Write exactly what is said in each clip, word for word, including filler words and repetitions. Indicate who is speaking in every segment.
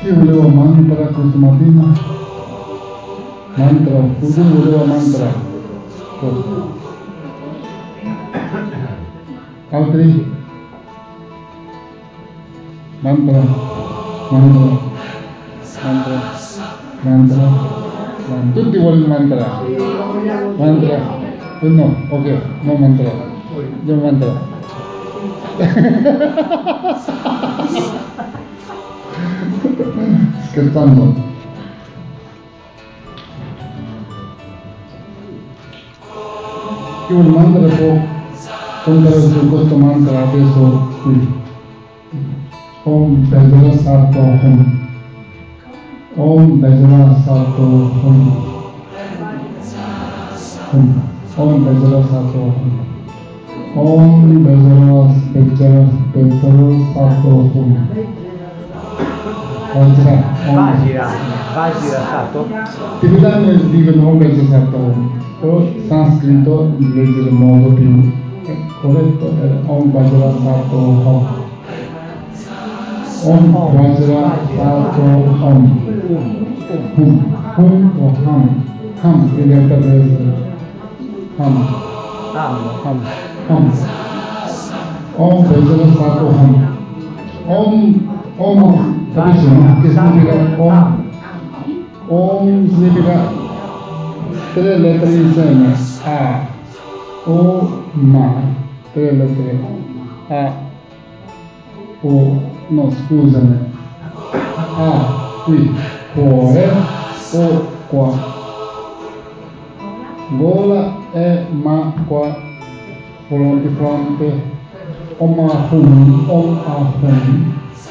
Speaker 1: Chi voleva mantra questa mattina? Mantra, Udu voleva mantra. Altri? Mantra, mantra, mantra, mantra, mantra. Tutti vogliono mantra. Mantra. No, ok, no mantra. No mantra. Scherzando. Chi vuole mantra può contare su questo mantra adesso qui. Om Vajra Sato Hum. Om Vajra Sato Hum. Hum. Om Vajra Sato Hum. Om Vajra Vajra Vajra Sato Hum. Vajra.
Speaker 2: Vajra. Vajra Sato.
Speaker 1: Tibetano dicono Om Vajra Sato Hum. Però sanscrito legge il modo più corretto è Om Vajra Sato Hum. Om Vajra Sato Hum. Hum. Hum o Hum. Hum in realtà deve essere Hum.
Speaker 2: Hum.
Speaker 1: Hum. Om Vajra Sato Hum. Om, Om, capisci, no? Che significa Om? Om significa tre lettere insieme. A, O, Ma. Tre lettere. A, O. No, scusami. A, qui, cuore, O, qua. Gola e Ma, qua, fronte, fronte. Om, Ahum, Om, Ahum.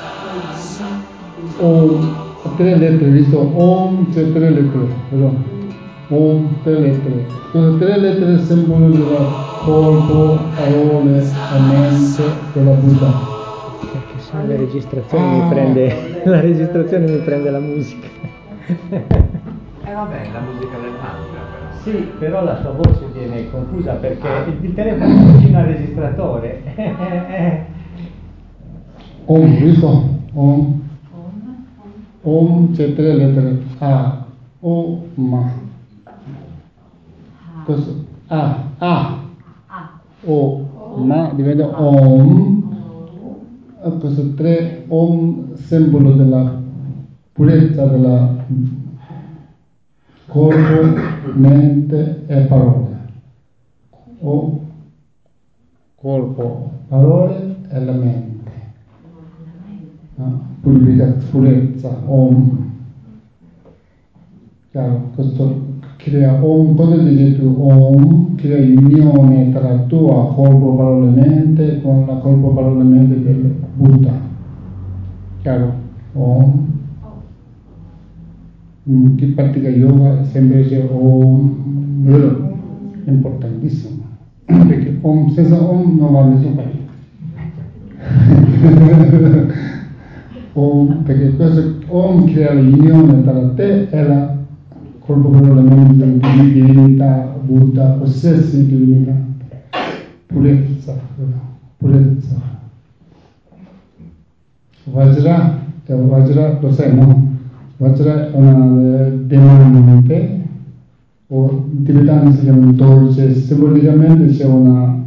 Speaker 1: Om, tre lettere, visto? Om, c'è tre lettere, però. Om, tre lettere. Queste tre lettere simbolo del corpo, parole e mente della Buddha.
Speaker 2: La registrazione, ah. mi prende, la registrazione mi prende la musica.
Speaker 3: Eh vabbè, la musica del mantra però.
Speaker 2: Sì, però la sua voce viene confusa perché ah. il telefono è vicino al registratore.
Speaker 1: Om, visto? Om. Om c'è tre lettere. A, O, Ma. Questo A, A, O, Ma diventa Om. Questo tre Om, simbolo della purezza della corpo, mente e parole. O corpo, parole e la mente. No? Purezza, Om. Chiaro, questo crea Om, quando dici tu Om, crea unione tra tua corpo, parole, mente con la corpo, parole, mente del Buddha. Chiaro? Om. Mm, chi pratica yoga sempre dice Om, vero? È importantissimo. Perché Om, senza Om non va a nessun paese. Om, perché questo Om crea l'unione tra te e la corpo, parole, mente, divinità, Buddha, qualsiasi divinità, purezza, purezza. Vajra, Vajra lo sai, no? Vajra è una demante, o in tibetano si chiama un dolce, simbolicamente c'è una,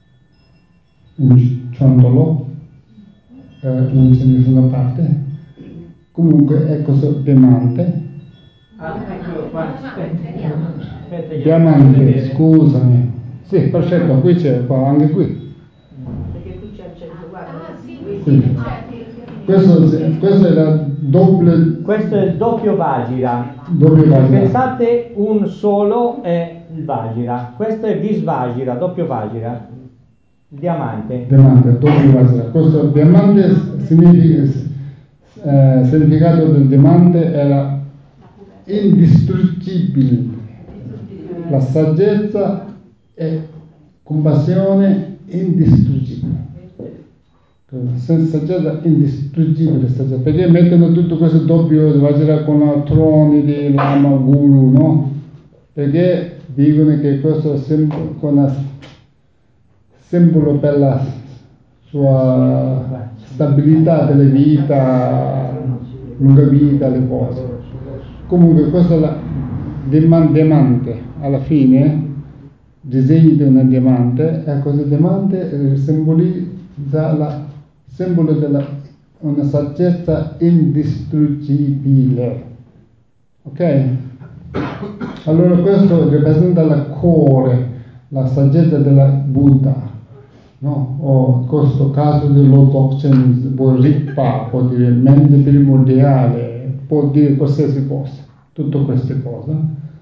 Speaker 1: un ciondolo, eh, non c'è nessuna parte, comunque è questo demante.
Speaker 2: Ah, eccolo qua. Aspetta,
Speaker 1: Diamante, scusami. Sì, perfetto, qui c'è, qua, anche qui.
Speaker 4: Perché qui c'è il centro, guarda. Ah, sì,
Speaker 1: sì. Questo, questo è la doppia.
Speaker 2: Questo è il doppio Vajra.
Speaker 1: Doppio Vajra.
Speaker 2: Pensate, un solo è il Vajra. Questo è Visvajra, doppio Vajra. Il diamante.
Speaker 1: Diamante, doppio Vajra. Questo diamante significa, eh, significato del diamante era indistruttibile. La saggezza e compassione indistruttibile. Senza saggezza indistruttibile saggezza. Perché mettono tutto questo doppio Vajra con la troni di Lama Guru, no? Perché dicono che questo è simbolo, con la, simbolo per la sua stabilità della vita, lunga vita, le cose. Comunque questo è la diamante, alla fine, disegno di una diamante, e questo diamante simbolizza la simbolo della una saggezza indistruggibile. Ok? Allora questo rappresenta il cuore, la saggezza della Buddha, no? O in questo caso dello Dzogchen, può Rigpa, può dire mente primordiale, può dire qualsiasi cosa, tutte queste cose.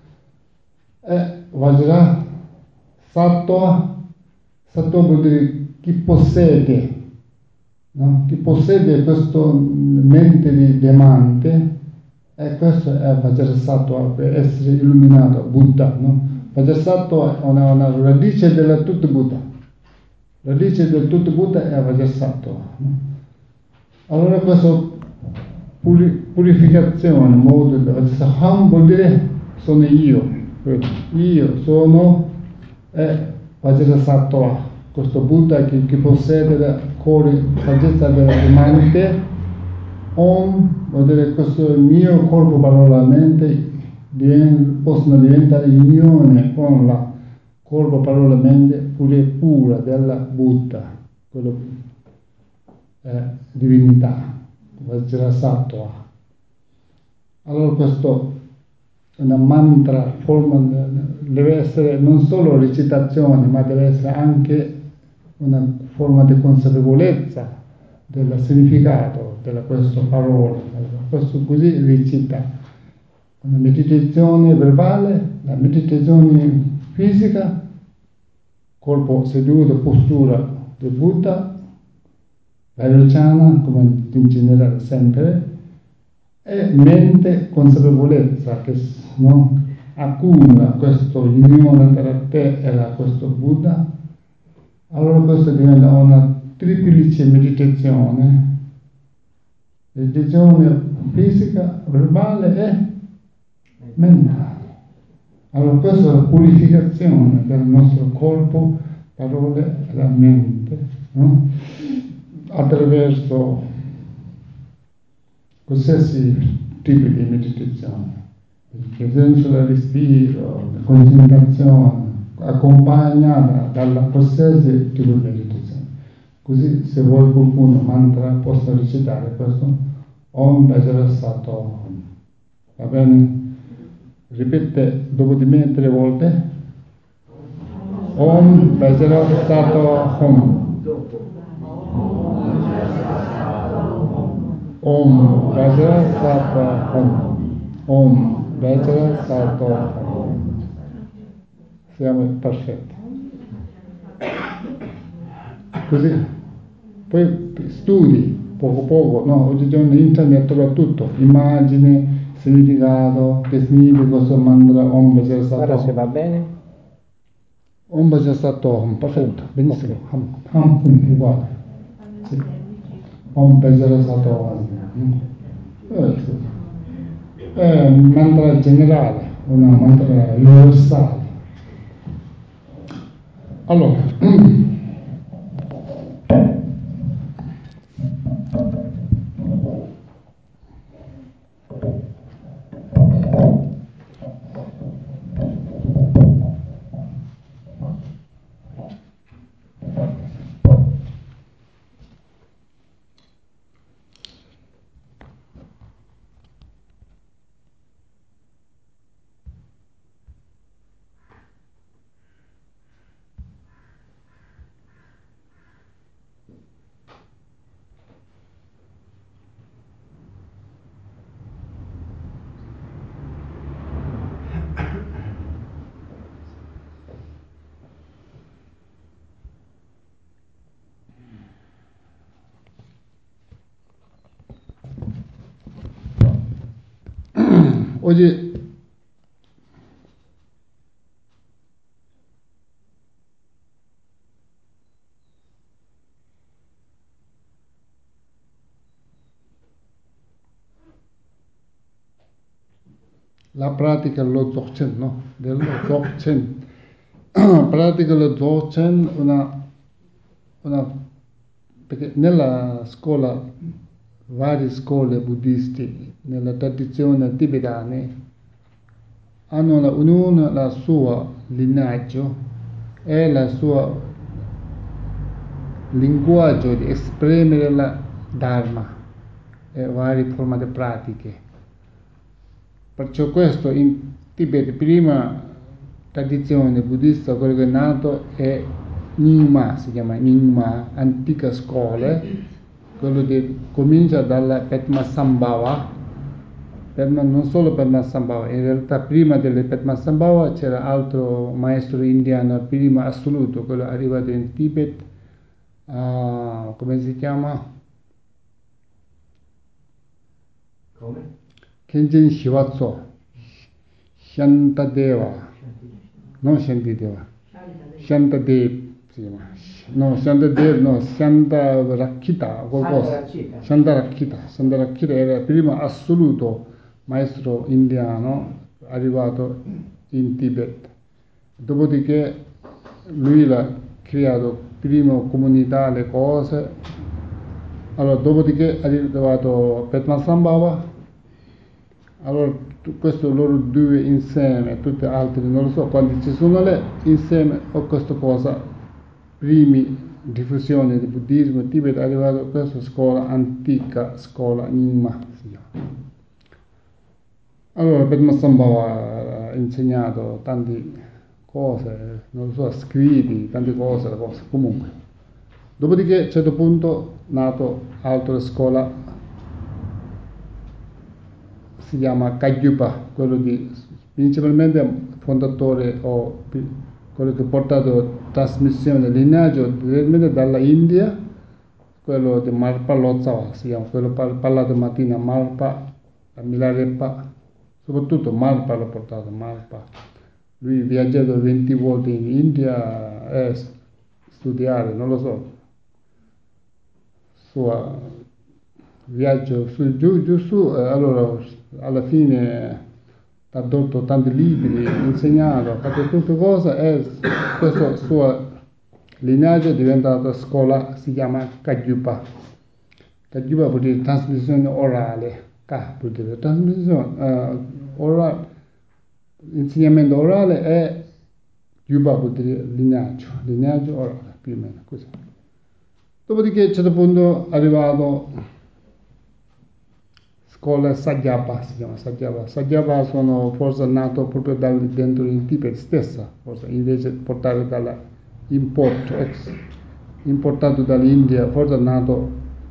Speaker 1: E Vajra Sattva, Sattva vuol dire chi possiede, no? Chi possiede questo mente di diamante, e questo è Vajrasattva, per essere illuminato, Buddha, no? Vajrasattva è una, una radice della tutto Buddha. La radice del tutto Buddha è Vajrasattva, no? Allora questo puri, purificazione, modo di Vajrasattva vuol dire sono io, io sono eh, Vajrasattva, questo Buddha che, che possiede la cuore, saggezza della mente. Om, vuol dire questo mio corpo, parola, mente divent, possono diventare in unione con la corpo, parola, mente pure pura della Buddha, quello è divinità, Vajrasattva. Allora questo è una mantra, forma, deve essere non solo recitazione, ma deve essere anche una forma di consapevolezza del significato della questa parola. Questo così recita una meditazione verbale, la meditazione fisica, corpo seduto, postura del Buddha, Vairocana, come in generale sempre, e mente consapevolezza che, no, accumula questa unione tra te e la, questo Buddha. Allora questo diventa una triplice meditazione, meditazione fisica, verbale e mentale. Allora questa è la purificazione del nostro corpo, parole e la mente, no? Attraverso qualsiasi tipo di meditazione, il presente del respiro, la concentrazione, accompagnata dalla qualsiasi tipo di meditazione. Così se vuoi qualcuno mantra possa recitare questo Om Vajrasattva Om. Va bene? Ripete dopo di me tre volte. Om Vajrasattva Om. Om Vajrasattva Om. Om Vajrasattva Om. Siamo perfetti. Così. Poi studi poco poco, no? Oggigiorno internet trova tutto, immagine, significato, che significa questo mantra Om Vajrasattva Om.
Speaker 2: Guarda se va bene.
Speaker 1: Om Vajrasattva Om, perfetto, benissimo.
Speaker 2: Okay.
Speaker 1: Ham, ham, hum, uguale. Sì. Om Vajrasattva Om. Eh, sì. È un mantra generale, una mantra universale. Allora, oggi la pratica dello Dzogchen, no? Dello Dzogchen. Pratica lo Dzogchen, una, una, perché nella scuola, varie scuole buddisti nella tradizione tibetana hanno la, ognuno la sua linguaggio e il suo linguaggio di esprimere la Dharma e varie forme di pratiche. Perciò questo in Tibet, prima tradizione buddista, quello che è nato è Nyingma, si chiama Nyingma, antica scuola, quello che comincia dalla Padmasambhava, non solo Padmasambhava, in realtà prima delle Padmasambhava c'era altro maestro indiano, prima assoluto, quello arrivato in Tibet, uh, come si chiama?
Speaker 3: Come?
Speaker 1: Khenchen Shivatso, Shantadeva, non Shantideva, Shantadev, si chiama. No, Shantadev, no, Shantarakkhita, qualcosa. Shantarakkhita, Shantarakkhita era il primo assoluto maestro indiano arrivato in Tibet. Dopodiché lui l'ha creato prima comunità, le cose. Allora, dopodiché è arrivato Padmasambhava. Allora, questo loro due insieme, tutte altre, non lo so, quando ci sono le insieme o questa cosa, primi diffusione del buddismo in Tibet è arrivato a questa scuola antica, scuola Nyingma si chiama. Allora, Padmasambhava ha insegnato tante cose, non lo so, scritti, tante cose, cose. Comunque. Dopodiché a un certo punto è nato altra scuola, si chiama Kagyupa, quello di principalmente fondatore o quello che ha portato trasmissione linguaggio direttamente dalla India, quello di Marpa Lotsawa, si chiama, quello parlato mattina Marpa, la Milarepa, soprattutto Marpa l'ha portato, Marpa. Lui ha viaggiato venti volte in India e studiare, non lo so, suo viaggio su, giù, giù, su, eh, allora alla fine ha tradotto tanti libri, ha insegnato, ha fatto tutte cose e questo suo linguaggio è diventato scuola, si chiama Kagyupa. Kagyupa vuol dire trasmissione orale, Ka vuol dire trasmissione uh, orale, insegnamento orale e Gyupa vuol dire linguaggio, linguaggio orale, più o meno così. Dopodiché a un certo punto è arrivato scuola Sagyapa, si chiama Sagyapa. Sagyapa sono forse nato proprio dal, dentro in Tibet stessa, forse invece portato dalla import, ex, importato dall'India, forse è nato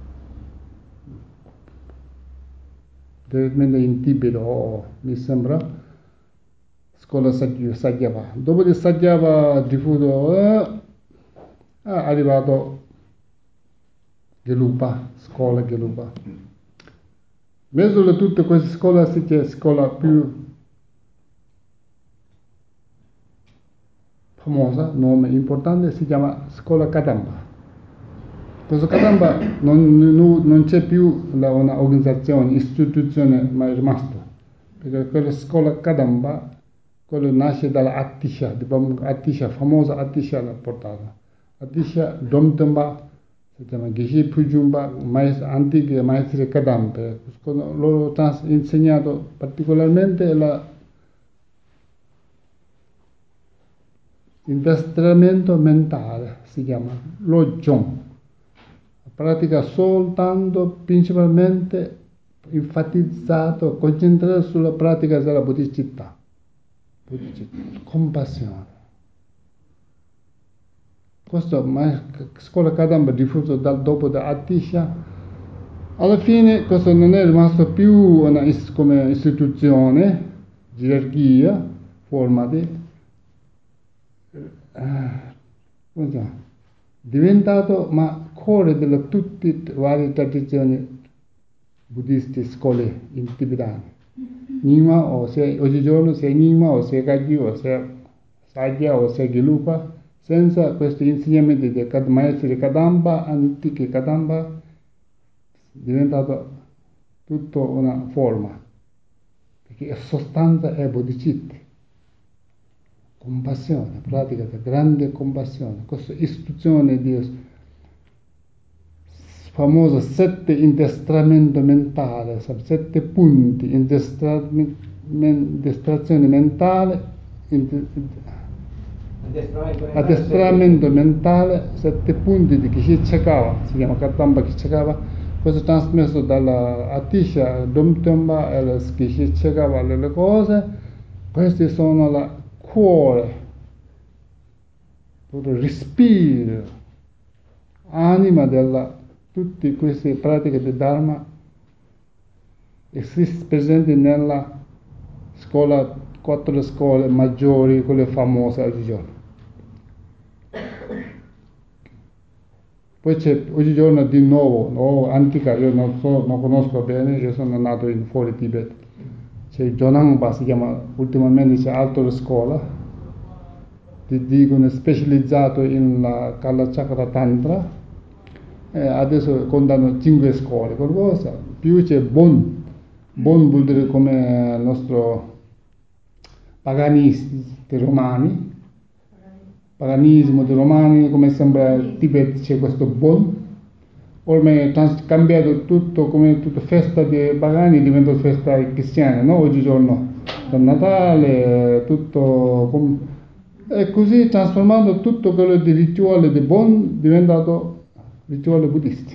Speaker 1: direttamente in Tibet, oh, mi sembra, scuola Sagyapa. Dopo di Sagyapa diffuso, eh, è arrivato Gelupa, scuola Gelupa. Mezzo di tutte queste scuole c'è scuola più famosa, nome importante, si chiama scuola Kadamba. Questa Kadamba non, non, non c'è più la, una organizzazione, istituzione, ma è rimasto. Perché quella scuola Kadamba, quello nasce dalla Atisha, Atisha, famosa Atisha l'ha portata. Atisha, Domtamba, si chiama Geshe Pujumba, maestro, antichi maestri Kadampa. Loro hanno insegnato particolarmente la l'addestramento mentale, si chiama Lojong. Pratica soltanto, principalmente enfatizzato, concentrato sulla pratica della bodhicitta, compassione. Questo è scuola Kadamba diffuso dal dopo da Atisha. Alla fine questo non è rimasto più una, come istituzione, gerarchia, forma di eh, diventato ma cuore di tutte le varie tradizioni buddiste, scuole in tibetane. Nyingma o se oggigiorno se Nyingma o se Kagyu o se Sagya o se Gelupa, senza questi insegnamenti dei maestri Kadamba, antichi Kadamba, è diventato tutto una forma, perché sostanza è bodhicitta. Compassione, pratica di grande compassione, questa istruzione di famoso sette intestramento mentale, sette punti, intestrazione mentale, addestramento mentale, sette punti di Kichikawa, si chiama Katamba Kichikawa, questo è trasmesso dalla Atisha Dumtemba e la Kichikawa, le cose, questi sono la cuore, il respiro, anima della tutte queste pratiche di Dharma esiste presenti nella scuola, quattro scuole maggiori, quelle famose oggigiorno. Poi c'è oggigiorno di nuovo, no, antica, io non, so, non conosco bene, io sono nato in fuori Tibet. C'è Jonangpa, si chiama, ultimamente c'è altra scuola, ti dicono specializzato in la Kalachakra Tantra. Eh, adesso contano cinque scuole, qualcosa, più c'è Bon, Bon vuol dire come il nostro paganismo dei romani, paganismo dei romani, come sembra in Tibet c'è questo Bon, ormai è trans- cambiato tutto, come tutta festa dei pagani diventa festa cristiana, no? Oggigiorno, per Natale, tutto, com- e così trasformando tutto quello di rituale di Bon diventato rituali buddisti,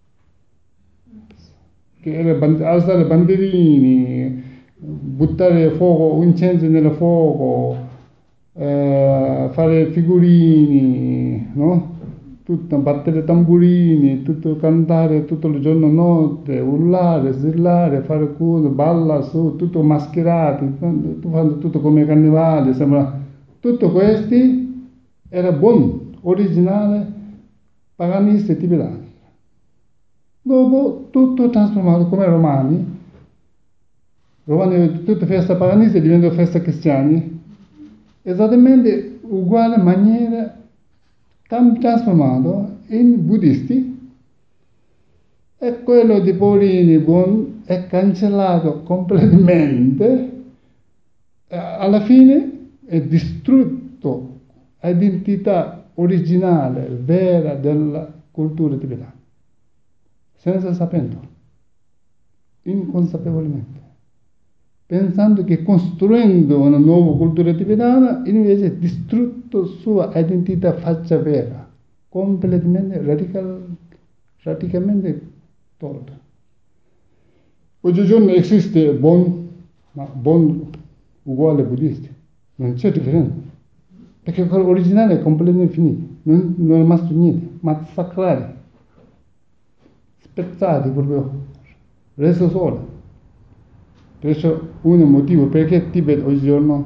Speaker 1: che era band- alzare banderini, buttare fuoco, incensi nel fuoco, eh, fare figurini, no? Tutto, battere tamburini, tutto cantare tutto il giorno e notte, urlare, strillare, fare cose, balla su, tutto mascherati, fanno tutto come carnevale, sembra. Tutto questi era buono, originale, paganisti tibetani. Dopo tutto trasformato come romani, romani tutte feste paganiste diventano feste cristiane, esattamente uguale maniera, trasformato in buddisti, e quello di Porini Bon è cancellato completamente, alla fine è distrutto l'identità originale, vera della cultura tibetana, senza saperlo, inconsapevolmente, pensando che costruendo una nuova cultura tibetana invece ha distrutto la sua identità faccia vera, completamente, radical, radicalmente tolta. Oggigiorno esiste Bon, ma Bon uguale buddisti, non c'è differenza, perché quello originale è completamente finito, non, non è rimasto niente, massacrati, spezzati proprio, reso solo. Perciò uno motivo perché Tibet oggigiorno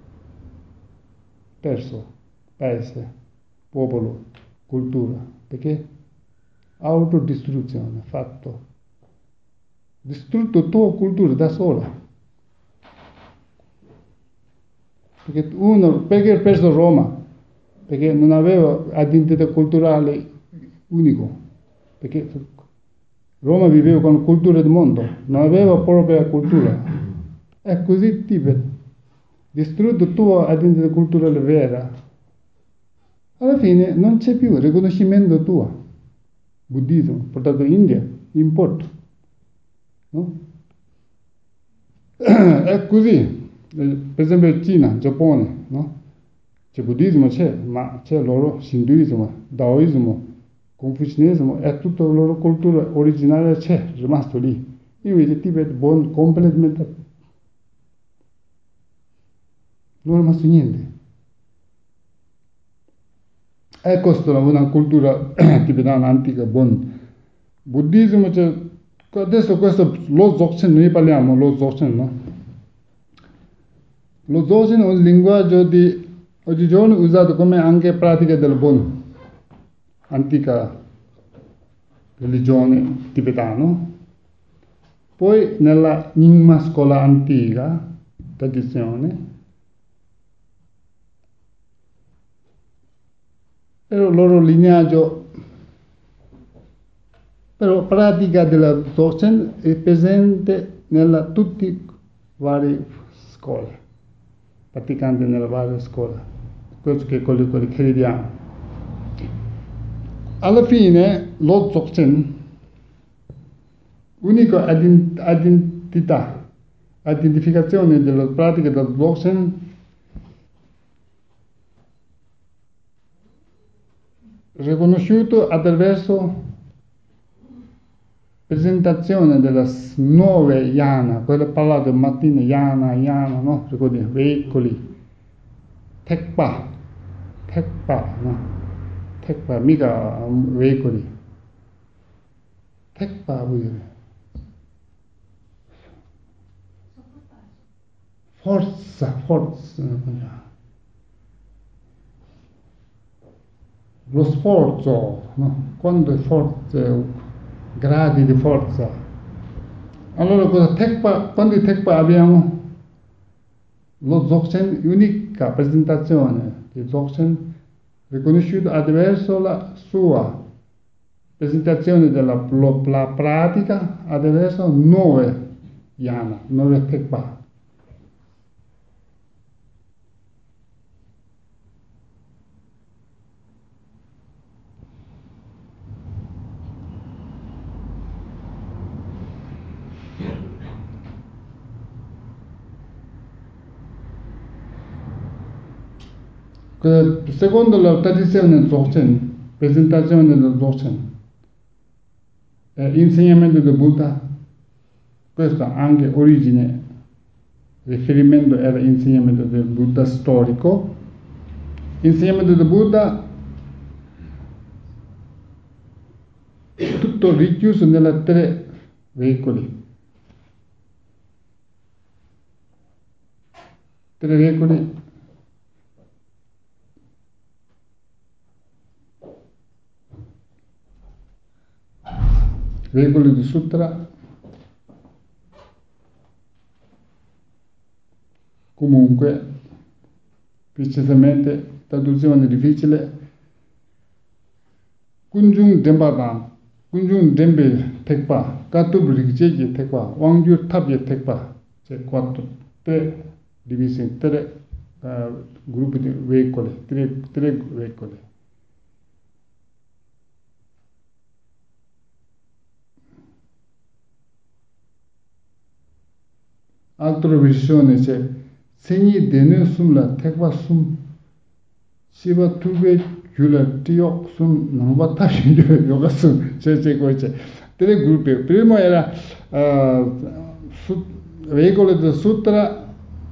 Speaker 1: perso, paese, popolo, cultura, perché autodistruzione, fatto, distrutto tua cultura da sola. Perché uno, perché ha perso Roma? Perché non aveva identità culturale unico, perché Roma viveva con cultura del mondo, non aveva propria cultura. È così Tibet, distrutto tua identità culturale vera. Alla fine non c'è più riconoscimento tuo, buddismo, portato in India, importo. No? È così. Per esempio in Cina, Giappone, no? C'è buddismo, c'è, ma c'è loro shinduismo, daoismo, confucianesimo, è tutta la loro cultura originale, c'è, è rimasto lì. Invece Tibet buon completamente, non è rimasto niente. E questa è una cultura tibetana antica, buon. Buddismo, c'è, adesso questo, lo Dzogchen, noi parliamo, lo Dzogchen, no? Lo Dzogchen è un linguaggio di oggigiorno usato come anche pratica del Bon, antica religione tibetana. Poi nella Nyingma scuola antica, tradizione, però il loro lignaggio, però pratica della Dzogchen è presente nella tutte le varie scuole, praticanti nelle varie scuole, questo che quello che crediamo. Alla fine lo Dzogchen unica identità, identificazione della pratica del Dzogchen riconosciuto attraverso presentazione delle nuove yana, quelle parlate mattina, yana, yana, no? Ricordi, veicoli, tekpa, tekpa, no? Tekpa, mica veicoli. Tekpa vuol dire forza, forza. Lo sforzo, no? Quando è forza, gradi di forza. Allora cosa? Tekpa, quando in Tekpa abbiamo lo Dzogchen, unica presentazione di Dzogchen riconosciuto attraverso la sua presentazione della la pratica attraverso nuove yana, nuove Tekpa. Secondo la tradizione Dzogchen, presentazione del Dzogchen, eh, insegnamento del Buddha, questa anche origine, riferimento era insegnamento del Buddha storico, insegnamento del Buddha tutto richiuso nella tre veicoli, tre veicoli. Veicoli di sutra, comunque, precisamente, traduzione difficile, Kunjung Demba Kunjung Dembe Tekpa, Katub Rikjeji Tekpa, Wangyur Tabye Tekpa, c'è quattro, tre divisi, tre uh, gruppi di veicoli, tre, tre veicoli. Altra versione c'è segni dene sum la tekwa sum shiva tube gyula tiok sum nangba tashi yoga sum c'è c'è qua c'è tre gruppi. Primo era uh, veicolo del sutra,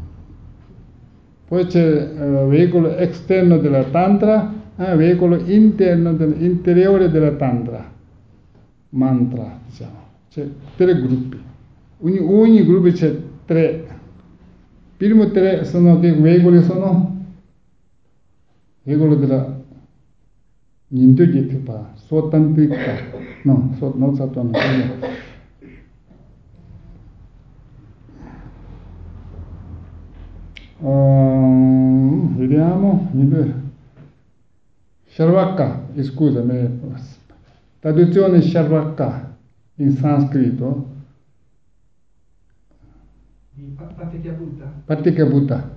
Speaker 1: poi c'è uh, veicolo esterno della tantra, eh, veicolo interno dell'interiore della tantra, mantra diciamo. C'è tre gruppi, ogni, ogni gruppo c'è tre. Primo tre sono che veicoli sono veicolo della Nindu Tepa, Sotantrika, no, so, non Satana. Uh, vediamo, Sharvaka, scusami, traduzione Sharvaka in sanscrito.
Speaker 3: Pratica Buddha.
Speaker 1: Pratica Buddha.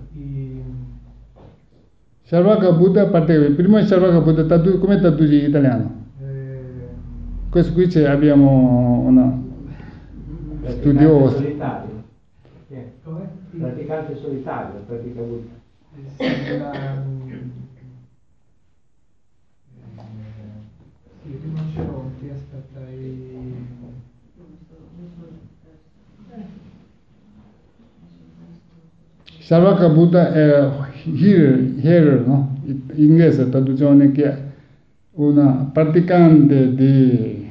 Speaker 1: Sharvaka Buddha, pratica. Prima Sharvaka Buddha, tadu, come traduci in italiano?
Speaker 3: Eh...
Speaker 1: Questo qui c'è, abbiamo una studiosa.
Speaker 2: Solitario. Yeah.
Speaker 3: Come?
Speaker 2: Praticante solitario, pratica Buddha.
Speaker 3: Eh, sì, la, sì, rinoceronti, aspetta, i...
Speaker 1: Sharvaka Buddha è hearer, hearer, no? In inglese traduzione che è una praticante di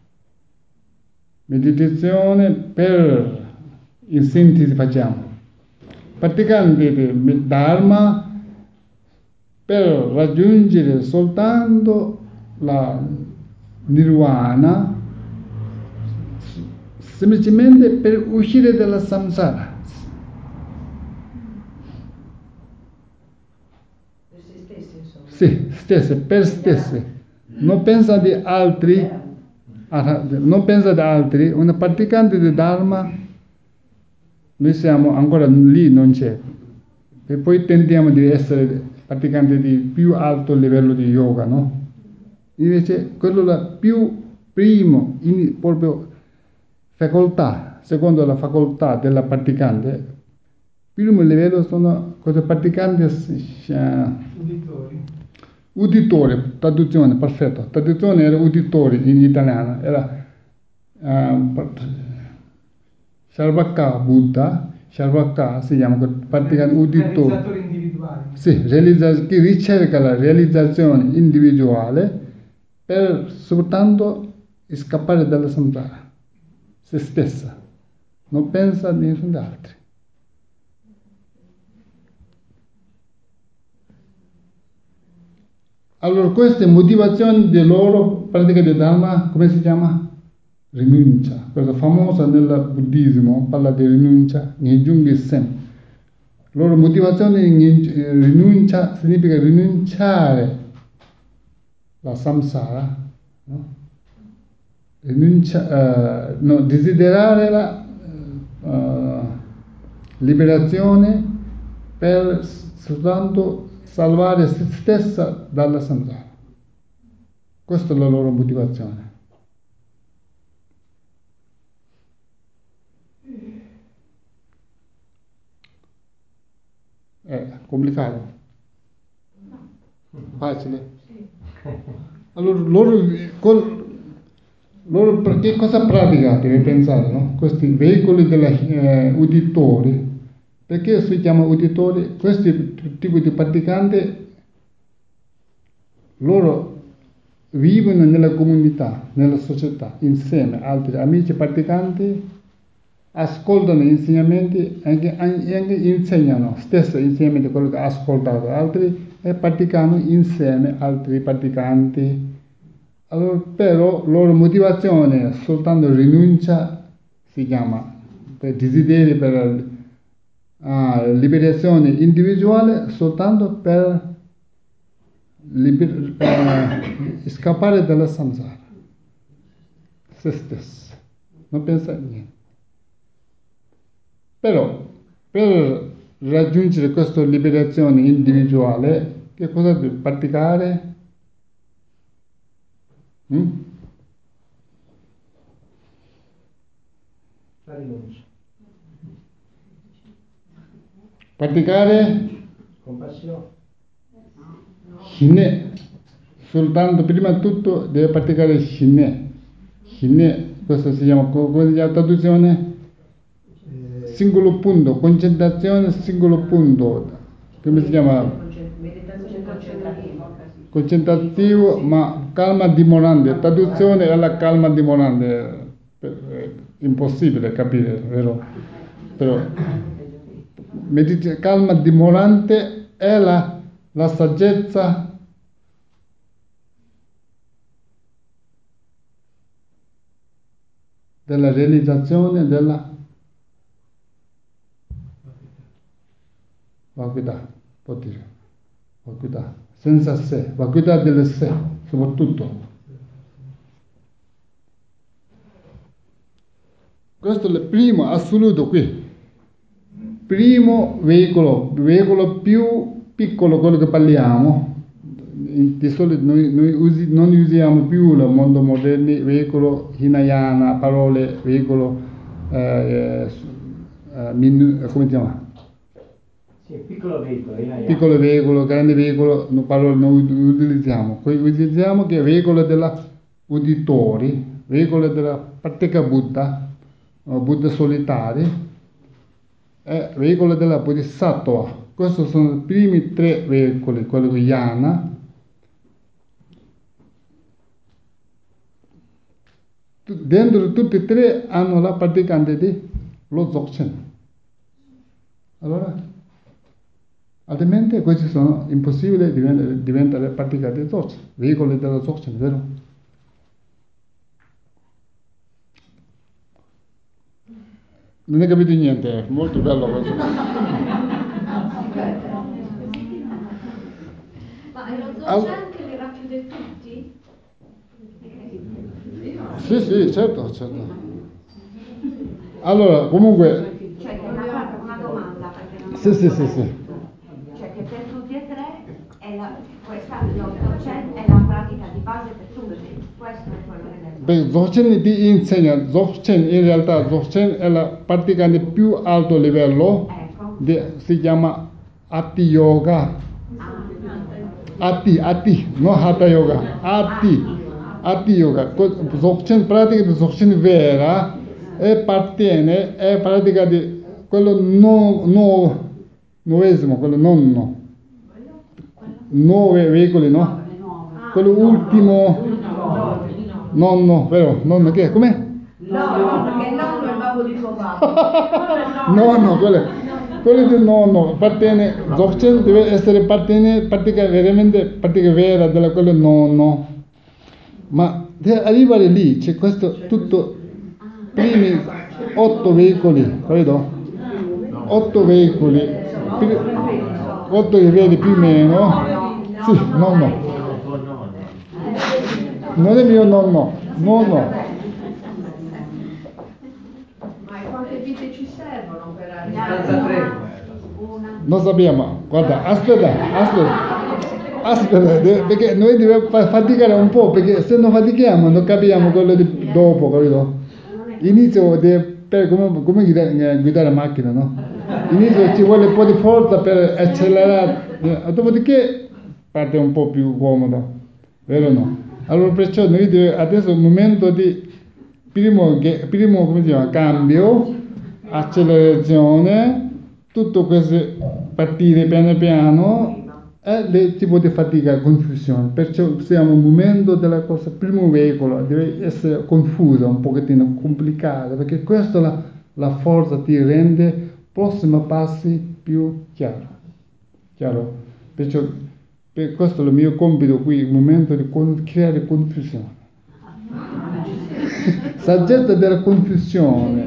Speaker 1: meditazione per, in sintesi facciamo, praticante di Dharma per raggiungere soltanto la nirvana, semplicemente per uscire dalla samsara.
Speaker 4: Per se stessi, insomma.
Speaker 1: Sì, stesse, per stesse. Non pensa di altri, non pensa di altri, una praticante di Dharma, noi siamo ancora lì, non c'è. E poi tendiamo di essere praticanti di più alto livello di yoga, no? Invece quello là più primo, in, proprio facoltà, secondo la facoltà della praticante. Primo livello sono cosa praticanti
Speaker 5: uditori.
Speaker 1: Uditori, traduzione, perfetto. Traduzione era uditori in italiano, era uh, Sarvaka Buddha, Sarvaka si chiama praticante uditori.
Speaker 5: Realizzatori individuali.
Speaker 1: Sì, realizza, che ricerca la realizzazione individuale per soltanto scappare dalla samsara, se stessa, non pensa a nessun altro. Allora, queste motivazioni di loro pratica di Dharma, come si chiama? Rinuncia. Questa famosa nel buddismo parla di rinuncia, Ngenjungi Sen. Loro motivazione di rinuncia significa rinunciare la samsara, no? Rinuncia, uh, no, desiderare la uh, liberazione per soltanto salvare se stessa dalla samsara. Questa è la loro motivazione. È complicato? Facile? Allora, loro, col, loro che cosa pratica? Deve pensare, no? Questi veicoli degli eh, uditori. Perché si chiama uditori? Questi tipi di praticanti, loro vivono nella comunità, nella società, insieme a altri amici praticanti, ascoltano insegnamenti e anche, anche insegnano stesso insegnamenti quello che ha ascoltato altri e praticano insieme altri praticanti. Allora, però loro motivazione soltanto rinuncia, si chiama, per desideri, per uh, liberazione individuale, soltanto per liber- uh, scappare dalla samsara, se stesso, non pensa a niente. Però per raggiungere questa liberazione individuale, che cosa deve praticare? Mm?
Speaker 2: La rinuncia.
Speaker 1: Praticare
Speaker 2: Compassione.
Speaker 1: Shinne. Soltanto prima di tutto deve praticare Shinne. Shinne, questo si chiama, come si chiama traduzione? Singolo punto, concentrazione, singolo punto. Come si chiama?
Speaker 4: Meditazione concentrativa.
Speaker 1: Concentrativo, ma calma dimorante. Traduzione è la calma dimorante. È impossibile capire, vero? Però medit- calma dimorante è la, la saggezza della realizzazione della vacuità, può dire, vacuità, senza sé, vacuità del sé, soprattutto. Questo è il primo assoluto qui. Primo veicolo, veicolo più piccolo, quello che parliamo. Di solito noi, noi usi, non usiamo più il mondo moderno, veicolo Hinayana, parole, veicolo, eh, eh, minu, come si chiama?
Speaker 2: Sì, piccolo veicolo, Hinayana.
Speaker 1: Piccolo veicolo, grande veicolo, no, parole non utilizziamo. Poi utilizziamo che veicolo della uditori, veicolo della pratica Buddha, Buddha solitari, e veicolo della Bodhisattva. Questi sono i primi tre veicoli, quello di Yana. Dentro tutti e tre hanno la praticante di lo Dzogchen. Allora, altrimenti questi sono impossibili diventare, diventare praticanti di Dzogchen, veicoli della Dzogchen, vero? Non hai capito niente, è molto bello questo.
Speaker 6: Ma è lo Dzogchen
Speaker 1: Al-
Speaker 6: che li racchiude tutti?
Speaker 1: Sì, sì, certo, certo. Allora, comunque...
Speaker 6: Cioè, una, una domanda, perché non
Speaker 1: Sì,
Speaker 6: ho
Speaker 1: sì,
Speaker 6: ancora
Speaker 1: sì, sì.
Speaker 6: detto. Cioè che per tutti e tre è la,
Speaker 4: questa, lo Dzogchen è la pratica di base per tutti, questo è quello che deve fare.
Speaker 1: Beh, Dzogchen ti insegna, Dzogchen in realtà Dzogchen è la pratica di più alto livello,
Speaker 4: Ecco.
Speaker 1: di, si chiama Atti Yoga. Atti, Atti, non Hatha Yoga, Atti, Atti Yoga. Dzogchen, pratica di Dzogchen vera, e appartiene, è pratica di quello no, no, novesimo, quello nonno. Nove veicoli, no? Quello ultimo, nonno, vero? Nonno che è? Com'è?
Speaker 4: No, no, perché il nonno è il babbo di tuo babbo.
Speaker 1: Nonno, quello, quello del nonno, appartiene, Dzogchen deve essere appartiene, pratica veramente, pratica vera della quello nonno. Ma per arrivare lì c'è questo tutto, primi otto veicoli, capito? Otto veicoli, otto livelli più o meno. Sì, nonno. Non è mio nonno, nonno.
Speaker 4: Ma quante vite ci servono per
Speaker 3: Stanza tre.
Speaker 1: Non sappiamo, guarda, aspetta, aspetta, aspetta, de- perché noi dobbiamo fa- faticare un po', perché se non fatichiamo non capiamo quello di dopo, capito? Inizio de- per come, come guidare, guidare macchina, no? Inizio ci vuole un po' di forza per accelerare, eh, dopodiché parte un po' più comodo, vero o no? Allora perciò noi deve- adesso è un momento di primo, che- primo come si chiama, cambio, accelerazione, tutto questo partire piano piano è il tipo di fatica, confusione. Perciò siamo in un momento della cosa, primo veicolo deve essere confuso, un pochettino complicato, perché questa la, la forza ti rende prossimi passi più chiaro. Chiaro? Perciò per questo è il mio compito qui, il momento di con- creare confusione. Saggezza della confusione.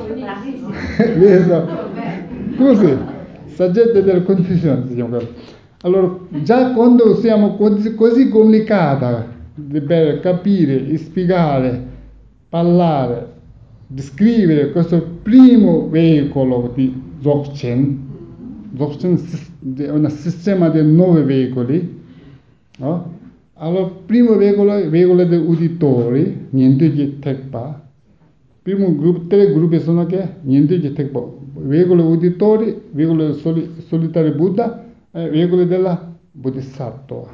Speaker 1: Vedo. Così, saggezza della confusione si chiama. Allora, già quando siamo così, così complicata per capire, spiegare, parlare, descrivere questo primo veicolo di Dzogchen, Dzogchen è un sistema di nove veicoli, no? Allora, primo veicolo è il veicolo degli uditori, Nyentuji Tekpa. Primo gruppo, tre gruppi sono che Nyentuji Tekpa, veicolo uditori, veicolo soli, solitario Buddha e veicolo della Bodhisattva.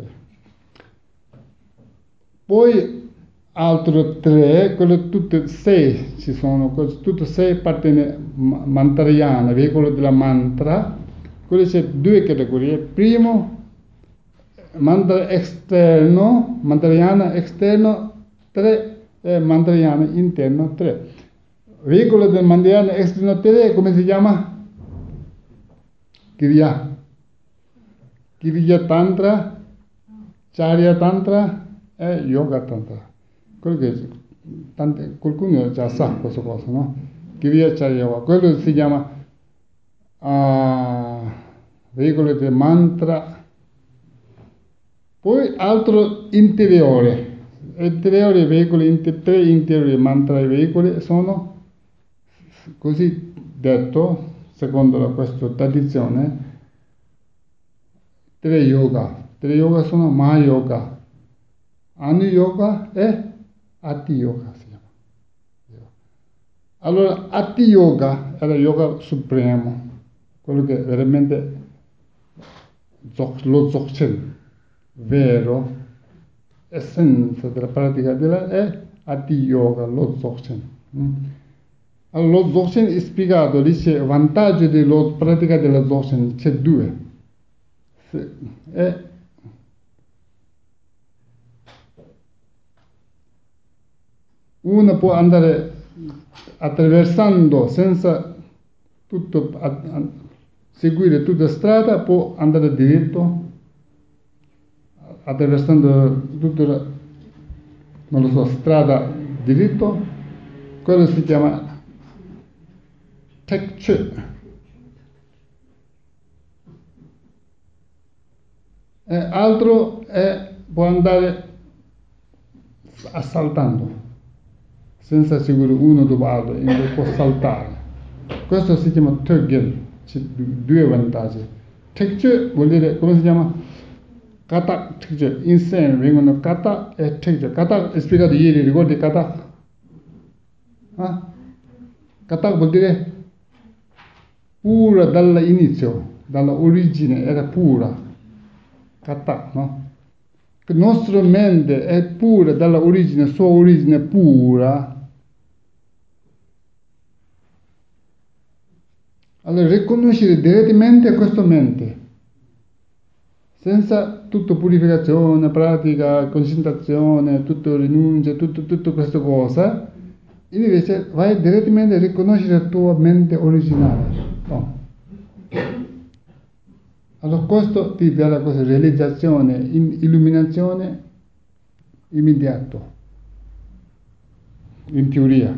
Speaker 1: Poi altro tre, quello tutte sei ci sono, tutte sei appartiene mantrayana, veicolo della mantra. Quello c'è due categorie. Primo, mantra esterno, mantrayana esterno, tre, e mantrayana interno, tre. Veicolo del mantrayana esterno tre, come si chiama? Kriya. Kriya Tantra, Charya Tantra e Yoga Tantra. Quello che tante, qualcuno già sa questa cosa, no? Kriya Charya Yoga. Quello si chiama uh, veicolo del mantra. Poi altro interiore, interiori veicoli, inter, tre interiori mantra e veicoli sono, così detto, secondo la, questa tradizione, tre yoga. Tre yoga sono Maha Yoga, Anu Yoga e Ati Yoga si chiama. Allora, Ati Yoga è lo yoga supremo, quello che veramente lo Dzogchen vero, essenza della pratica della è Ati Yoga, lo Dzogchen. Allora, lo Dzogchen è spiegato, dice vantaggio della pratica della Dzogchen, c'è due. E uno può andare attraversando senza tutto, a, a, seguire tutta strada, può andare diritto, attraversando tutta la, non lo so, strada diritto, quello si chiama Tekche. E altro è, può andare assaltando, senza seguire uno dopo l'altro, può saltare. Questo si chiama Töggen, c'è due vantaggi. Tekche vuol dire, come si chiama? kata, insieme vengono kata e tekja. Kata è spiegato ieri, ricordi kata? Ah? Kata vuol dire pura dall'inizio, dalla origine, era pura. Kata, no? La nostra mente è pura dalla origine, sua origine pura. Allora riconoscere direttamente questa mente, senza tutta purificazione, pratica, concentrazione, tutto rinuncia, tutto, tutte queste cose, invece vai direttamente a riconoscere la tua mente originale. No. Allora questo ti dà la cosa, realizzazione, illuminazione immediato, in teoria.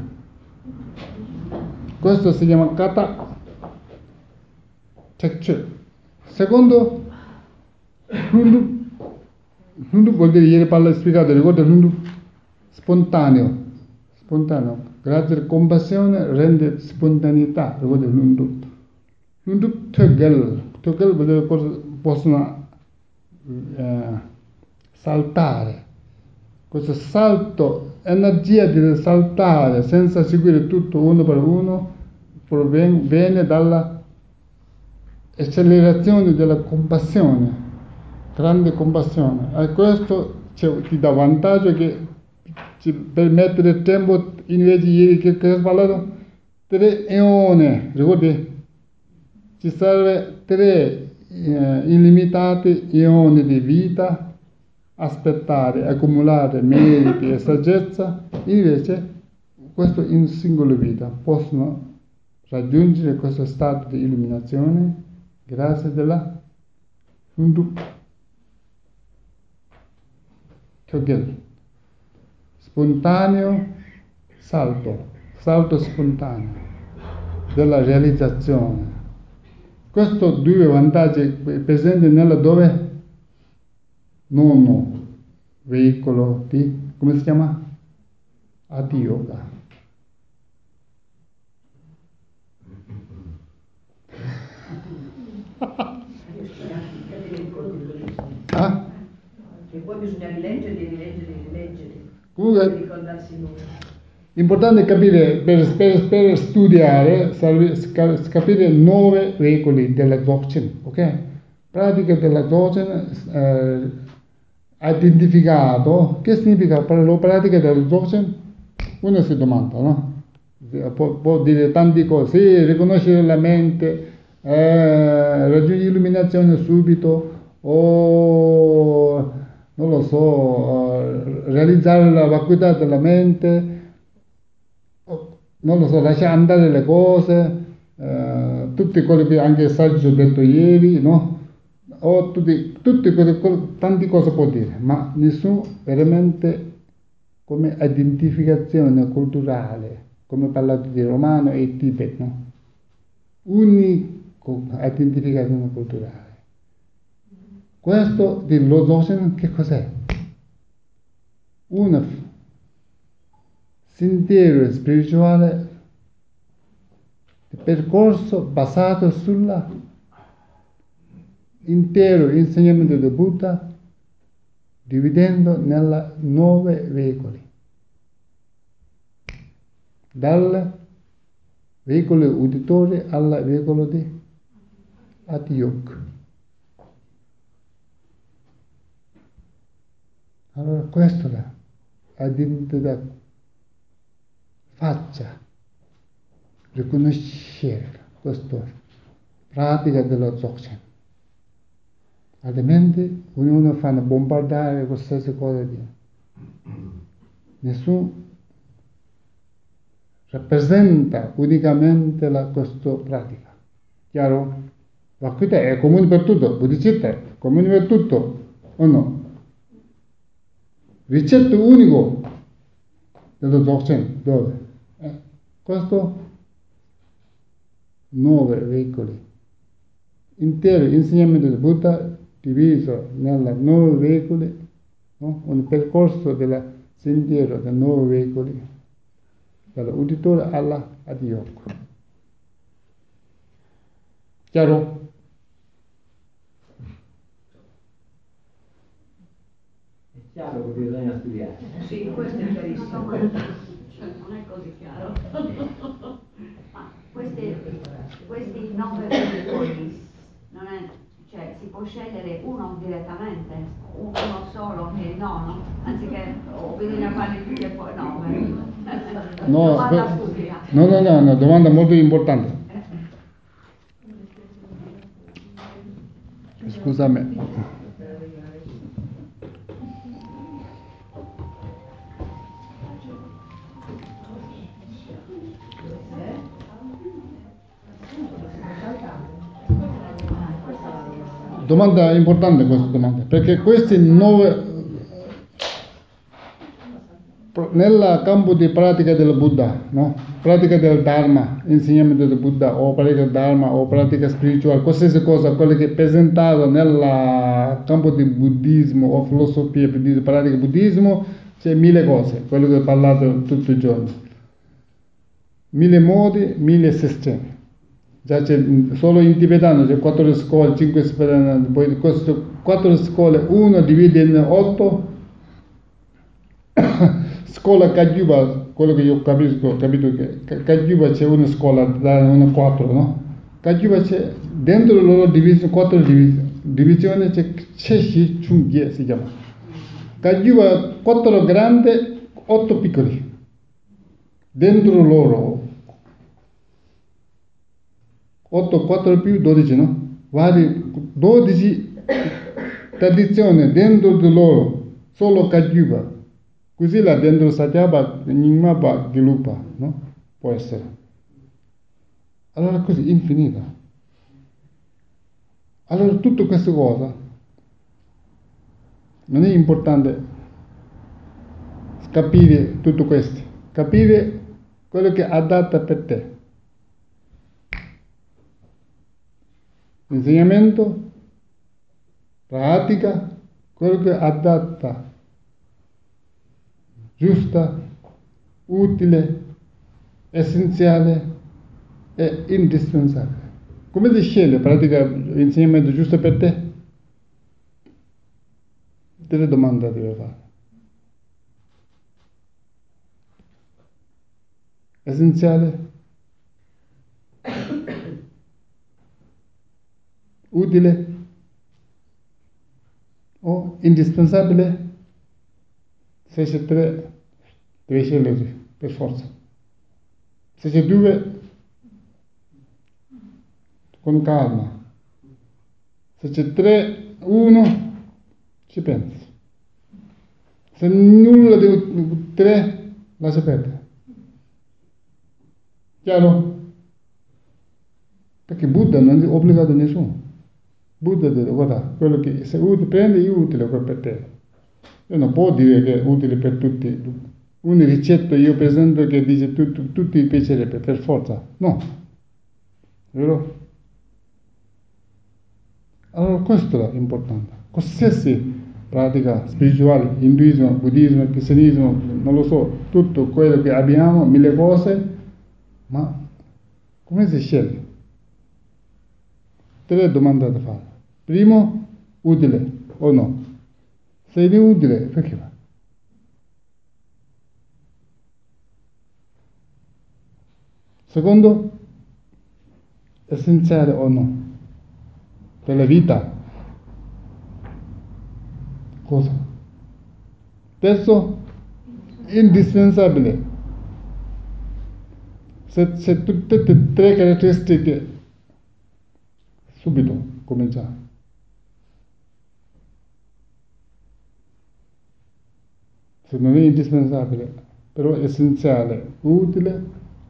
Speaker 1: Questo si chiama kata texture. Secondo, lundu, lundu vuol dire, ieri parla spiegato, ricorda lundu? Spontaneo, spontaneo, grazie alla compassione rende spontaneità, ricorda lundu. Lundu tögel, tögel vuol dire cosa possono eh, saltare, questo salto, energia di saltare senza seguire tutto uno per uno, proviene dalla accelerazione della compassione, grande compassione. E questo ti dà vantaggio che ci permette il tempo, invece ieri che ho parlato, tre eoni, ricordi? Ci serve tre eh, illimitati eoni di vita, aspettare, accumulare meriti e saggezza, invece questo in singola vita possono raggiungere questo stato di illuminazione grazie alla Hundu Kyogel, spontaneo salto, salto spontaneo della realizzazione. Questo due vantaggi presenti nella dove? Nono veicolo di, come si chiama? Adiyoga. Ah?
Speaker 7: E poi bisogna rileggere, rileggere, rileggere.
Speaker 1: Comunque,
Speaker 7: Per ricordarsi nulla.
Speaker 1: Importante capire, per, per, per studiare, serve, capire nove veicoli della Dzogchen, ok? Pratica della Dzogchen, eh, identificato, che significa per la pratica della Dzogchen? Uno si domanda, no? Può, può dire tante cose, sì, riconoscere la mente, eh, raggiungere illuminazione subito, o non lo so, eh, realizzare la vacuità della mente, non lo so, lasciare andare le cose, eh, tutte quelle che anche il saggio ha detto ieri, no? O tutti, tutte quelle, tante cose può dire, ma nessuno veramente come identificazione culturale, come parlato di Romano e Tibet, no? Unico identificazione culturale. Questo dello Dzogchen che cos'è? Un sentiero spirituale di percorso basato sulla intero insegnamento del Buddha, dividendo nella nove veicoli. Dal veicolo uditore al veicolo di Adiyoga. Allora questo è l'identità, faccia, riconoscere questa pratica della Dzogchen. Altrimenti ognuno fa bombardare qualsiasi cosa di nessuno rappresenta unicamente la, questa pratica. Chiaro? Vacuità è comune per tutto, bodhicitta è comune per tutto, o no? Ricetto unico dello Dzogchen, dove? Eh, questo nove veicoli. Intero insegnamento del Buddha diviso nella nove veicoli, no? Un percorso del sentiero dei nove veicoli, dall'uditore alla Adiyoga. Chiaro?
Speaker 2: Chiaro che bisogna studiare.
Speaker 7: Sì, questo è chiarissimo.
Speaker 4: Cioè, non è così chiaro. Ma questi, questi nove veicoli, non è, cioè, si può scegliere uno direttamente, uno solo che è il nono, anziché o bisogna farli tutti e poi nove.
Speaker 1: No,
Speaker 4: Domanda
Speaker 1: per-
Speaker 4: pubblica.
Speaker 1: no, no, no, no, domanda molto importante. Scusami. Domanda importante questa domanda, perché questi nove nel campo di pratica del Buddha, no? Pratica del Dharma, insegnamento del Buddha o pratica del Dharma o pratica spirituale, qualsiasi cosa, quello che è presentato nel campo di buddismo o filosofia, buddismo, pratica buddismo, c'è mille cose, quello che ho parlato tutti i giorni. Mille modi, mille sistemi. Già c'è solo in tibetano c'è quattro scuole, cinque scuole, poi queste quattro scuole, uno divide in otto. Scuola Kagyuba, quello che io capisco, ho capito che Kagyuba c'è una scuola, da una quattro, no? Kagyuba c'è, dentro le loro divisioni, quattro divisioni, divisioni c'è Cheshi Chungye si chiama. Kagyuba quattro grandi, otto piccoli. Dentro loro otto, quattro più dodici, no? Vari, dodici tradizioni dentro di loro, solo Kagyuba. Così là dentro Satyabha, Nyingmapa, Gelupa, no? Può essere. Allora così, infinita. Allora tutte queste cose non è importante capire tutto questo, capire quello che è adatto per te. Insegnamento, pratica, quello che è adatta, giusta, utile, essenziale e indispensabile. Come si sceglie pratica l'insegnamento giusto per te? Delle domande deve fare. Essenziale? Utile? O indispensabile? Se c'è tre, devi scegliere per forza. Se c'è due, con calma. Se c'è tre, uno, ci pensi. Se nulla di tre, lascia perdere. Chiaro? Perché Buddha non è obbligato a nessuno. Buddha dice, guarda, quello che se utile, prendi è utile per te. Io non può dire che è utile per tutti. Una ricetta io presento che dice tutto, tutti piacerebbe, per forza. No. Vero? Allora questo è importante. Qualsiasi pratica spirituale, induismo, buddismo, cristianesimo, non lo so, tutto quello che abbiamo, mille cose, ma come si sceglie? Tre domande da fare. Primo, utile o no? Se è utile, perché va? Secondo, essenziale o no? Per la vita. Cosa? Terzo, indispensabile. Se, se tutte e tre caratteristiche, subito cominciamo. Se non è indispensabile, però è essenziale, utile,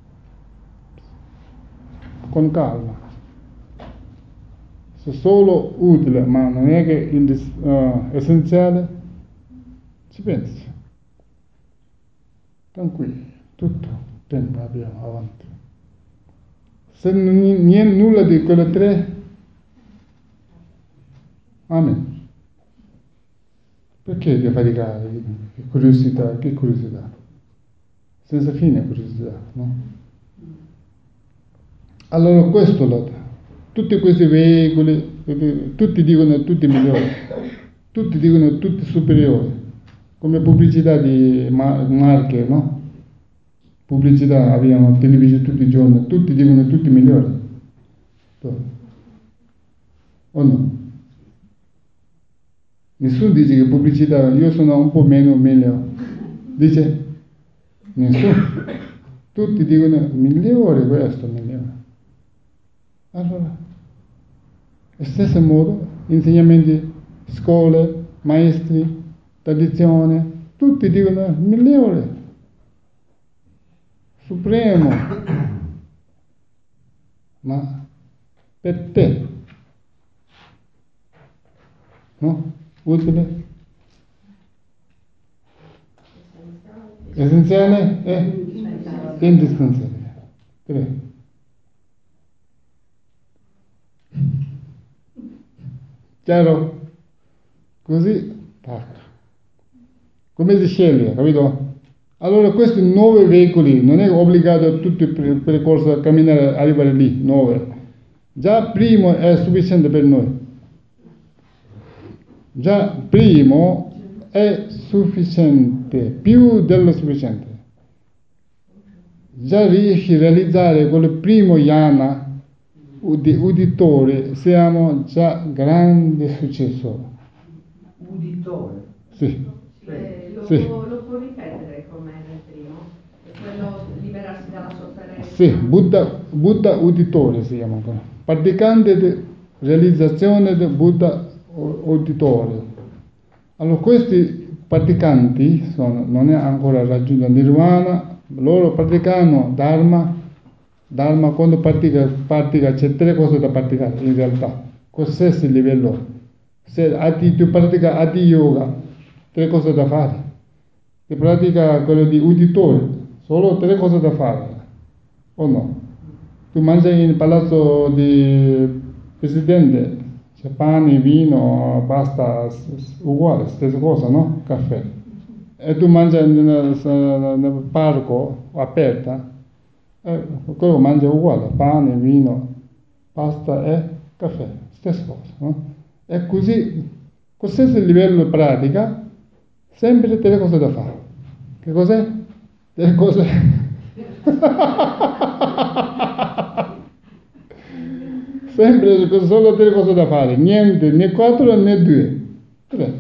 Speaker 1: con calma. Se solo utile, ma non è che indis- uh, essenziale, ci pensi. Tranquilli, tutto tempo abbiamo avanti. Se non è nulla di quelle tre, amen. Perché devi faticare? Che curiosità, che curiosità. Senza fine curiosità, no? Allora questo lo tutti questi veicoli, tutti dicono tutti migliori, tutti dicono tutti superiori. come pubblicità di mar- marche, no? Pubblicità, abbiamo televisione tutti i giorni, tutti dicono tutti migliori. O no? Nessuno dice che pubblicità, io sono un po' meno meglio. Dice? Nessuno. Tutti dicono migliore questo, migliore. Allora, allo stesso modo, insegnamenti, scuole, maestri, tradizione, tutti dicono migliore, supremo. Ma per te, no? Utile? Essenziale e indispensabile. Tre. Chiaro? Così, tac. Come si sceglie, capito? Allora questi nove veicoli, non è obbligato tutto il percorso a camminare, arrivare lì, nove. Già primo è sufficiente per noi. Già primo è sufficiente, più dello sufficiente. Già riesci a realizzare quel primo yana di uditore, siamo già grande successo.
Speaker 7: Uditore?
Speaker 1: Sì.
Speaker 7: Eh, lo,
Speaker 1: Sì.
Speaker 7: Può, lo può ripetere come nel primo? È quello liberarsi dalla sofferenza?
Speaker 1: Sì, Buddha, Buddha uditore si chiama. Praticante di realizzazione del Buddha uditore. Allora questi praticanti sono, non è ancora raggiunto Nirvana, loro praticano Dharma. Dharma quando pratica, pratica c'è tre cose da praticare in realtà, qualsiasi livello. Se adi, tu pratica Adi Yoga, tre cose da fare. Se pratica quello di uditore, solo tre cose da fare, o no? Tu mangi in palazzo di presidente, c'è pane, vino, pasta, uguale, stessa cosa, no? Caffè. E tu mangi nel, nel parco aperta, eh, quello mangia uguale, pane, vino, pasta e caffè, stessa cosa, no? E così, qualsiasi livello di pratica, sempre tre cose da fare. Che cos'è? Tre cose. Sempre solo tre cose da fare, niente, né quattro né due. Tre.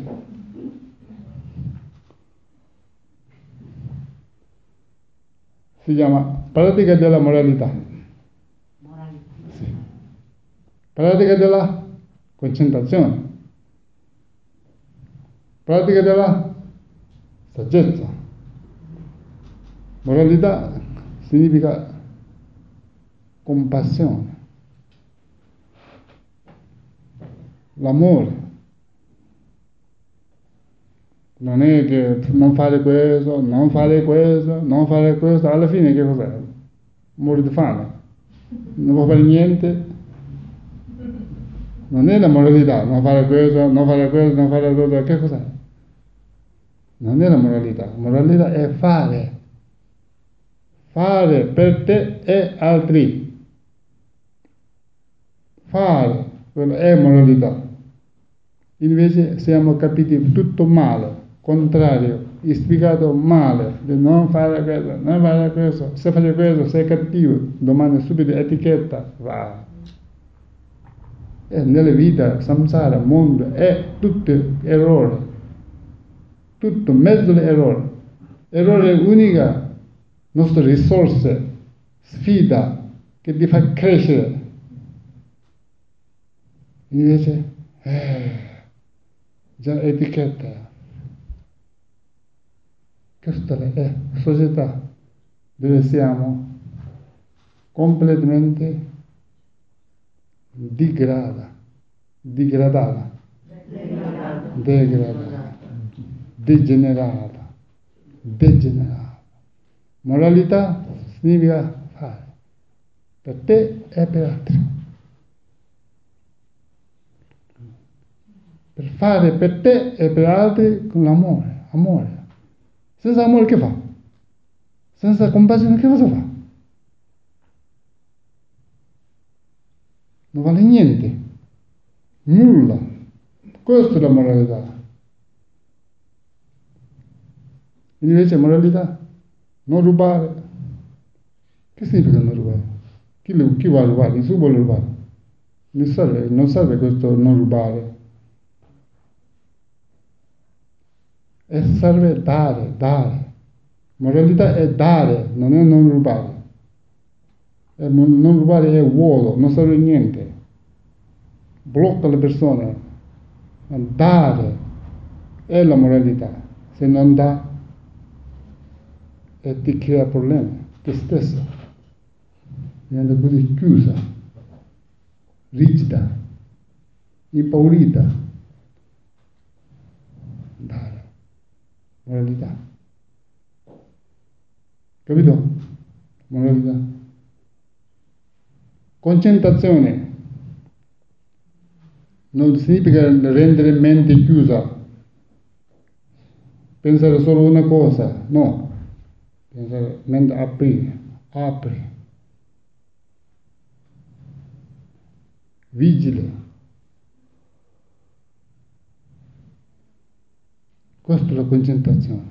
Speaker 1: Si chiama pratica della moralità.
Speaker 4: Moralità.
Speaker 1: Sì. Pratica della concentrazione. Pratica della saggezza. Moralità significa compassione, l'amore. Non è che non fare questo, non fare questo, non fare questo, alla fine che cos'è? Muori di fame, non può fare niente. Non è la moralità, non fare questo, non fare questo, non fare questo, che cos'è? Non è la moralità, la moralità è fare. Fare per te e altri. Fare, quello è moralità. Invece siamo capiti tutto male, contrario, spiegato male, di non fare questo, non fare questo, se fai questo sei cattivo, domani subito etichetta, va. E nella vita, samsara, mondo, è tutto errore, tutto mezzo errore. Errore unica, nostre risorse, sfida che ti fa crescere. Invece, eh, già etichetta. Questa è la società dove siamo completamente digrada, digradata, degradata, degradata, degenerata, degenerata. Moralità significa fare per te e per altri. Per fare per te e per altri con l'amore, amore. Senza amore che fa? Senza compassione che cosa fa? Non vale niente, nulla. Questa è la moralità. Invece moralità, non rubare. Che significa non rubare? Chi, lo, chi vuole rubare? Nessuno vuole rubare. Non serve, non serve questo non rubare. E serve dare, dare. Moralità è dare, non è non rubare. E non, non rubare è vuoto, non serve a niente. Blocca le persone. Dare è la moralità. Se non dà, e ti crea problemi, te stesso. Diventa così chiusa, rigida, impaurita. Dare. Moralità. Capito? Moralità. Concentrazione. Non significa rendere mente chiusa, pensare solo una cosa, no. Pensare mente aprire, apri. Vigile. Questa è la concentrazione.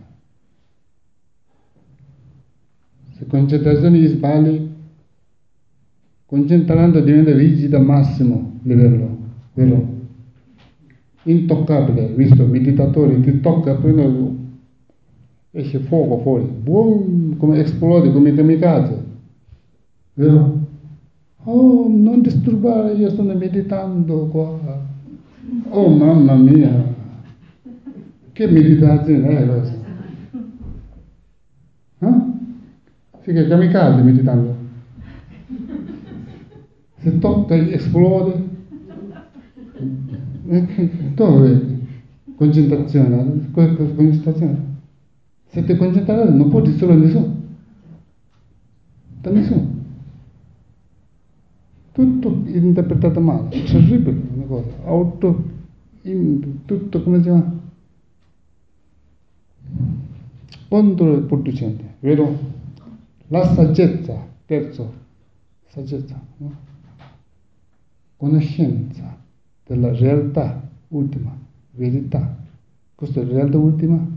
Speaker 1: Se concentrazione sbagli, concentrando diventa rigida massimo livello, vero? Intoccabile, visto, meditatore ti tocca, poi esce fuoco fuori, boom, come esplode, come kamikaze, vero? Oh, non disturbare, io sto meditando qua. Oh, mamma mia, che meditazione è questa? Eh? Sì, che kamikaze meditando. Se tocca, esplode. Dove? Concentrazione, concentrazione. Se ti concentrerai non puoi disturbare nessuno. Da nessuno. Tutto interpretato male, è terribile una cosa. Auto, in, tutto come si chiama? Controproducente, vero? La saggezza, terzo, saggezza, no? Conoscenza della realtà ultima, verità. Questa è la realtà ultima.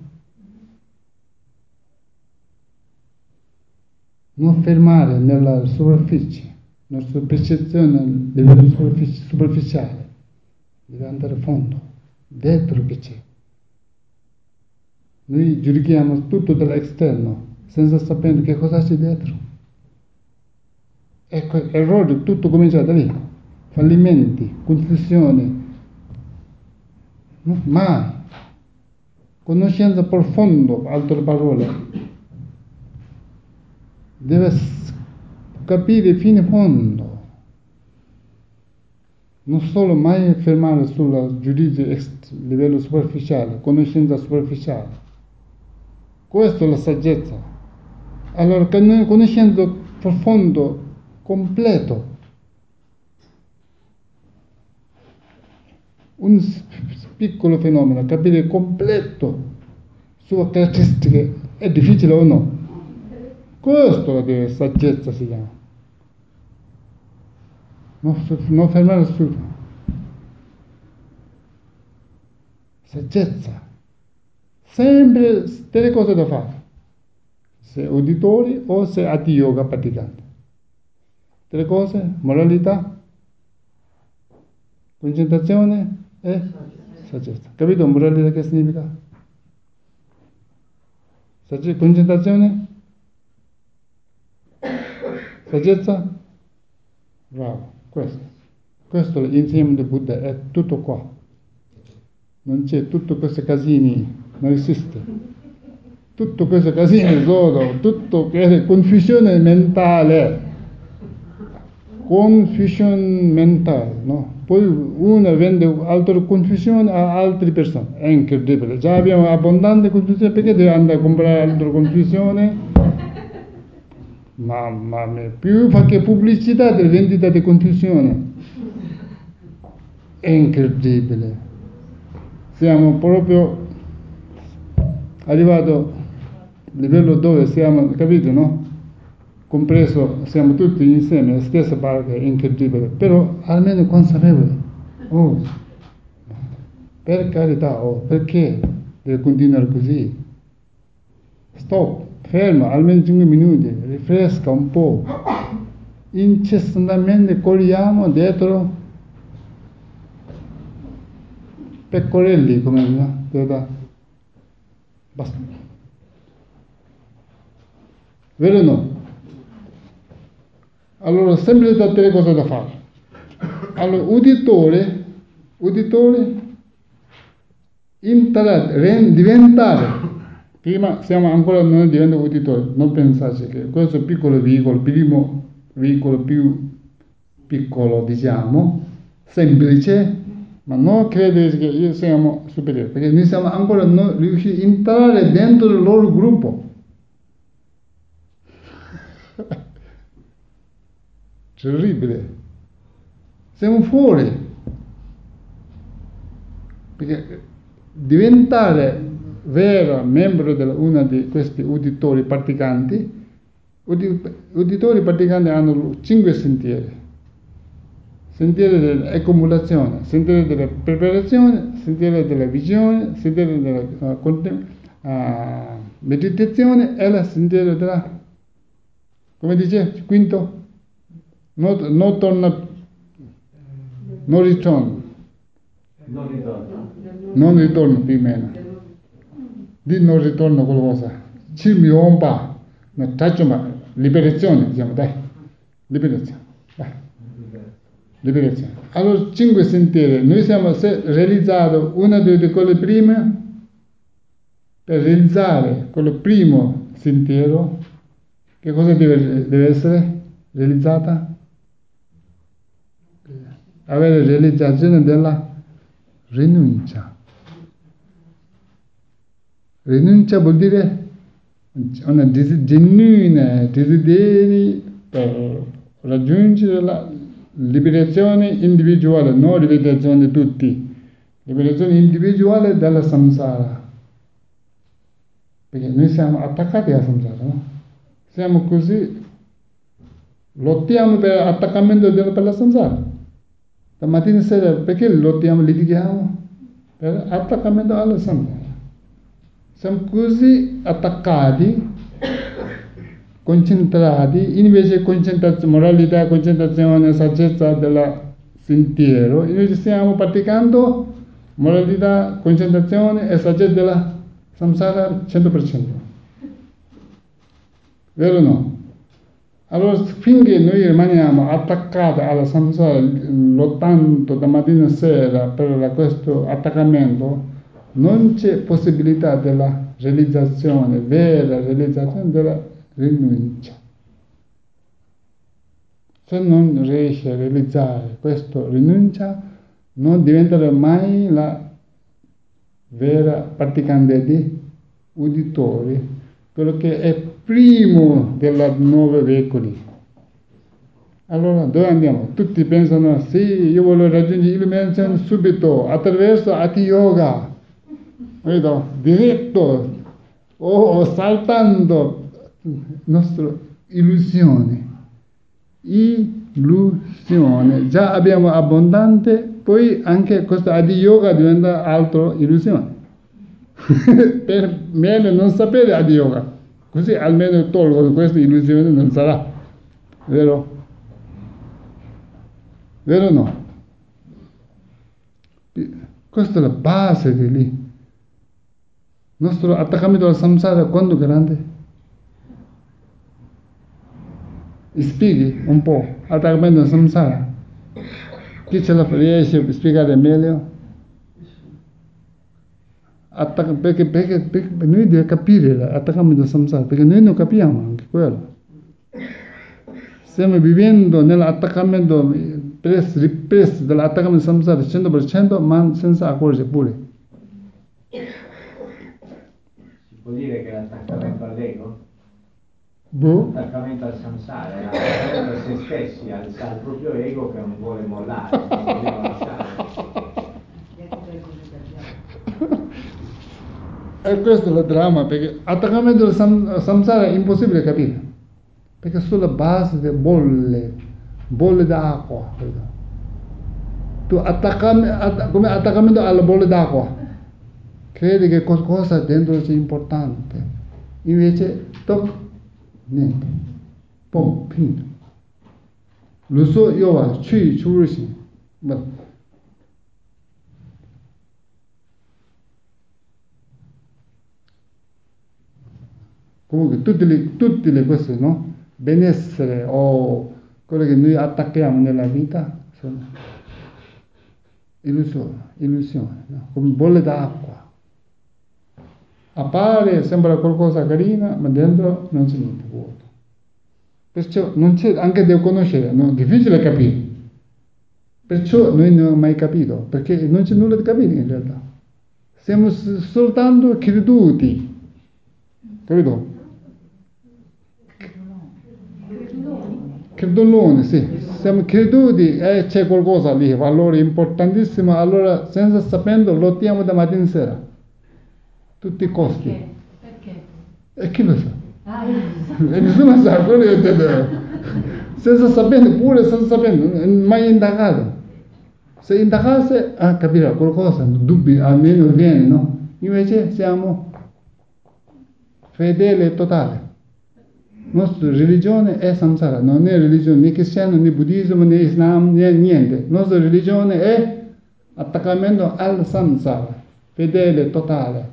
Speaker 1: Non fermare nella superficie, nella sua percezione a livello superficiale, deve andare a fondo, dentro che c'è. Noi giudichiamo tutto dall'esterno, senza sapere che cosa c'è dentro. Ecco, errori, tutto comincia da lì. Fallimenti, confusione. No, mai. Conoscenza profonda, altre parole. Deve capire fino in fondo. Non solo mai fermare sul giudizio a livello superficiale, conoscenza superficiale. Questa è la saggezza. Allora, conoscenza profondo, completo, un piccolo fenomeno, capire completo, sue caratteristiche, è difficile o no? Questo è la saggezza si chiama. Non, non fermare su. Saggezza. Sempre delle cose da fare. Se uditori o se atti yoga praticante. Tre cose, moralità, concentrazione e saggezza. Capito moralità che significa? Saggezza, concentrazione? Saggezza? Bravo, questo. Questo è l'insieme del Buddha, è tutto qua. Non c'è tutti questi casini, non esiste. Tutto questo casino solo, tutto che è confusione mentale. Confusione mentale, no? Poi uno vende altra confusione a altre persone, è incredibile. Già abbiamo abbondante confusione, perché deve andare a comprare altra confusione? Mamma mia, più fa che pubblicità della vendita di confusione. È incredibile. Siamo proprio arrivati al livello dove siamo, capito, no? Compreso, siamo tutti insieme, la stessa barca, è incredibile, però almeno consapevoli. Oh, per carità, oh, perché deve continuare così? stop, ferma almeno cinque minuti, rifresca un po', incessantemente corriamo dietro pecorelli, come no? Basta. Vero o no? Allora, sempre da tre cose da fare. Allora, uditore, uditore, entrare, diventare, prima siamo ancora non diventando uditori, non pensate che questo piccolo veicolo, primo veicolo più piccolo, diciamo, semplice, ma non credete che io siamo superiori, perché noi siamo ancora non riusciti a entrare dentro il loro gruppo. Terribile. Siamo fuori. Perché diventare vero membro di uno di questi uditori praticanti, uditori praticanti hanno cinque sentieri. Sentiero dell'accumulazione, sentiero della preparazione, sentiero della visione, sentiero della uh, uh, meditazione e la sentiero della, come dice, quinto, non, non torna, non ritorno.
Speaker 2: Non ritorno.
Speaker 1: Non ritorno più o meno. Di non ritorno qualcosa. Ci mi rompa, ma faccio ma liberazione, diciamo, dai. Liberazione. Dai. Liberazione. Allora, cinque sentieri. Noi siamo realizzati una di quelle prime. Per realizzare quello primo sentiero, che cosa deve, deve essere realizzata? Avere realizzazione della rinuncia. Rinuncia vuol dire una genuina desiderio per raggiungere la liberazione individuale, non liberazione di tutti, liberazione individuale dalla samsara. Perché noi siamo attaccati alla samsara, no? Siamo così, lottiamo per attaccamento per la samsara. La mattina e sera perché lottiamo, litighiamo? Per attaccamento alla samsara. Siamo così attaccati, concentrati, invece concentrazione, moralità, concentrazione, saggezza del sentiero, invece stiamo praticando moralità, concentrazione e saggezza della samsara cento per cento. Vero o no? Allora, finché noi rimaniamo attaccati alla samsara, lottando da mattina a sera per questo attaccamento, non c'è possibilità della realizzazione, vera realizzazione della rinuncia. Se non riesce a realizzare questa rinuncia, non diventerà mai la vera praticante di uditori, quello che è primo della nuova veicoli. Allora, dove andiamo? Tutti pensano, sì, io voglio raggiungere l'illuminazione subito, attraverso Ati Yoga. Vedo, diretto, o oh, saltando, nostra illusione. Illusione. Già abbiamo abbondante, poi anche questo Adi Yoga diventa altra illusione. Per meglio non sapere Adi Yoga, così almeno tolgo questa illusione, non sarà. Vero? Vero o no? Questa è la base di lì. Il nostro attaccamento al samsara quanto grande? Spieghi un po', attaccamento al samsara. Chi ce la riesce a spiegare meglio? Attacca, perché, perché, perché noi dobbiamo capire l'attaccamento al samsara, perché noi non capiamo anche quello. Stiamo vivendo nell'attaccamento preso, ripreso dell'attaccamento al samsara cento per cento, ma senza accorgersi pure.
Speaker 2: Può dire che l'attaccamento all'ego?
Speaker 1: Boh.
Speaker 2: L'attaccamento al samsara, l'attaccamento a se stessi, al, al proprio ego che non vuole mollare, non vogliamo lasciare.
Speaker 1: E questo è il dramma, perché l'attaccamento al sam, samsara è impossibile capire, perché sulla base delle bolle, bolle d'acqua. Tu attaccamento, come attaccamento alla bolla d'acqua, credi che qualcosa dentro sia importante. Invece, toc, niente. Pom, finito. Lo so, io va, ci, ci, comunque tutte le, tutte le cose, no? Benessere o quello che noi attacchiamo nella vita sono illusioni, illusioni, no? Come bolle d'acqua. Appare, sembra qualcosa carina, ma dentro non c'è niente, vuoto. Perciò non c'è, anche devo conoscere, no? Difficile capire. Perciò noi non abbiamo mai capito, perché non c'è nulla da capire in realtà. Siamo soltanto creduti, capito? Creduloni, sì. Siamo creduti e eh, c'è qualcosa lì, valore importantissimo, allora senza sapendo lottiamo da mattina in sera. Tutti i costi.
Speaker 6: Perché? Perché?
Speaker 1: E chi lo sa?
Speaker 6: Ah,
Speaker 1: E nessuno sa, quello è detto. Senza sapere, pure senza sapere, mai indagato. Se indagasse, ah, capirà qualcosa, dubbi almeno viene, no? Invece siamo fedeli e totali. La nostra religione è samsara, non è religione né cristiano, né buddismo, né islam, né niente. La nostra religione è attaccamento al samsara, fedele, totale.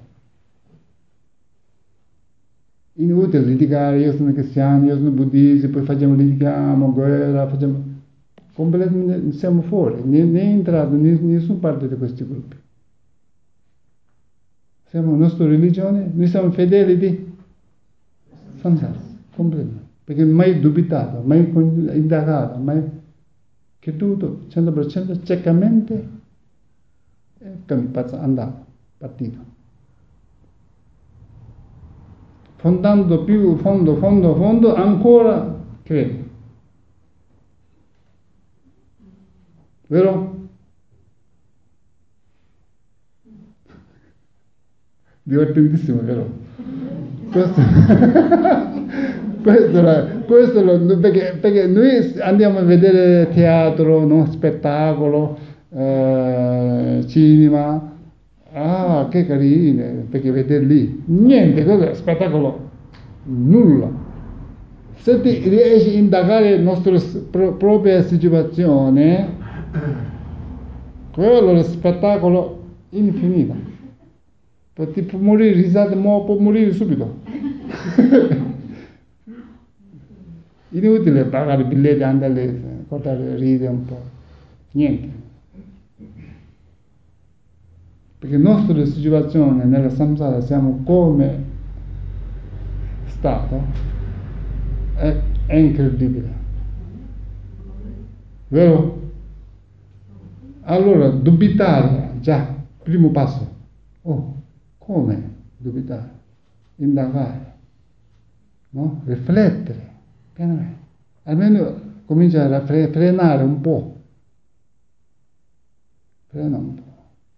Speaker 1: Inutile litigare, io sono cristiano, io sono buddista, poi facciamo litighiamo, guerra, facciamo... completamente siamo fuori, né, né entrato in nessuna parte di questi gruppi. Siamo la nostra religione, noi siamo fedeli di samsara, completamente. Perché mai dubitato, mai indagato, mai creduto, cento per cento ciecamente e andato, partito. Fondando più fondo, fondo, fondo, ancora credi. Vero? Divertentissimo, vero? Questo, questo, è, questo è, perché, perché noi andiamo a vedere teatro, no? Spettacolo, eh, cinema. Ah, che carine, perché vedere lì. Niente, cos'è? Spettacolo. Nulla. Se ti riesci a indagare la nostra pro, propria situazione, quello è lo spettacolo infinito. Ti può morire risate, ma può morire subito. Inutile pagare biglietti, andare, guardare, ridere un po'. Niente. Perché la nostra situazione nella samsara siamo come stato è, è incredibile. Vero? Allora, dubitare, già, primo passo. Oh, come dubitare? Indagare, no? Riflettere, piano, almeno cominciare a fre- frenare un po'. Frena un po'.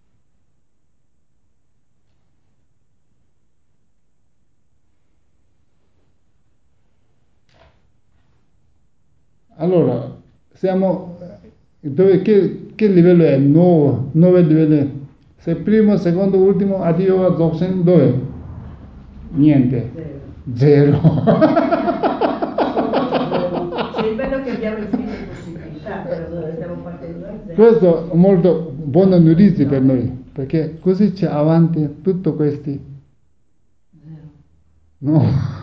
Speaker 1: Allora, siamo, dove, che, che livello è? Nuovo, nove livelli. Se primo, secondo, ultimo, addio, dzogchen, dove? Niente. Zero.
Speaker 7: C'è il bello che abbiamo infinite possibilità, però stiamo partendo da zero.
Speaker 1: Questo è molto buona notizia per noi, perché così c'è avanti tutti questi. No.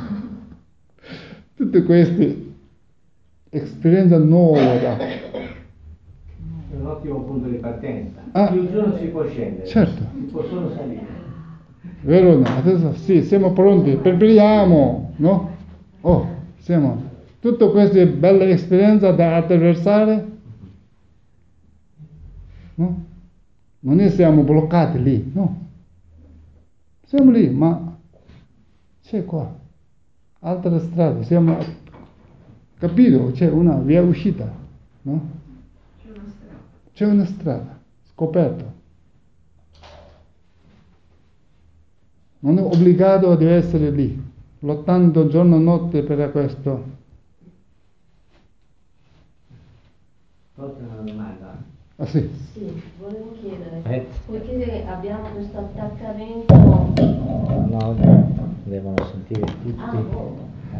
Speaker 1: Tutti questi. Esperienza nuova.
Speaker 2: È un ottimo punto di partenza.
Speaker 1: Ah,
Speaker 2: Più giù non si può scendere.
Speaker 1: certo.
Speaker 2: Si può solo salire.
Speaker 1: Vero o no? Adesso sì, siamo pronti, prepariamo, no? Oh, siamo. Tutte queste belle esperienze da attraversare, no? Non è siamo bloccati lì, no? Siamo lì, ma c'è qua. Altra strada, siamo... Capito? C'è una via uscita, no?
Speaker 7: C'è una strada.
Speaker 1: C'è una strada, scoperto. Non è obbligato di essere lì, lottando giorno e notte per questo.
Speaker 2: Forse una domanda.
Speaker 1: Ah sì?
Speaker 8: Sì, volevo chiedere,
Speaker 2: Eh.
Speaker 8: poiché abbiamo questo attaccamento
Speaker 2: No, devono sentire. tutti.
Speaker 8: Ah, boh.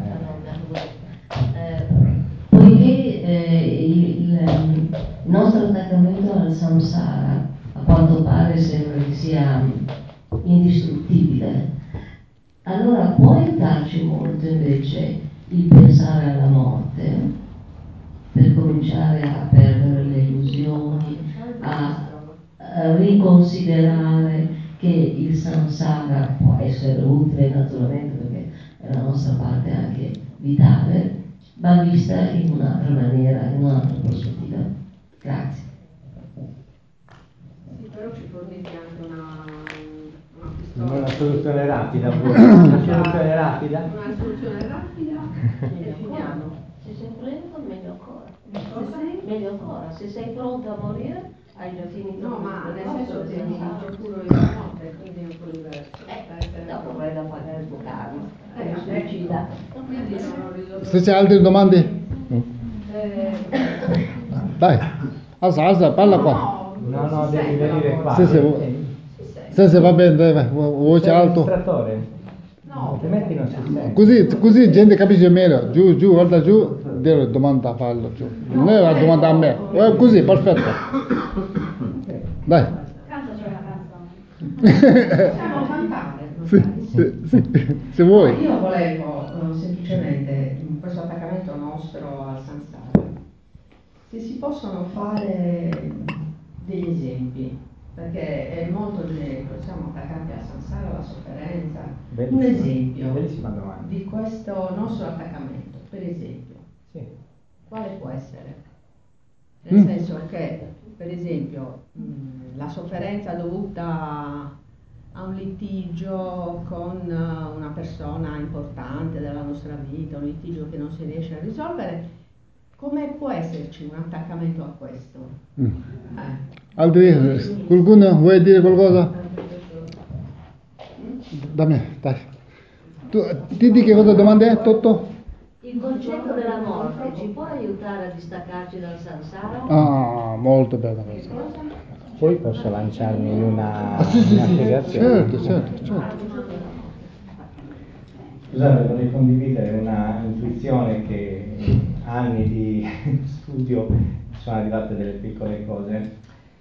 Speaker 8: Eh, poiché eh, il, il nostro attaccamento al samsara a quanto pare sembra che sia indistruttibile, allora può aiutarci molto invece il pensare alla morte per cominciare a perdere le illusioni, a, a riconsiderare che il samsara può essere utile naturalmente perché è la nostra parte anche vitale, ma vista in un'altra maniera, in un'altra prospettiva. Grazie.
Speaker 7: Sì, però ci fornisce anche una, una
Speaker 2: Non
Speaker 7: pistola.
Speaker 2: è una soluzione rapida, pure. Una soluzione rapida?
Speaker 7: Una soluzione rapida e finiamo.
Speaker 8: Se sei pronto, meglio ancora.
Speaker 7: Cosa?
Speaker 8: Meglio ancora. Se sei pronto a morire, hai già finito.
Speaker 7: No, ma
Speaker 8: tutto il
Speaker 7: nel senso
Speaker 8: costo
Speaker 7: che
Speaker 8: del
Speaker 7: mi
Speaker 8: samsara.
Speaker 7: procuro io la notte, quindi è un po' diverso.
Speaker 8: Eh, dopo avrai da pagare il tuo carro.
Speaker 7: Eh,
Speaker 8: È suicida.
Speaker 7: Quindi non ho risolto.
Speaker 1: Se c'è altre domande?
Speaker 7: Eh,
Speaker 1: Dai, alza, alza, parla qua.
Speaker 7: no,
Speaker 2: No, no,
Speaker 7: si
Speaker 2: devi
Speaker 7: sente la
Speaker 2: venire
Speaker 7: voce.
Speaker 2: qua.
Speaker 1: Sì, sì,
Speaker 2: Eh,
Speaker 1: vu-
Speaker 7: Si sente.
Speaker 1: Se, se va bene, dai, vai, vo- voce
Speaker 2: c'è
Speaker 1: alto.
Speaker 2: l'amministratore.
Speaker 7: No,
Speaker 2: Altrimenti non si sente.
Speaker 1: Così, così gente capisce meglio. Giù, giù, guarda giù, dire domanda fallo giù. Non è una domanda a me. Eh, così, perfetto. Dai.
Speaker 6: Cantaci una canzone.
Speaker 7: possiamo cantare.
Speaker 1: Sì, sì, sì, se vuoi.
Speaker 7: Io volevo eh, semplicemente in questo attaccamento nostro al samsara, se si possono fare degli esempi, perché è molto generico, siamo attaccati al samsara, alla sofferenza.
Speaker 2: Bellissima,
Speaker 7: Un esempio
Speaker 2: bellissima domanda.
Speaker 7: di questo nostro attaccamento, per esempio,
Speaker 2: Sì.
Speaker 7: quale può essere? Nel
Speaker 1: Mm.
Speaker 7: senso che, per esempio, mh, la sofferenza dovuta a un litigio con uh, una persona importante della nostra vita, un litigio che non si riesce a risolvere, come può esserci un attaccamento a questo?
Speaker 1: Mm.
Speaker 7: Eh.
Speaker 1: Altri, qualcuno vuoi dire qualcosa? Da me, dai. Tu, ti di che cosa domande è, Totto?
Speaker 8: Il concetto della morte ci può aiutare a distaccarci dal samsara?
Speaker 1: Ah, molto bella cosa.
Speaker 2: Poi posso lanciarmi in una,
Speaker 1: Ah, sì, sì,
Speaker 2: una
Speaker 1: sì,
Speaker 2: spiegazione.
Speaker 1: certo, certo, certo.
Speaker 2: Scusate, vorrei condividere una intuizione che in anni di studio sono arrivate delle piccole cose.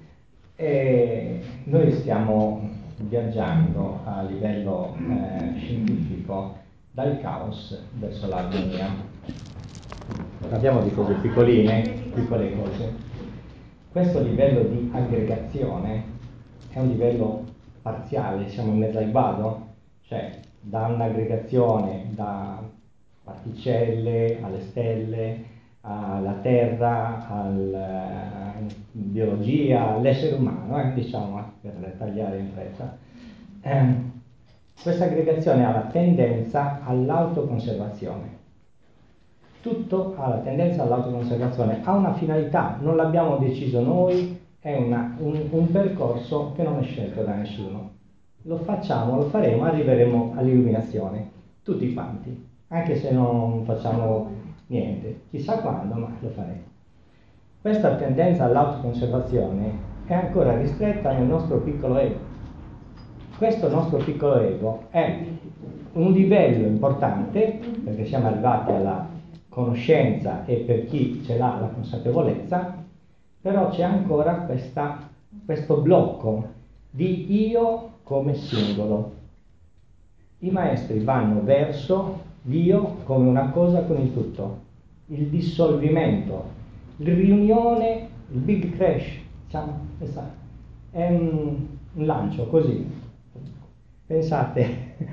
Speaker 2: E noi stiamo viaggiando a livello eh, scientifico dal caos verso l'armonia. Parliamo di cose piccoline, piccole cose. Questo livello di aggregazione è un livello parziale, siamo in mezzo al guado, cioè da un'aggregazione da particelle alle stelle, alla terra, alla biologia, all'essere umano, eh, diciamo, per tagliare in fretta. Eh, questa aggregazione ha la tendenza all'autoconservazione. Tutto ha la tendenza all'autoconservazione, ha una finalità, non l'abbiamo deciso noi, è una, un, un percorso che non è scelto da nessuno. Lo facciamo, lo faremo, arriveremo all'illuminazione, tutti quanti, anche se non facciamo niente, chissà quando, ma lo faremo. Questa tendenza all'autoconservazione è ancora ristretta nel nostro piccolo ego. Questo nostro piccolo ego è un livello importante, perché siamo arrivati alla conoscenza e per chi ce l'ha la consapevolezza, però c'è ancora questa, questo blocco di io come singolo. I maestri vanno verso l'io come una cosa con il tutto, il dissolvimento, la riunione, il big crash, diciamo, è un, un lancio così. Pensate,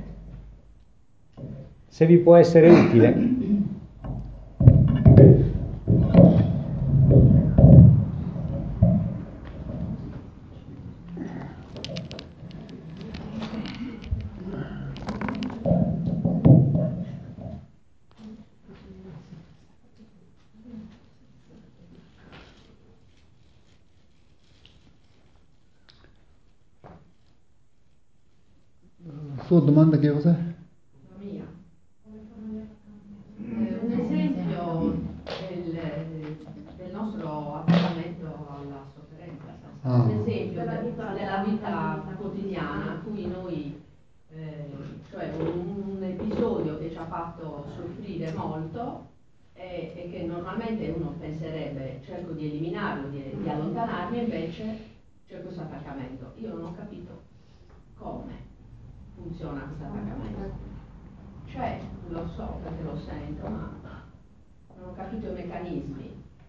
Speaker 2: se vi può essere utile.
Speaker 1: Sua domanda che cos'è?
Speaker 7: La mia. Eh, un esempio del, del nostro attaccamento alla sofferenza,
Speaker 1: Ah.
Speaker 7: un esempio della vita, della vita quotidiana a cui noi, eh, cioè un, un episodio fatto soffrire molto e, e che normalmente uno penserebbe cerco di eliminarlo, di, di allontanarmi, invece c'è questo attaccamento. Io non ho capito come funziona questo attaccamento. Cioè, lo so perché lo sento, ma non ho capito i meccanismi.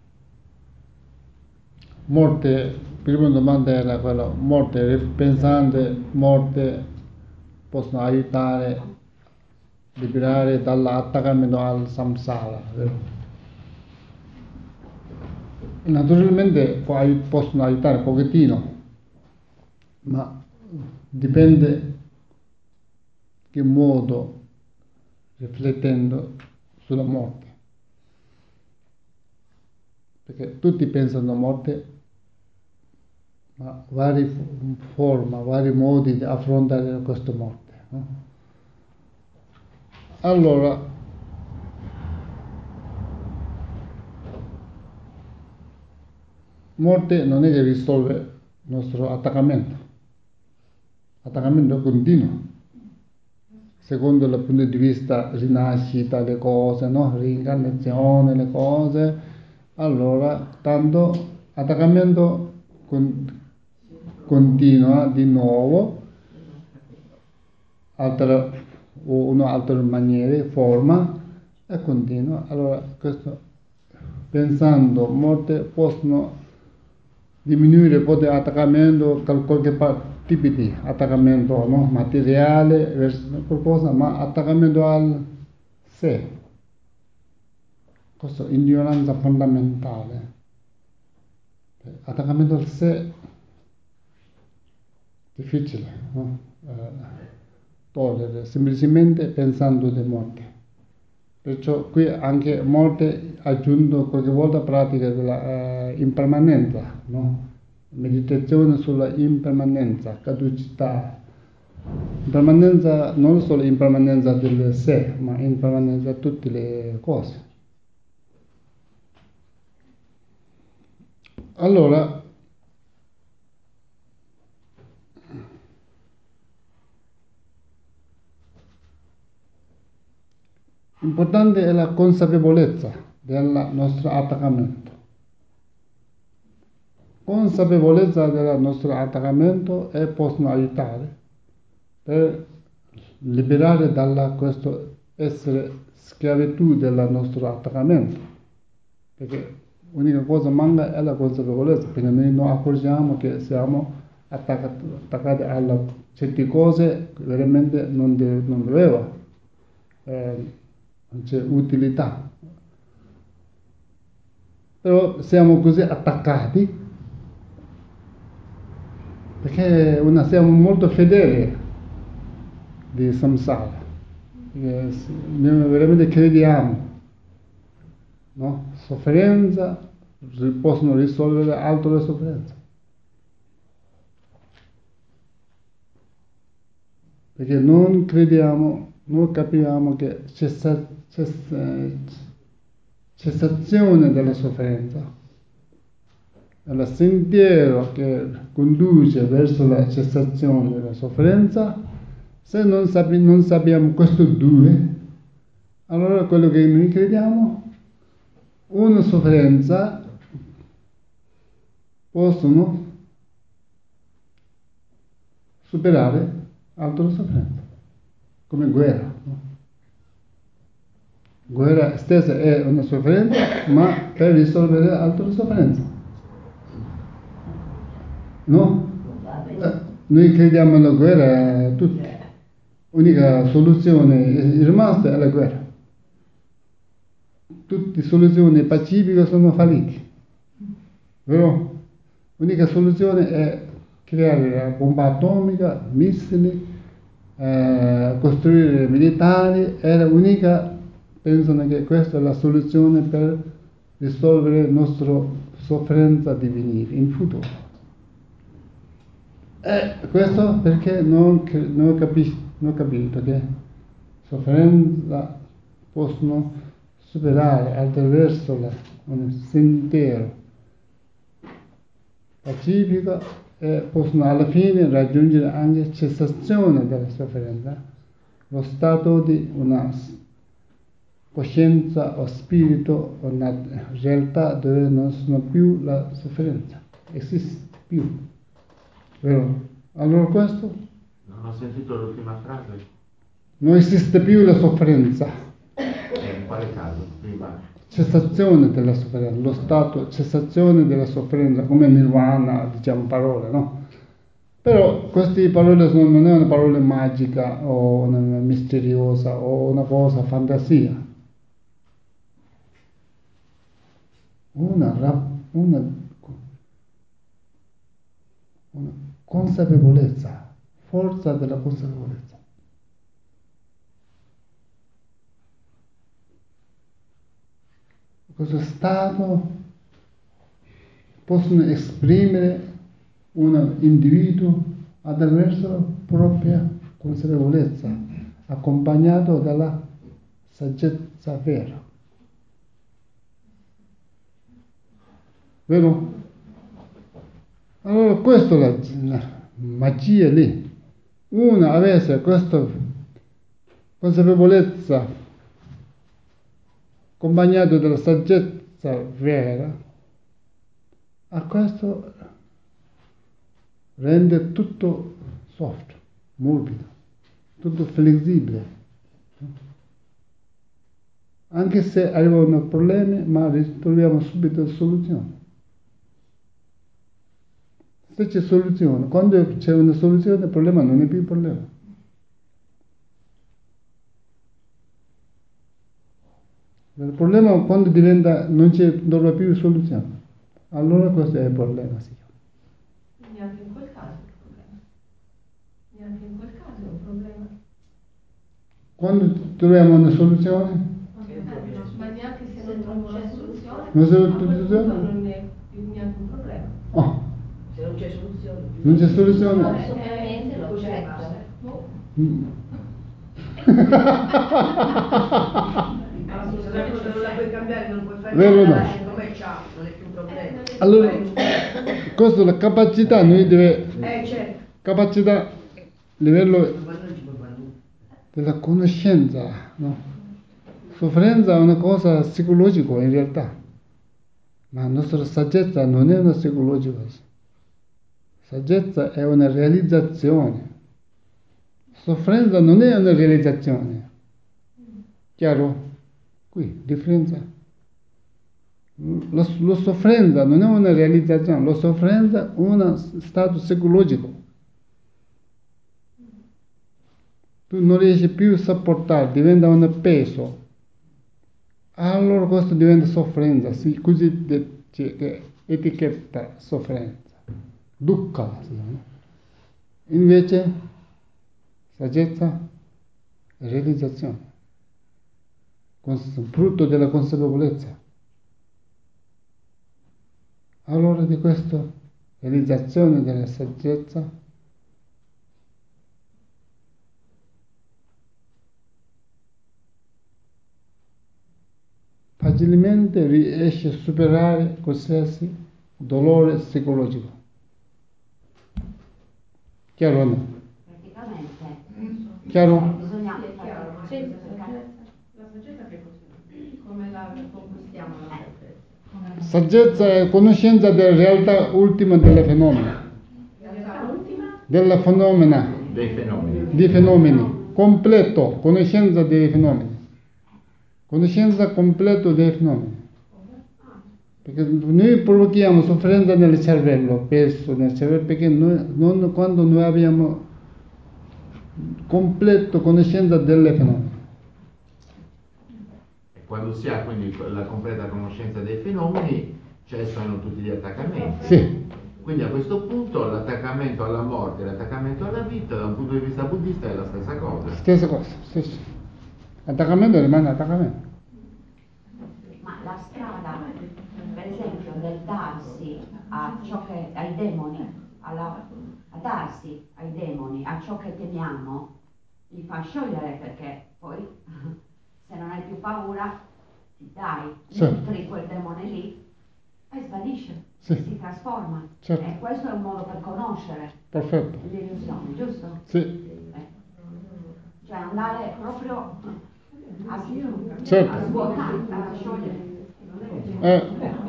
Speaker 1: Morte, prima domanda era quella, morte pensante, morte possono aiutare a liberare dall'attaccamento al samsara, vero? Naturalmente può, possono aiutare un pochettino, ma dipende che modo, riflettendo sulla morte. Perché tutti pensano a morte, ma varie forme, vari modi di affrontare questa morte. No? Allora, morte non è che risolve il nostro attaccamento, attaccamento continuo, secondo il punto di vista rinascita, le cose, no? Reincarnazione, le cose, allora tanto attaccamento con, continua di nuovo, altra, o un'altra maniera, forma e continua. Allora questo, pensando morte, possono diminuire un po' di attaccamento, qualche tipo di attaccamento, no? Materiale verso qualcosa, ma attaccamento al sé. Questa è ignoranza fondamentale. Attaccamento al sé difficile, no? Eh, togliere semplicemente pensando di morte. Perciò qui anche morte aggiunto qualche volta pratica della eh, impermanenza, no? Meditazione sulla impermanenza, caducità. Impermanenza non solo impermanenza del sé, ma impermanenza di tutte le cose. Allora, l'importante è la consapevolezza del nostro attaccamento. Consapevolezza del nostro attaccamento e possono aiutare per liberare dalla questo essere schiavitù del nostro attaccamento. Perché l'unica cosa manca è la consapevolezza, perché noi non accorgiamo che siamo attaccati, attaccati a certe cose che veramente non, de, non doveva. Eh, non c'è utilità. Però siamo così attaccati perché una, siamo molto fedeli di samsara, perché noi veramente crediamo, no? Sofferenza possono risolvere altre sofferenze, perché non crediamo, non capiamo che cessa, cessa, cessazione della sofferenza, il sentiero che conduce verso la cessazione della sofferenza. Se non, sappi, non sappiamo questo due, allora quello che noi crediamo, una sofferenza possono superare altre sofferenze, come guerra. No? Guerra stessa è una sofferenza, ma per risolvere altre sofferenze. No? Eh, noi crediamo alla guerra tutti. L'unica soluzione rimasta è la guerra. Tutte le soluzioni pacifiche sono fallite. Vero? L'unica soluzione è creare la bomba atomica, missili, eh, costruire militari. È l'unica, pensano che questa è la soluzione per risolvere la nostra sofferenza di venire in futuro. E questo perché non, non, capisco, non ho capito che sofferenza possono superare attraverso la, un sentiero pacifico e possono alla fine raggiungere anche cessazione della sofferenza, lo stato di una coscienza o spirito o una realtà dove non sono più la sofferenza, esiste più, vero? Allora questo?
Speaker 3: Non ho sentito l'ultima frase.
Speaker 1: Non esiste più la sofferenza.
Speaker 3: Eh, in quale caso? Prima.
Speaker 1: Cessazione della sofferenza, lo stato cessazione della sofferenza, come nirvana, diciamo parole, no? Però queste parole sono, non è una parola magica o una misteriosa o una cosa fantasia. Una, una, una consapevolezza, forza della consapevolezza. Questo stato possono esprimere un individuo attraverso la propria consapevolezza, accompagnato dalla saggezza vera. Vero? Allora questa è la, la magia lì. Una avesse questa consapevolezza accompagnato dalla saggezza vera, a questo rende tutto soft, morbido, tutto flessibile. Anche se arrivano problemi, ma troviamo subito soluzione. Se c'è soluzione, quando c'è una soluzione, il problema non è più un problema. Il problema è quando diventa, non c'è non più soluzione. Allora questo è il problema, sì.
Speaker 6: Neanche in quel caso è un problema. Neanche in quel caso è un problema.
Speaker 1: Quando troviamo una soluzione?
Speaker 6: Ma neanche se non trovo la soluzione,
Speaker 1: non
Speaker 6: a
Speaker 1: c'è
Speaker 6: quel punto
Speaker 1: soluzione?
Speaker 6: non è più neanche un problema.
Speaker 1: Oh.
Speaker 9: Se non c'è soluzione.
Speaker 1: Non c'è soluzione?
Speaker 8: Sofferente lo accetto.
Speaker 1: Mm.
Speaker 9: Ma la soluzione non la puoi cambiare, non puoi fare
Speaker 1: Vero
Speaker 9: niente,
Speaker 1: no?
Speaker 9: la lasci come c'ha, non è più un problema.
Speaker 1: Allora, questa è la capacità, noi deve,
Speaker 9: Eh certo.
Speaker 1: capacità, a livello della conoscenza, no? Sofferenza è una cosa psicologica in realtà, ma la nostra saggezza non è una psicologica. Saggezza è una realizzazione. Sofferenza non è una realizzazione. Chiaro? Qui, differenza. La, la sofferenza non è una realizzazione, la sofferenza è uno stato psicologico. Tu non riesci più a sopportare, diventa un peso. Allora questo diventa sofferenza, sì, così de, cioè, etichetta sofferenza. Dukkha. Invece, saggezza è realizzazione, frutto della consapevolezza. Allora di questa realizzazione della saggezza facilmente riesce a superare qualsiasi dolore psicologico. Chiaro o no?
Speaker 4: Praticamente.
Speaker 1: Chiaro?
Speaker 4: Bisogna
Speaker 6: Sì, è chiaro, ma
Speaker 4: sì,
Speaker 6: la saggezza che cos'è? Come la conquistiamo la saggezza?
Speaker 1: Saggezza è conoscenza della realtà ultima delle fenomena.
Speaker 6: Realtà ultima?
Speaker 1: Della fenomena.
Speaker 3: Dei fenomeni.
Speaker 1: Di fenomeni. Completo, conoscenza dei fenomeni. Conoscenza completa dei fenomeni. Perché noi provochiamo sofferenza nel cervello, spesso nel cervello, perché noi, non quando noi abbiamo completo conoscenza delle fenomeni.
Speaker 3: E quando si ha quindi la completa conoscenza dei fenomeni, cessano tutti gli attaccamenti.
Speaker 1: Sì.
Speaker 3: Quindi a questo punto l'attaccamento alla morte e l'attaccamento alla vita, da un punto di vista buddista, è la stessa cosa.
Speaker 1: Stessa cosa, stessa. Attaccamento rimane attaccamento.
Speaker 4: Ma la strada, per esempio, del darsi a ciò che, ai demoni, alla, a darsi ai demoni, a ciò che temiamo, li fa sciogliere, perché poi se non hai più paura ti dai,
Speaker 1: sì.
Speaker 4: nutri quel demone lì e svanisce,
Speaker 1: sì.
Speaker 4: si trasforma.
Speaker 1: Certo.
Speaker 4: E questo è un modo per conoscere
Speaker 1: Perfetto.
Speaker 4: l'illusione, giusto?
Speaker 1: Sì.
Speaker 4: Eh. Cioè andare proprio a,
Speaker 1: Certo.
Speaker 4: a svuotare, a sciogliere.
Speaker 1: Eh.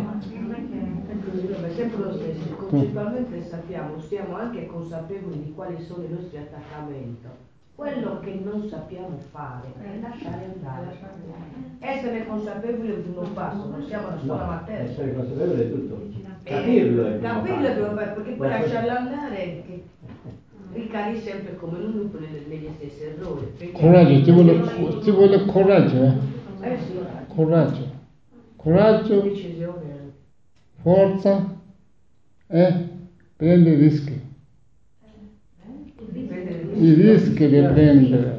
Speaker 9: È sempre lo stesso, concettualmente sappiamo, siamo anche consapevoli di quali sono i nostri attaccamenti. Quello che non sappiamo fare è lasciare andare. Essere consapevoli è il primo passo, non siamo alla scuola
Speaker 2: No,
Speaker 9: materna.
Speaker 2: essere consapevoli è tutto. Capirlo è il primo
Speaker 9: Capirlo è il primo
Speaker 2: passo.
Speaker 9: passo, perché poi
Speaker 2: La-
Speaker 9: lasciarlo andare che ricadi sempre come in un loop nelle- negli stessi errori. Perché-
Speaker 1: Coraggio, ci vuole, ci vuole coraggio, eh?
Speaker 9: Eh sì,
Speaker 1: Coraggio. Coraggio,
Speaker 9: decisione.
Speaker 1: forza e prendi rischi. I rischi di prendere.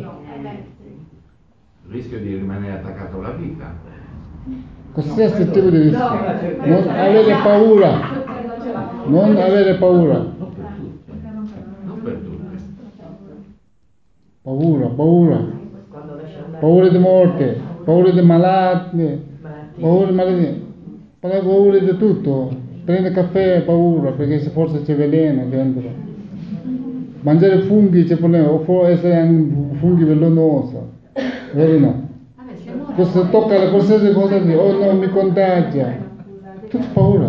Speaker 3: Il rischio di rimanere attaccato alla vita.
Speaker 1: Qualsiasi tipo di rischio.
Speaker 2: No, la certezza.
Speaker 1: Non avere paura. Non avere paura.
Speaker 3: Non per tutti. Non per tutti.
Speaker 1: Paura, paura.
Speaker 9: Quando lascia andare.
Speaker 1: Paura di morte, paura di malattie, paura di malattie. Paura di tutto. Prende caffè, paura, perché forse c'è veleno dentro. Mangiare funghi c'è problema, o può essere funghi velenosi, vero o no? Questo tocca la qualsiasi cosa di, oh no, mi contagia. Tutta paura.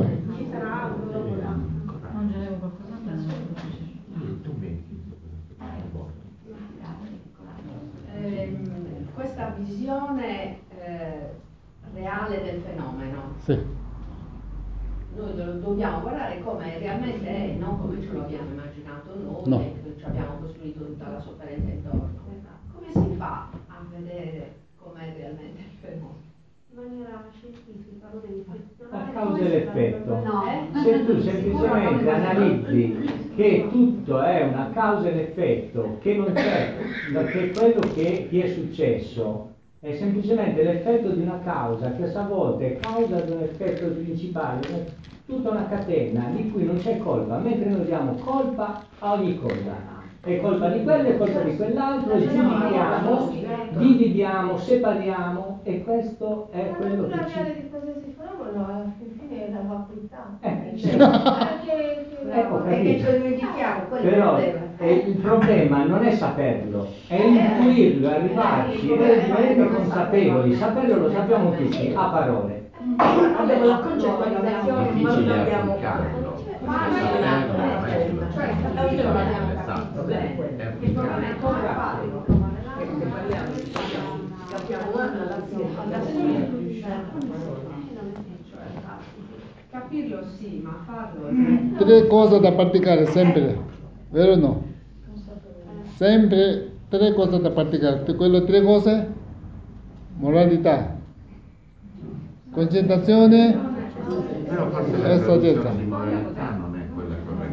Speaker 6: Mangeremo qualcos'altro.
Speaker 3: Tu metti.
Speaker 7: Ehm, questa visione eh, reale del fenomeno,
Speaker 1: Sì.
Speaker 7: noi do- dobbiamo guardare come realmente è, non come ce lo abbiamo immaginato noi,
Speaker 1: No.
Speaker 7: e che ci abbiamo costruito tutta la sofferenza intorno. Come si fa a vedere com'è realmente il fenomeno?
Speaker 10: In maniera scientifica lo devi
Speaker 2: La
Speaker 10: funzionare.
Speaker 2: causa e l'effetto.
Speaker 4: No.
Speaker 2: Se tu semplicemente analizzi che tutto è una causa e l'effetto, che non c'è, che quello che ti è successo è semplicemente l'effetto di una causa, che stavolta è causa di un effetto principale, tutta una catena di cui non c'è colpa, mentre noi diamo colpa a ogni cosa. È colpa di quello, è colpa di quell'altro, e giudichiamo, dividiamo, separiamo, e questo è
Speaker 10: La
Speaker 2: quello
Speaker 10: natura
Speaker 2: che
Speaker 10: reale
Speaker 2: ci...
Speaker 10: di qualsiasi fenomeno alla fine è la vacuità.
Speaker 2: Eh,
Speaker 10: Cioè,
Speaker 2: certo.
Speaker 10: che, che,
Speaker 2: Eh, ho
Speaker 9: E che
Speaker 2: capito.
Speaker 9: ce lo dimentichiamo, quello è il
Speaker 2: Però
Speaker 9: problema.
Speaker 2: eh, il problema non è saperlo, è intuirlo, arrivarci, essere consapevoli. Saperlo lo sappiamo tutti, a parole.
Speaker 9: Abbiamo la concettualizzazione, ma non
Speaker 3: Difficile
Speaker 9: abbiamo...
Speaker 3: applicarlo.
Speaker 7: Ma
Speaker 3: Perché
Speaker 7: non è
Speaker 3: saperlo
Speaker 7: una
Speaker 3: non è quello.
Speaker 7: cioè,
Speaker 3: Difficile
Speaker 7: capito, non abbiamo
Speaker 3: è
Speaker 7: capito.
Speaker 3: esatto.
Speaker 9: problema è quello.
Speaker 3: È
Speaker 7: Il problema è come
Speaker 3: applicarlo.
Speaker 7: farlo.
Speaker 9: Che parliamo, diciamo, capiamo alla fine, alla fine riusciamo a farlo.
Speaker 7: Capirlo sì, ma farlo è...
Speaker 1: Tre cose da praticare sempre, vero o no? Sempre tre cose da praticare. Quelle tre cose? Moralità, concentrazione
Speaker 3: Però forse
Speaker 1: e
Speaker 3: la
Speaker 1: saggezza.
Speaker 3: traduzione di moralità non è quella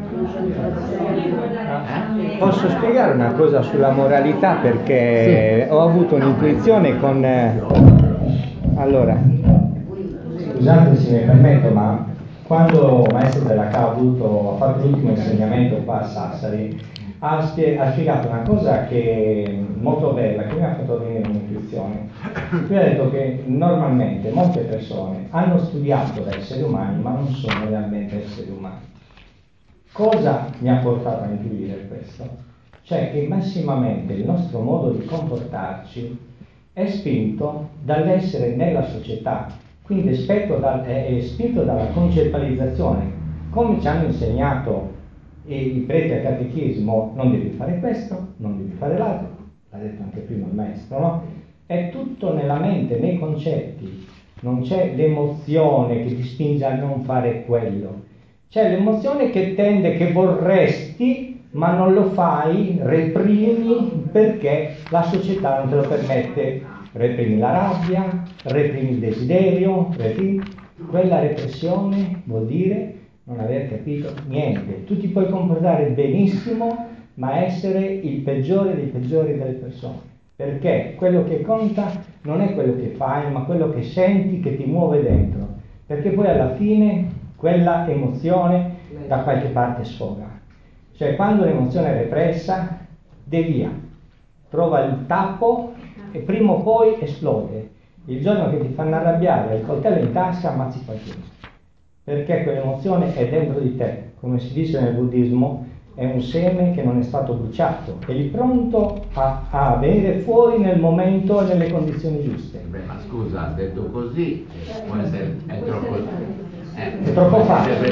Speaker 3: corretta. Eh?
Speaker 2: Posso spiegare una cosa sulla moralità, perché ho avuto un'intuizione con... eh, Allora, scusate se mi permetto, ma quando Maestro della Ca ha, avuto, ha fatto l'ultimo insegnamento qua a Sassari, ha, spie- ha spiegato una cosa che è molto bella, che mi ha fatto venire un'intuizione. Lui ha detto che normalmente molte persone hanno studiato da esseri umani, ma non sono realmente esseri umani. Cosa mi ha portato a intuire questo? Cioè che massimamente il nostro modo di comportarci è spinto dall'essere nella società, quindi è, spinto dal, è, è spinto dalla concettualizzazione. Come ci hanno insegnato i, i preti al catechismo, non devi fare questo, non devi fare l'altro, l'ha detto anche prima il maestro, no? È tutto nella mente, nei concetti, non c'è l'emozione che ti spinge a non fare quello. C'è l'emozione che tende, che vorresti, ma non lo fai, reprimi perché la società non te lo permette. Reprimi la rabbia, reprimi il desiderio, reprimi. Quella repressione vuol dire non aver capito niente. Tu ti puoi comportare benissimo, ma essere il peggiore dei peggiori delle persone. Perché quello che conta non è quello che fai, ma quello che senti, che ti muove dentro. Perché poi alla fine quella emozione da qualche parte sfoga. Cioè quando l'emozione è repressa, devia, trova il tappo e prima o poi esplode. Il giorno che ti fanno arrabbiare, il coltello in tasca, ammazzi qualcuno. Perché quell'emozione è dentro di te. Come si dice nel buddismo, è un seme che non è stato bruciato, è lì pronto a, a venire fuori nel momento e nelle condizioni giuste.
Speaker 3: Beh, ma scusa, detto così, può essere, è troppo, è,
Speaker 2: è troppo facile.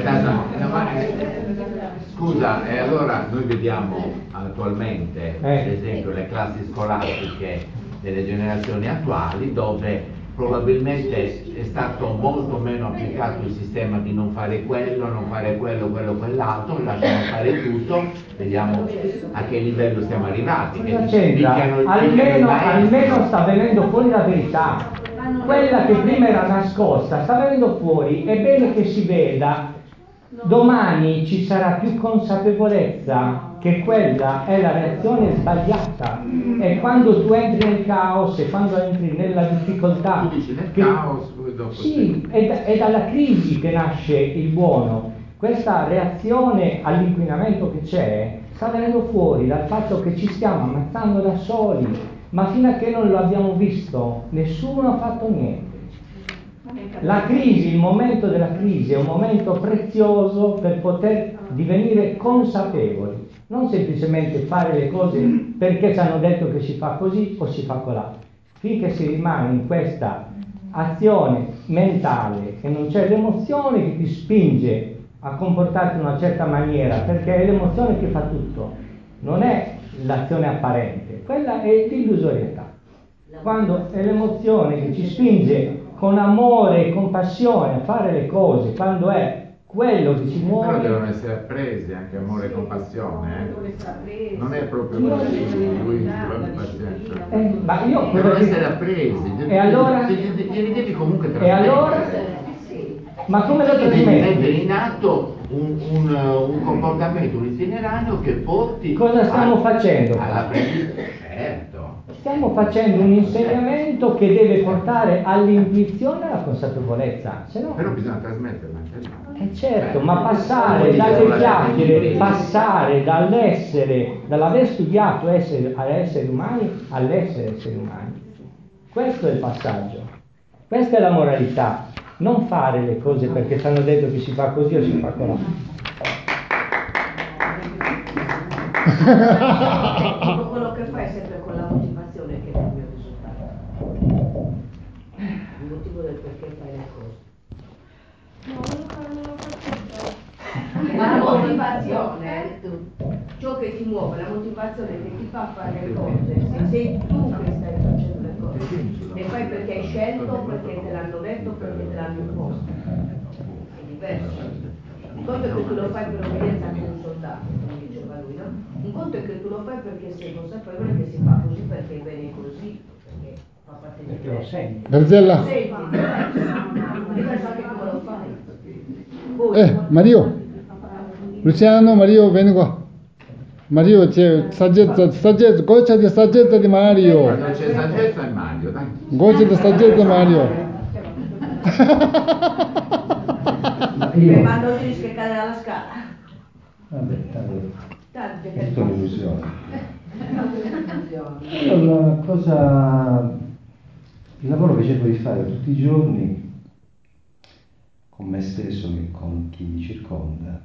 Speaker 3: Scusa, e allora noi vediamo attualmente,
Speaker 2: eh.
Speaker 3: ad esempio, le classi scolastiche delle generazioni attuali, dove probabilmente è stato molto meno applicato il sistema di non fare quello, non fare quello, quello, quell'altro, lasciamo fare tutto, vediamo a che livello siamo arrivati.
Speaker 2: Cosa c'entra? Almeno, almeno sta venendo fuori la verità, quella che prima era nascosta sta venendo fuori, è bene che si veda. Domani ci sarà più consapevolezza che quella è la reazione sbagliata, e quando tu entri nel caos e quando entri nella difficoltà,
Speaker 3: tu dici nel
Speaker 2: che,
Speaker 3: caos, dopo
Speaker 2: sì, è, da, è dalla crisi che nasce il buono. Questa reazione all'inquinamento che c'è sta venendo fuori dal fatto che ci stiamo ammazzando da soli, ma fino a che non lo abbiamo visto nessuno ha fatto niente. La crisi, il momento della crisi è un momento prezioso per poter divenire consapevoli, non semplicemente fare le cose perché ci hanno detto che si fa così o si fa colà. Finché si rimane in questa azione mentale e non c'è l'emozione che ti spinge a comportarti in una certa maniera, perché è l'emozione che fa tutto, non è l'azione apparente, quella è l'illusorietà. Quando è l'emozione che ci spinge con amore e compassione a fare le cose, quando è quello che ci muove.
Speaker 3: Però devono essere appresi anche amore e compassione, eh? Non è proprio così, lui pazienza.
Speaker 2: Eh, ma io
Speaker 3: devono
Speaker 2: che...
Speaker 3: essere appresi,
Speaker 2: e allora
Speaker 3: glieli devi comunque
Speaker 2: trasmettere. E allora? Ma come lo trasmetti?
Speaker 3: Devi mettere in atto un, un, un comportamento, un itinerario che porti.
Speaker 2: Cosa stiamo
Speaker 3: a,
Speaker 2: facendo?
Speaker 3: Alla certo.
Speaker 2: Stiamo facendo un insegnamento che deve portare all'intuizione e alla consapevolezza. Se no...
Speaker 3: Però bisogna trasmetterla anche là.
Speaker 2: Eh certo, ma passare dalle chiacchiere, passare dall'essere, dall'aver studiato essere, ad esseri umani all'essere esseri umani. Questo è il passaggio. Questa è la moralità. Non fare le cose perché ti hanno detto che si fa così o si fa colà.
Speaker 9: Tutto quello che fai è sempre con la motivazione che dà il mio risultato. Il motivo del perché fai le cose.
Speaker 10: No, volevo fare una partita.
Speaker 9: Ma la motivazione, ciò che ti muove, la motivazione che ti fa fare le cose, se sei tu che stai facendo le cose, le fai perché hai scelto, perché te l'hanno detto, perché te l'hanno imposto. È diverso. Un conto è che tu lo fai per obbedienza come un soldato, come diceva lui, no? Un conto è che tu lo fai perché sei consapevole che si fa così perché è bene così, perché fa parte di te.
Speaker 2: Lo senti.
Speaker 1: Garzella.
Speaker 9: Lo senti, è diverso. È diverso anche come lo fai. Poi,
Speaker 1: Eh, Mario. Luciano, Mario, vieni qua. Mario, c'è saggezza, saggezza, goccia di saggezza di Mario.
Speaker 3: Quando c'è saggezza è Mario, dai.
Speaker 1: Goccia di saggezza Mario.
Speaker 9: io... quando dici che cade dalla scala.
Speaker 11: Vabbè, vabbè.
Speaker 9: Tante
Speaker 11: È tutta un'illusione.
Speaker 9: illusioni.
Speaker 11: Io la cosa, il lavoro che cerco di fare tutti i giorni, con me stesso e con chi mi circonda,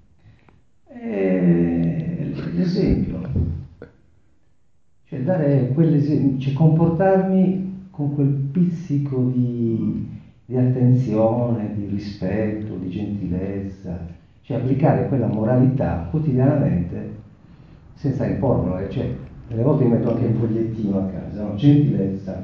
Speaker 11: è l'esempio. Cioè dare quell'esempio, cioè comportarmi con quel pizzico di, di attenzione, di rispetto, di gentilezza, cioè applicare quella moralità quotidianamente senza impormela, cioè delle volte mi metto anche un fogliettino a casa, no? Gentilezza,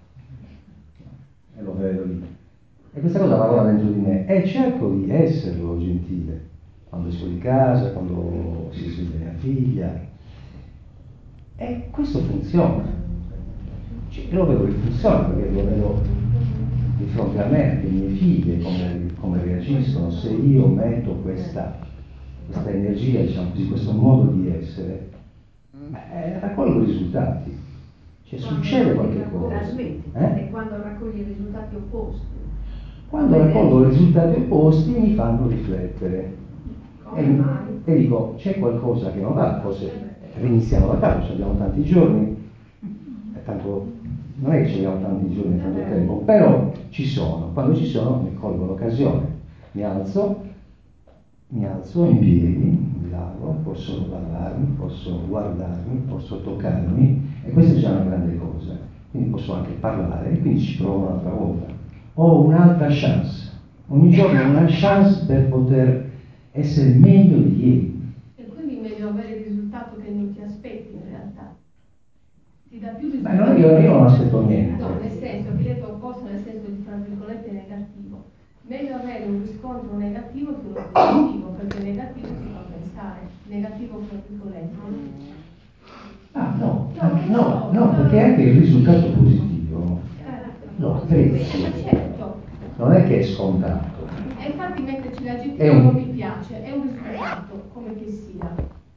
Speaker 11: e lo vedo lì. E questa cosa lavora dentro di me e cerco di esserlo gentile, quando esco di casa, quando si sveglia mia figlia. E questo funziona, cioè, io lo vedo che funziona perché lo vedo di fronte a me, anche le mie figlie, come, come reagiscono. Se io metto questa, questa energia, diciamo così, questo modo di essere, eh, raccolgo risultati, cioè succede qualche cosa.
Speaker 9: Trasmetti,
Speaker 11: eh?
Speaker 9: e quando raccogli i risultati opposti?
Speaker 11: Quando raccolgo risultati opposti mi fanno riflettere e, e dico c'è qualcosa che non va, forse riniziamo da capo, abbiamo tanti giorni, e tanto, non è che ci abbiamo tanti giorni, tanto tempo, però ci sono, quando ci sono mi colgo l'occasione, mi alzo, mi alzo in piedi, mi tavolo, posso lavarmi, posso guardarmi, posso toccarmi, e questa è già una grande cosa. Quindi posso anche parlare e quindi ci provo un'altra volta. Ho un'altra chance, ogni giorno ho una chance per poter essere meglio di ieri.
Speaker 6: E quindi è meglio avere il risultato che non ti aspetti in realtà. Ti dà più
Speaker 11: Ma non, io, io non aspetto niente.
Speaker 6: No, nel senso, biglietto opposto nel senso di, fra virgolette, negativo. Meglio avere un riscontro negativo che uno positivo, perché negativo ti fa pensare. Negativo, fra virgolette.
Speaker 11: Ah, no, anche, no, no, perché anche il risultato positivo lo apprezzo. Non è che è scontato.
Speaker 6: E infatti metterci l'aggettivo
Speaker 11: È un-
Speaker 6: non mi piace, è un risultato, come che sia.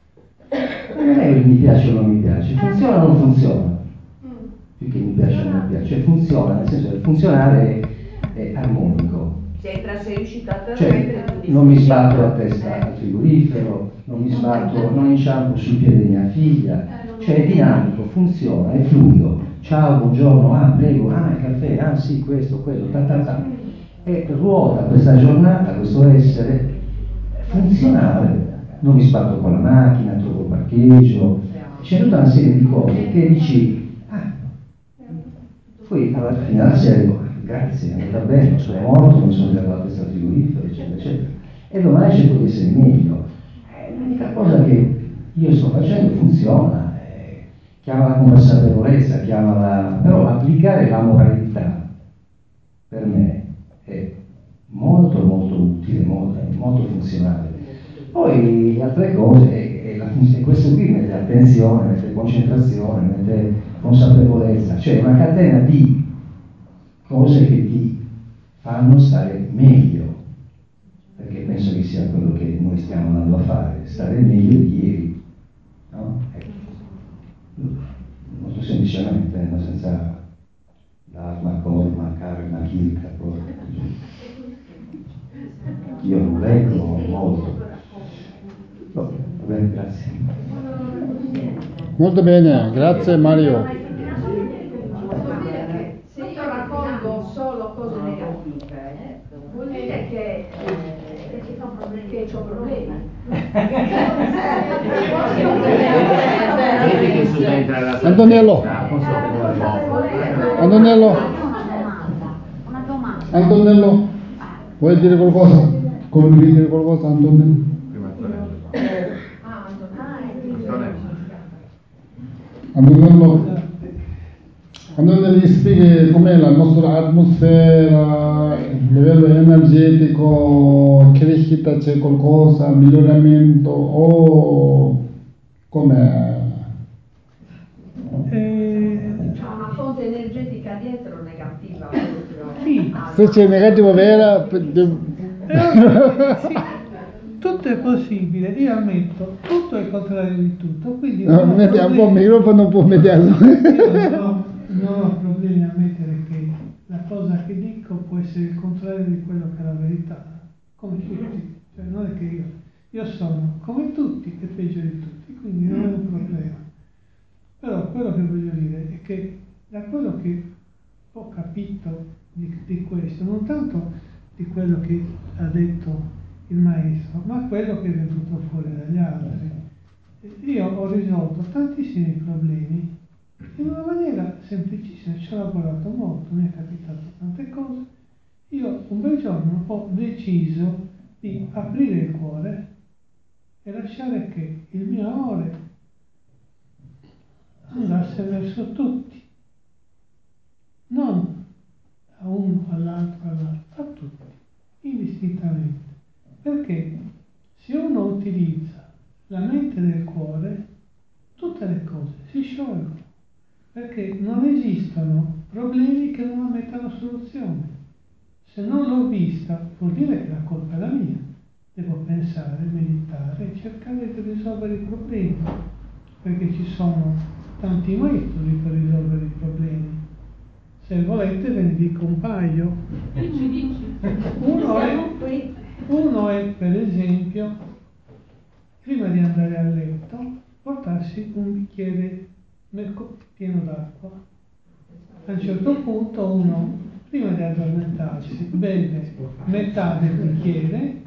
Speaker 11: Ma non è che mi piace o non mi piace, funziona o non funziona. Più che mi piace o non mi piace, cioè funziona, nel senso che funzionare è, è armonico.
Speaker 9: Sembra sei riuscito a
Speaker 11: Cioè,
Speaker 9: trasmettere, quindi
Speaker 11: non mi sbatto a testa al frigorifero, non mi sbatto, non inciampo sul piede di mia figlia, cioè è dinamico, funziona, è fluido. Ciao, buongiorno, ah prego, ah il caffè, ah sì, questo, quello, ta ta ta. E ruota questa giornata, questo essere funzionale. Non mi sbatto con la macchina, trovo il parcheggio, c'è tutta una serie di cose che dici, ah, poi alla fine della sera dico, grazie, è andata bene, non sono morto, non sono andato la testa al frigorifero, eccetera, eccetera. E domani cerco di essere meglio. Eh, l'unica cosa che io sto facendo funziona, eh, chiamala consapevolezza, chiamala... però applicare la moralità per me è molto molto utile, molto, molto funzionale. Poi le altre cose, e, e, la, e questo qui mette attenzione, mette concentrazione, mette consapevolezza, cioè una catena di cose che ti fanno stare meglio, perché penso che sia quello che noi stiamo andando a fare, stare meglio di ieri, no? Ecco. Molto semplicemente, no? Senza l'arma, corma, karma, kirka, proprio. Io non leggo molto. No, va bene, grazie.
Speaker 1: Molto bene, grazie Mario.
Speaker 9: Se io raccolgo solo cose negative, vuol dire che, eh, ci sono problemi, che ho problemi.
Speaker 3: Vedi che subentra la
Speaker 1: Antonello. Antonello.
Speaker 4: Una domanda.
Speaker 1: Antonello, vuoi dire qualcosa? Condividere qualcosa, Antonello?
Speaker 3: Prima Antonello.
Speaker 1: Antonello, Antonello gli spieghi com'è la nostra atmosfera, il livello energetico, crescita, c'è qualcosa, miglioramento o com'è?
Speaker 9: C'è una fonte energetica dietro negativa proprio.
Speaker 5: Sì.
Speaker 1: Se c'è negativo vera...
Speaker 5: Eh, sì. Tutto è possibile, io ammetto, tutto è il contrario di tutto, quindi non ho
Speaker 1: Metti un po' il
Speaker 5: problemi.
Speaker 1: microfono, un po' mediano.
Speaker 5: Io non ho, non ho problemi a ammettere che la cosa che dico può essere il contrario di quello che è la verità, come tutti, cioè non è che io, io sono come tutti e peggio di tutti, quindi non è un problema. Però quello che voglio dire è che da quello che ho capito di, di questo, non tanto di quello che ha detto il maestro, ma quello che è venuto fuori dagli altri. Io ho risolto tantissimi problemi in una maniera semplicissima, ci ho lavorato molto, mi è capitato tante cose. Io un bel giorno ho deciso di aprire il cuore e lasciare che il mio amore andasse verso tutti, non a uno, all'altro, all'altro, a tutti, indistintamente. Perché se uno utilizza la mente del cuore, tutte le cose si sciolgono, perché non esistono problemi che non ammettano soluzione. Se non l'ho vista, vuol dire che la colpa è la mia. Devo pensare, meditare e cercare di risolvere i problemi, perché ci sono tanti metodi per risolvere i problemi. Se volete ve ne dico un paio. Uno è, uno è per esempio, prima di andare a letto, portarsi un bicchiere pieno d'acqua. A un certo punto uno, prima di addormentarsi, beve metà del bicchiere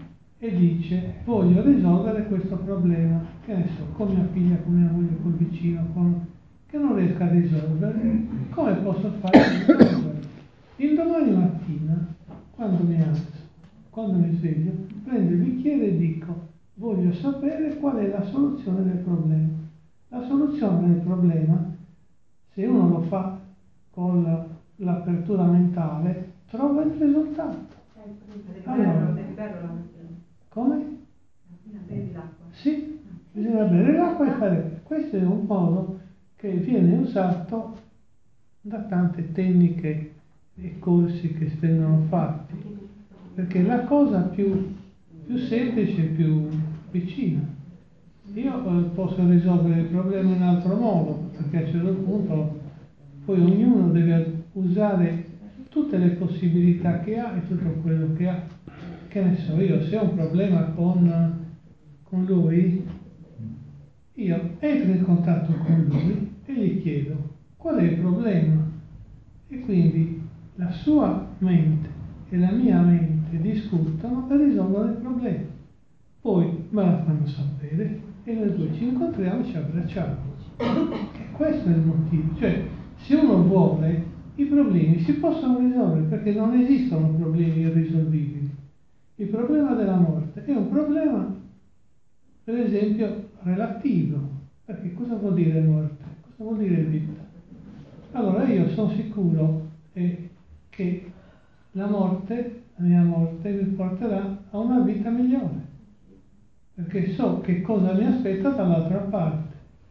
Speaker 5: e dice voglio risolvere questo problema, che ne so, con mia figlia, con mia moglie, col vicino, con... che non riesco a risolvere, come posso fare a risolvere? Il domani mattina, quando mi alzo, quando mi sveglio, prendo il bicchiere e dico voglio sapere qual è la soluzione del problema. La soluzione del problema, se uno lo fa con l'apertura mentale, trova il risultato. Allora,
Speaker 6: devi berlo la mattina.
Speaker 5: come?
Speaker 6: Bevi l'acqua.
Speaker 5: Sì, bisogna bere l'acqua e fare. Questo è un modo che viene usato da tante tecniche e corsi che vengono fatti, perché è la cosa più, più semplice e più vicina. Io eh, posso risolvere il problema in altro modo, perché a un certo punto poi ognuno deve usare tutte le possibilità che ha e tutto quello che ha. Che ne so io, se ho un problema con, con lui, io entro in contatto con lui e gli chiedo qual è il problema, e quindi la sua mente e la mia mente discutono per risolvere il problema, poi me la fanno sapere e noi due ci incontriamo e ci abbracciamo. E questo è il motivo, cioè se uno vuole i problemi si possono risolvere, perché non esistono problemi irrisolvibili. Il problema della morte è un problema, per esempio, relativo, perché cosa vuol dire morte? Cosa vuol dire vita? Allora io sono sicuro eh, che la morte, la mia morte, mi porterà a una vita migliore, perché so che cosa mi aspetta dall'altra parte.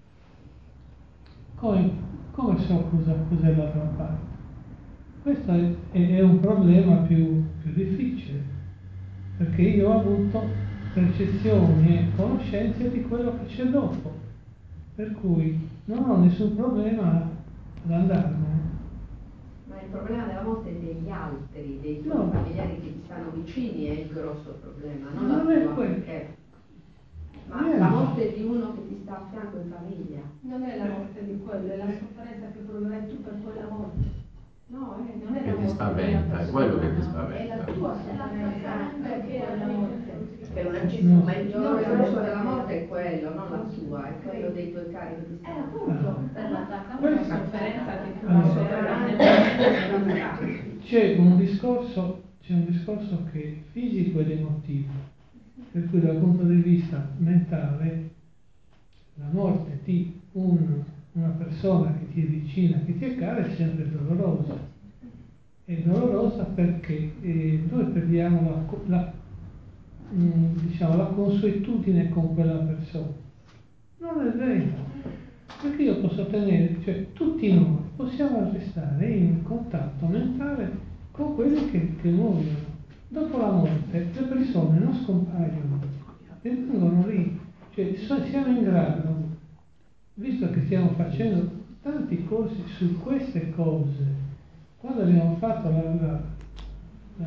Speaker 5: Come, come so cosa, cos'è l'altra parte? Questo è, è, è un problema più, più difficile, perché io ho avuto percezioni e conoscenze di quello che c'è dopo, per cui non ho nessun problema ad andarmene.
Speaker 7: Ma il problema della morte degli altri, dei tuoi
Speaker 5: No.
Speaker 7: familiari che ti stanno vicini, è il grosso problema, non
Speaker 5: Non
Speaker 7: la
Speaker 5: è
Speaker 7: tua,
Speaker 5: quello.
Speaker 7: perché... Ma
Speaker 5: Niente.
Speaker 7: la morte di uno che ti sta a fianco in famiglia.
Speaker 6: Non è la morte di quello, è la sofferenza che proverai tu per quella morte.
Speaker 7: No, è,
Speaker 6: Non è
Speaker 3: Che
Speaker 6: la
Speaker 3: ti
Speaker 6: morte
Speaker 3: spaventa, è quello che ti spaventa.
Speaker 6: è la tua sofferenza per quella morte.
Speaker 9: Che non ci
Speaker 5: No.
Speaker 9: mai più.
Speaker 7: No, il grosso della morte è quello, non la tua, è quello dei tuoi cari che ti
Speaker 6: Eh,
Speaker 7: stanno a
Speaker 6: appunto,
Speaker 10: Per l'attacco
Speaker 5: Questo-
Speaker 10: una sofferenza che tu
Speaker 5: Allora,
Speaker 10: sofferenza
Speaker 5: c'è un discorso, c'è un discorso che è fisico ed emotivo, per cui dal punto di vista mentale la morte di un, una persona che ti è vicina, che ti è cara, è sempre dolorosa. È dolorosa perché eh, noi perdiamo la, la, mh, diciamo, la consuetudine con quella persona. Non è vero, perché io posso tenere, cioè tutti noi possiamo restare in contatto mentale con quelli che, che muoiono. Dopo la morte le persone non scompaiono, rimangono lì. Cioè siamo in grado, visto che stiamo facendo tanti corsi su queste cose, quando abbiamo fatto la, la, la,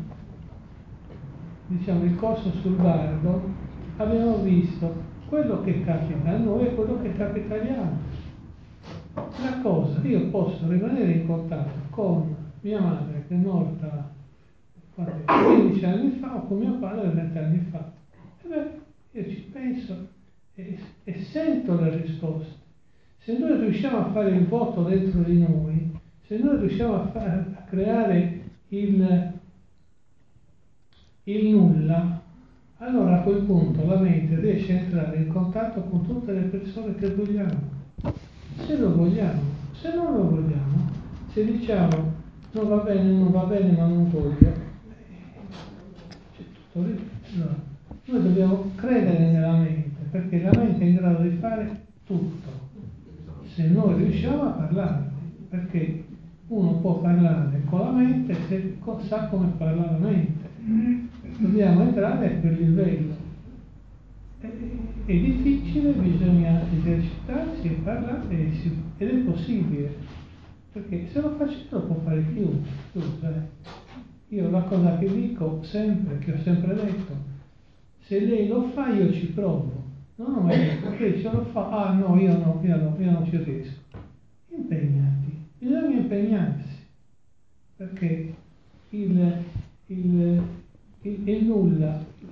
Speaker 5: diciamo, il corso sul bardo, abbiamo visto quello che capita a noi e quello che capita agli altri. La cosa, io posso rimanere in contatto con mia madre che è morta quindici anni fa o con mio padre venti anni fa. E beh, io ci penso e, e sento le risposte. Se noi riusciamo a fare il vuoto dentro di noi, se noi riusciamo a, fare, a creare il, il nulla, allora a quel punto la mente riesce a entrare in contatto con tutte le persone che vogliamo, se lo vogliamo. Se non lo vogliamo, se diciamo non va bene, non va bene, ma non voglio, c'è tutto lì. Allora, noi dobbiamo credere nella mente, perché la mente è in grado di fare tutto, se noi riusciamo a parlarne, perché uno può parlare con la mente se sa come parla la mente. Dobbiamo entrare a quel livello. È, è difficile, bisogna esercitarsi e parlare ed è possibile, perché se lo faccio lo può fare chiunque. chiunque. Io la cosa che dico sempre, che ho sempre detto, se lei lo fa io ci provo. Non ho mai detto, lei ce lo fa, ah no, io no, io no, io non ci riesco. Impegnati, bisogna impegnarsi, perché il, il, il, il nulla,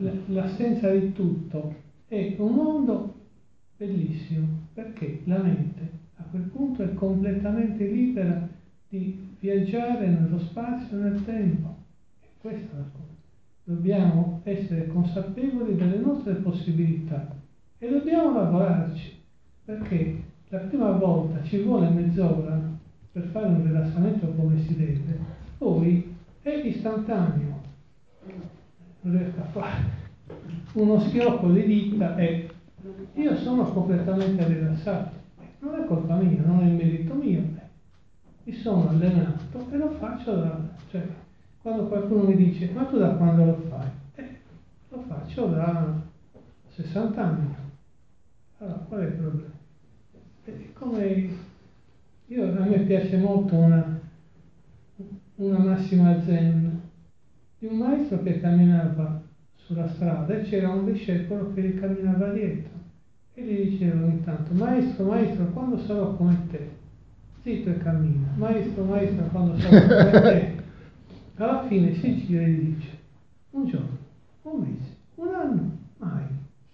Speaker 5: l'assenza di tutto è un mondo bellissimo, perché la mente a quel punto è completamente libera di viaggiare nello spazio e nel tempo. E questa è la cosa. Dobbiamo essere consapevoli delle nostre possibilità e dobbiamo lavorarci, perché la prima volta ci vuole mezz'ora per fare un rilassamento come si deve, poi è istantaneo. Non riesco a fare uno schiocco di dita e io sono completamente rilassato. Non è colpa mia, non è il merito mio. Mi sono allenato e lo faccio da... Cioè, quando qualcuno mi dice, ma tu da quando lo fai? Eh, lo faccio da sessanta anni. Allora, qual è il problema? È come... Io, a me piace molto una, una massima zen di un maestro che camminava sulla strada e c'era un discepolo che gli camminava dietro e gli diceva ogni tanto, maestro, maestro, quando sarò come te? Zitto e cammina, maestro, maestro, quando sarò come te? Alla fine si gira e gli dice, un giorno, un mese, un anno, mai.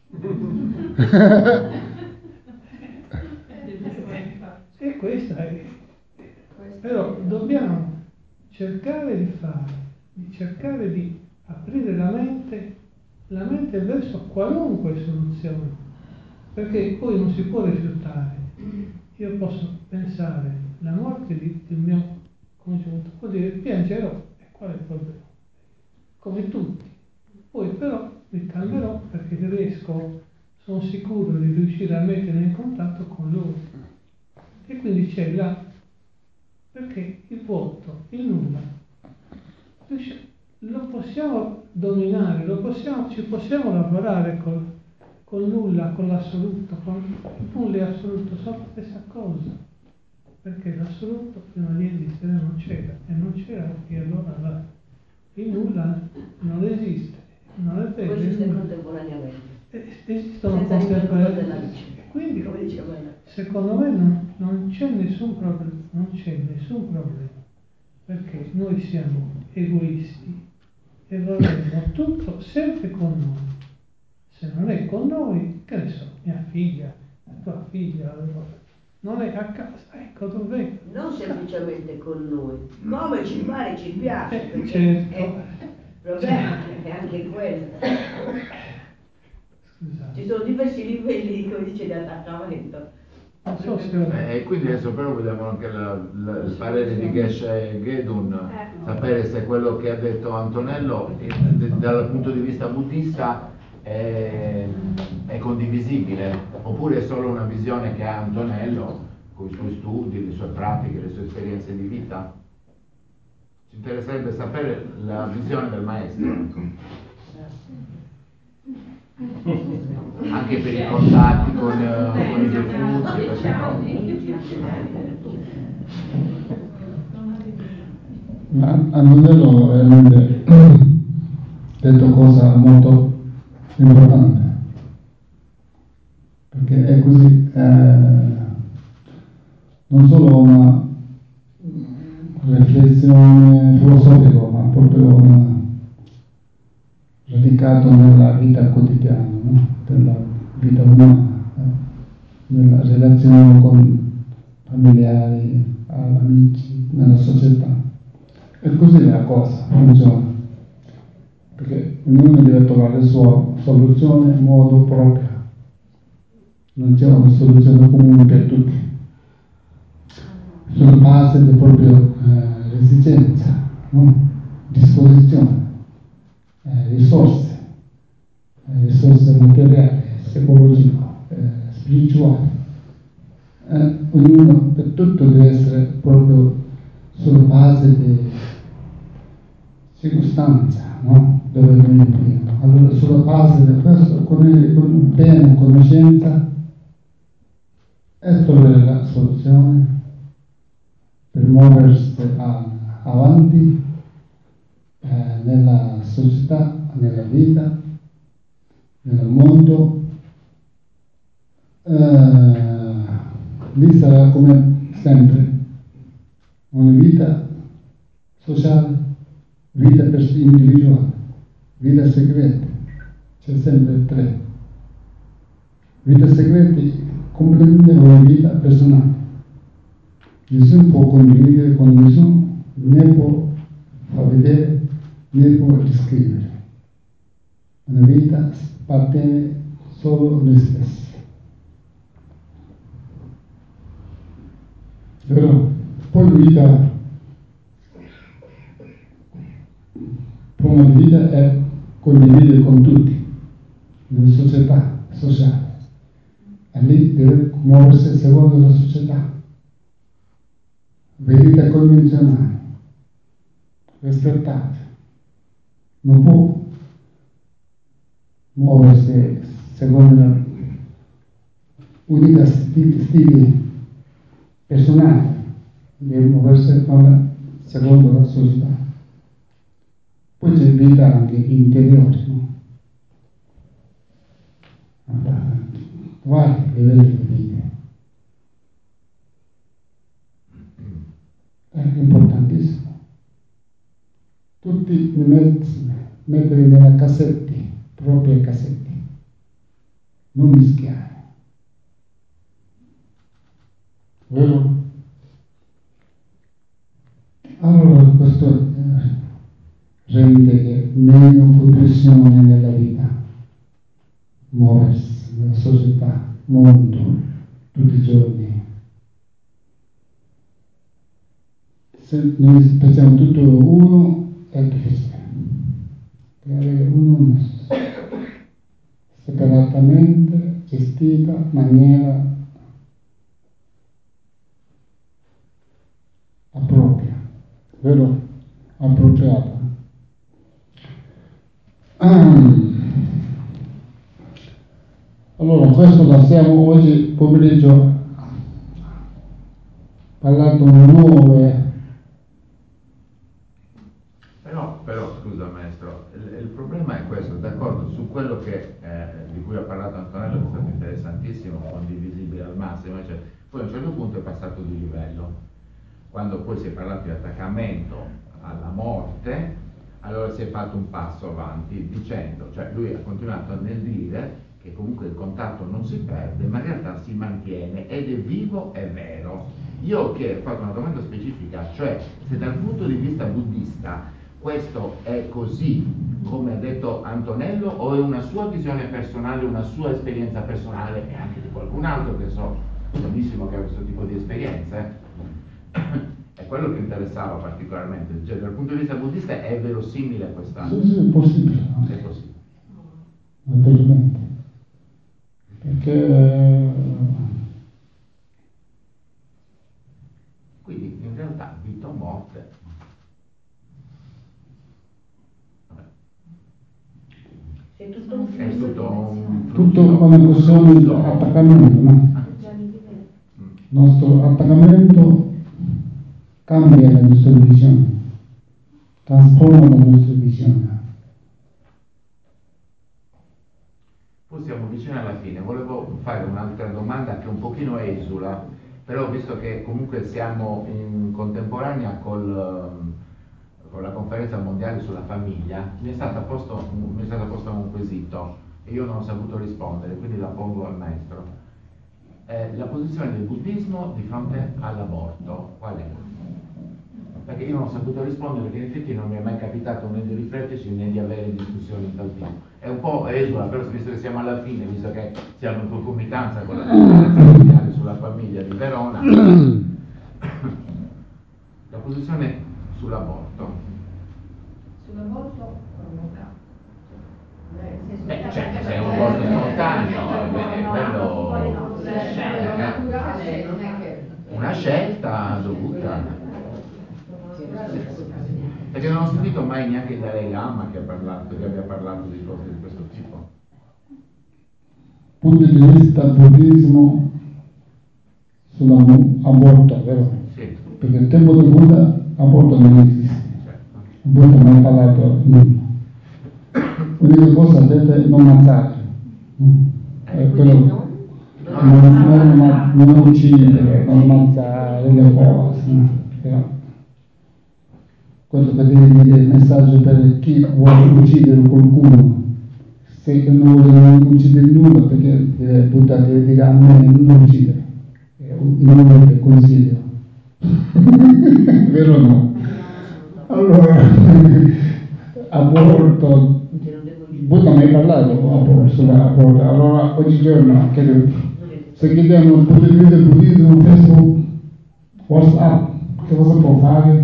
Speaker 5: E questa è... Però dobbiamo cercare di fare, di cercare di aprire la mente, la mente verso qualunque soluzione, perché poi non si può rifiutare. Io posso pensare la morte di, del mio congiunto, vuol dire piangerò, e qual è il problema? Come tutti. Poi però mi calmerò perché riesco, sono sicuro di riuscire a mettere in contatto con lui. E quindi c'è là, perché il vuoto, il nulla, lo possiamo dominare, lo possiamo, ci possiamo lavorare col, col nulla, con l'assoluto, con il nulla e l'assoluto, sono la stessa cosa, perché l'assoluto prima di esistere non c'era, e non c'era, e allora là, il nulla non esiste, non è vero.
Speaker 9: Poi esiste contemporaneamente.
Speaker 5: Esistono contemporaneamente. Quindi, secondo me non, non c'è nessun problema, non c'è nessun problema, perché noi siamo egoisti e vorremmo tutto sempre con noi. Se non è con noi, che ne so, mia figlia, la tua figlia, non è a casa, ecco dov'è.
Speaker 9: Non semplicemente con noi, come ci pare ci piace,
Speaker 5: Eh,
Speaker 9: perché
Speaker 5: certo.
Speaker 9: è, il problema è anche quello.
Speaker 5: Scusate.
Speaker 9: Ci sono diversi livelli, come dice, di attaccamento.
Speaker 5: So se...
Speaker 3: E quindi adesso però vogliamo anche la, la, il parere di Geshe Gedun,
Speaker 9: Eh.
Speaker 3: sapere se quello che ha detto Antonello eh, dal punto di vista buddista è, è condivisibile, oppure è solo una visione che ha Antonello con i suoi studi, le sue pratiche, le sue esperienze di vita. Ci interesserebbe sapere la visione del maestro, ecco. Anche per i contatti con, uh, con i defunti, perché no?
Speaker 1: Ma Antonello veramente ha detto cosa molto importante, perché è così, eh, non solo una riflessione filosofica, ma proprio una radicato nella vita quotidiana, no? Nella vita umana, eh? Nella relazione con familiari, amici, nella società. E così la cosa funziona, perché ognuno deve trovare la sua soluzione in modo proprio, non c'è una soluzione comune per tutti, sulla base della propria eh, esigenza, no? Disposizione. Eh, risorse, eh, risorse materiali, psicologiche, eh, spirituali. Eh, ognuno, per tutto deve essere proprio sulla base di circostanza, no? Dove noi viviamo. Allora sulla base di questo, con, con piena conoscenza, e trovare la soluzione per muoversi a, avanti eh, nella società, nella vita, nel mondo. Eh, lì sarà come sempre una vita sociale, vita individuale, vita segreta, c'è sempre tre. Vita segreta comprende una vita personale. Nessuno può condividere con nessuno, né può far vedere, né può descrivere. Una vita appartiene solo a noi stessi. Però poi vita, forma di vita è condividere con tutti, nella società sociale. E lì deve muoversi secondo la società. Verità convenzionale, rispettata. Non può muoversi secondo la unica stile, stile personale, deve muoversi secondo la società. Poi c'è vita anche interiore, no? Vari livelli di vita. È importantissimo. Tutti i mezzi mettere nella cassetti, proprie cassetti, non mischiare. Vero? Allora questo eh, rende che meno progressione nella vita, muoversi nella società, mondo, tutti i giorni. Se noi facciamo tutto uno è difficile. Per avere uno separatamente gestita in maniera appropria, vero? Appropriata. Allora, questo lo stiamo oggi pomeriggio parlando di nuove.
Speaker 3: Però, però, scusa maestro, il, il problema è questo, d'accordo, su quello che, eh, di cui ha parlato Antonello, che è stato interessantissimo, condivisibile al massimo, cioè, poi a un certo punto è passato di livello. Quando poi si è parlato di attaccamento alla morte, allora si è fatto un passo avanti dicendo, cioè lui ha continuato nel dire che comunque il contatto non si perde, ma in realtà si mantiene ed è vivo, è vero. Io ho fatto una domanda specifica, cioè se dal punto di vista buddista questo è così, come ha detto Antonello, o è una sua visione personale, una sua esperienza personale e anche di qualcun altro che so benissimo che ha questo tipo di esperienze? È quello che interessava particolarmente, cioè dal punto di vista buddista è verosimile questa?
Speaker 1: Sì, sì, è possibile.
Speaker 3: È possibile.
Speaker 1: Naturalmente. Perché
Speaker 3: quindi in realtà vita o morte
Speaker 9: è tutto un
Speaker 3: è tutto un
Speaker 1: tutto una questione di attaccamento, no? Il nostro attaccamento cambia la nostra visione, trasforma la nostra visione.
Speaker 3: Poi siamo vicini alla fine, volevo fare un'altra domanda che un pochino esula, però visto che comunque siamo in contemporanea col, con la conferenza mondiale sulla famiglia, mi è stato posto, mi è stato posto un quesito e io non ho saputo rispondere, quindi la pongo al maestro. Eh, la posizione del buddismo di fronte all'aborto, qual è? Perché io non ho saputo rispondere perché in effetti non mi è mai capitato né di rifletterci né di avere discussioni in tal tipo. È un po' esula, però visto che siamo alla fine, visto che siamo in concomitanza con la conferenza mondiale sulla famiglia di Verona, la posizione sull'aborto.
Speaker 6: Sull'aborto?
Speaker 3: Beh, certo, se è un aborto spontaneo, è quello... Una scelta dovuta. Perché non ho sentito mai neanche il Dalai Lama che, ha parlato, che abbia parlato di cose di questo tipo.
Speaker 1: Punto di vista buddismo sull'aborto, vero?
Speaker 3: Sì.
Speaker 1: Perché il tempo del Buddha aborto non esiste.
Speaker 3: Certo.
Speaker 1: Il Buddha non ha parlato nulla. L'unica cosa deve non mangiare. È quello. Non, non, non, non uccidere, non mangiare le cose. No? Quello che deve dire il messaggio per chi vuole uccidere qualcuno se non vogliono uccidere nulla, perché il Buddha ti dirà a me non uccidere, è un inutile consiglio. Vero o no? Allora, aborto, Buddha mi ha parlato sull'aborto, allora oggigiorno se chiediamo un po' di buddismo, Facebook, WhatsApp, che cosa può fare?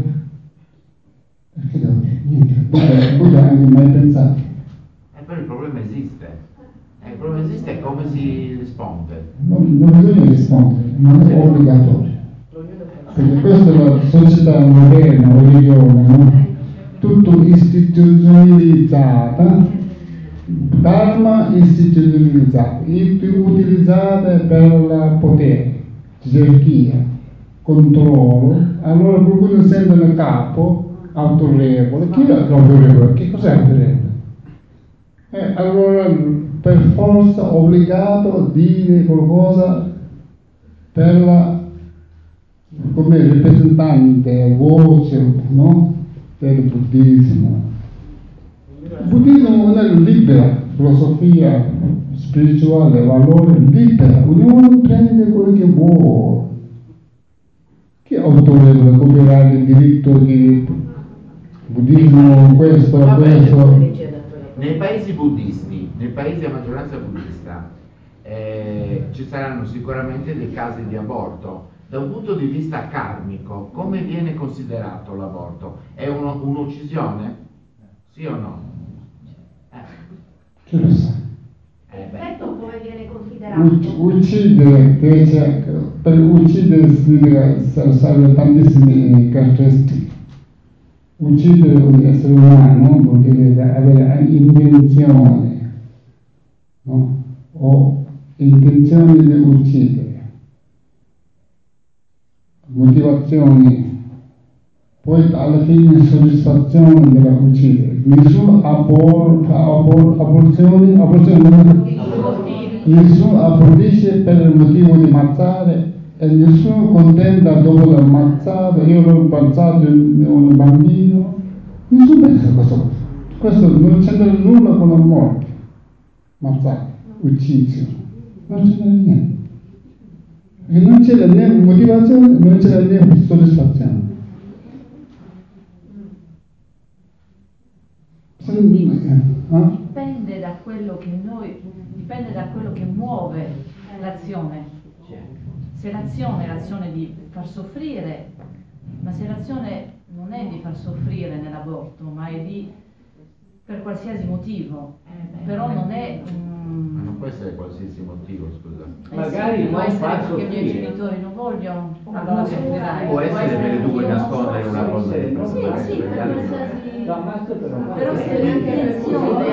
Speaker 1: Niente, Buddha, Buddha non ha mai pensato.
Speaker 3: Eh, però il problema esiste. Eh, il problema esiste e come si risponde?
Speaker 1: Non, non bisogna rispondere, non è obbligatorio. Perché questa è la società moderna, oggigiorno, no? Tutto istituzionalizzata, Dharma istituzionalizzato, utilizzate per il potere, gerarchia, controllo. Allora qualcuno sente nel capo autorevole. Chi è autorevole? Che cos'è autorevole? Eh, allora per forza obbligato a dire qualcosa per la, come rappresentante, voce, no? Del buddismo. Il buddismo è libera, filosofia spirituale, valore libera, ognuno prende quello che vuole. Chi è autorevole, copyright, il diritto di buddismo, questo, questo?
Speaker 3: Nei paesi buddisti, nei paesi a maggioranza buddista, eh, ci saranno sicuramente dei casi di aborto. Da un punto di vista karmico, come viene considerato l'aborto? È uno, un'uccisione? Sì o no?
Speaker 1: Chi lo sa?
Speaker 4: Perfetto, come viene considerato?
Speaker 1: Uccidere, cioè, per uccidere significa serve tantissime caratteristiche. Uccidere un essere umano vuol dire avere intenzione, no? O intenzione di uccidere, motivazioni. Poi alla fine soddisfazione della uccidere. Nessuno abor, abor, aborzione, aborzione, nessuno abortisce per il motivo di ammazzare e nessuno contenta dopo l'ammazzare. Io l'ho ammazzato un bambino, nessuno pensa a questo. Questo non c'entra nulla con la morte. Ammazzato, ucciso, non c'entra niente. E non c'è né motivazione, non c'è né soddisfazione.
Speaker 12: Quindi dipende da quello che noi, dipende da quello che muove l'azione. Se l'azione è l'azione di far soffrire, ma se l'azione non è di far soffrire nell'aborto, ma è di per qualsiasi motivo, però non è
Speaker 3: Ma non può essere qualsiasi motivo, scusa.
Speaker 12: Eh magari sì, può essere perché i miei genitori non vogliono, allora soffrirai.
Speaker 3: Può essere perché tu vuoi nascondere una cosa di
Speaker 12: Sì, sì, per qualsiasi. Però se
Speaker 3: l'intenzione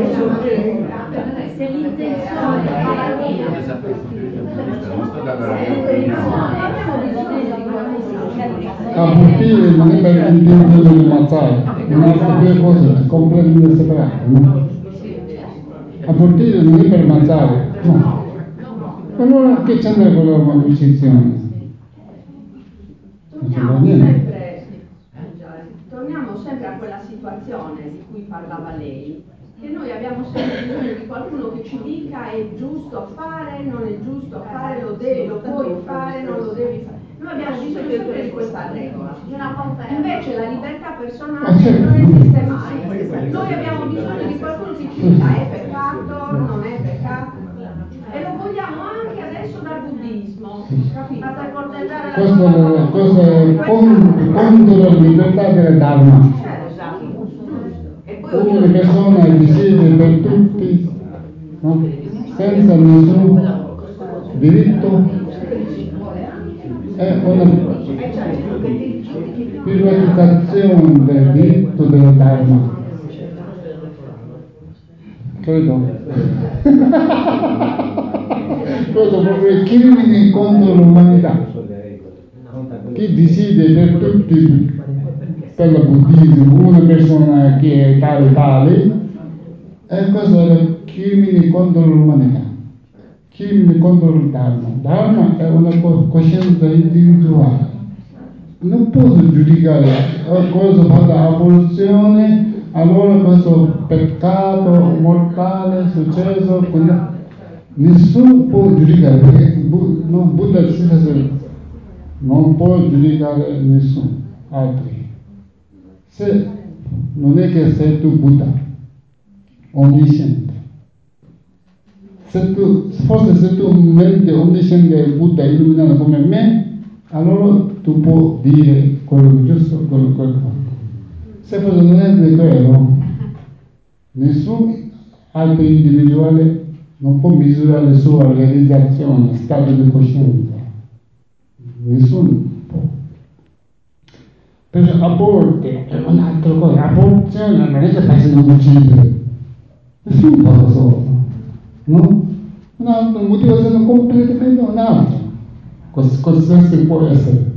Speaker 12: se l'intenzione è malattia,
Speaker 3: non sto dando la mia
Speaker 12: l'intenzione abbiamo bisogno di qualcosa che
Speaker 1: Abortire non è per l'intenzione di ammazzare, non ha due cose completamente separate, no? Abortire non è per ammazzare, no. Allora che c'entra con la uccisione?
Speaker 7: Torniamo sempre, torniamo sempre a quella situazione di cui parlava lei, che noi abbiamo sempre bisogno di qualcuno che ci dica è giusto fare, non è giusto fare, lo devi, lo puoi fare, non lo devi fare. Noi abbiamo bisogno sempre di questa regola. Invece la libertà personale non esiste mai. Noi abbiamo bisogno di qualcuno che ci dica è peccato, non è peccato. E lo vogliamo anche adesso dal buddismo, capito?
Speaker 1: Questo è, questo è contro la libertà del Dharma. Una persona decide per tutti, no? Senza nessun diritto, è una privatizzazione del diritto del Dharma. Credo. Questo proprio crimini contro l'umanità. Chi decide per tutti, per il buddismo, una persona che è tale tale, e questo è crimini contro l'umanità, crimini contro il Dharma. Dharma è una coscienza individuale. Non posso giudicare cosa fa l'abolizione allora questo peccato mortale successo, con... nessuno può giudicare, perché Bu- no, Buddha stesso non può giudicare nessuno, altri. Se non è che sei tu Buddha, onnisciente. Se tu, forse se tu mente onnisciente Buddha illuminato come me, allora tu puoi dire quello che è giusto, quello che è fatto. Se forse non è di quello, nessun altro individuale non può misurare la sua realizzazione, stato di coscienza. Nessuno può. Per a volte è un'altra cosa, l'aborzione non è che fai non uccidere. Nessuno fa da solo, no? Un'altra motivazione completamente un'altra. Cosa si può essere?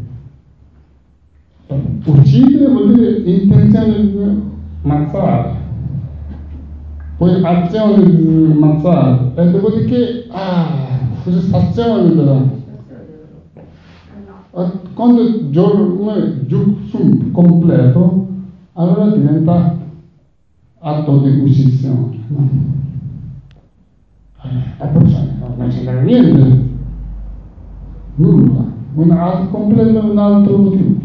Speaker 1: Uccidere vuol dire intenzione di ammazzare, poi azione di ammazzare, e dopodiché, ah, soddisfazione della... Quando il giorno giù su completo, allora diventa atto di uccisione, no? La persona non c'è niente, nulla, un altro, completo un altro motivo.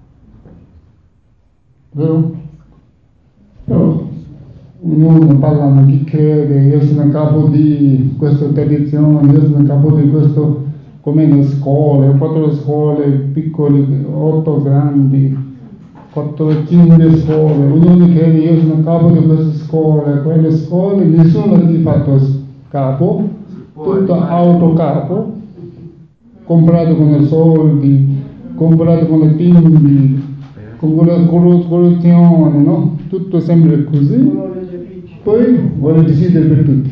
Speaker 1: Vero? Però ognuno parla chi crede, io sono a capo di questa tradizione, io sono a capo di questo, come le scuole, quattro scuole piccole, otto grandi, quattro, cinque scuole, ognuno crede io sono a capo di queste scuole, quelle scuole, nessuno ti ha fatto capo, tutto autocapo, comprato con i soldi, comprato con le timbi, con la corruzione, no? Tutto sempre così, poi vuole decidere per tutti.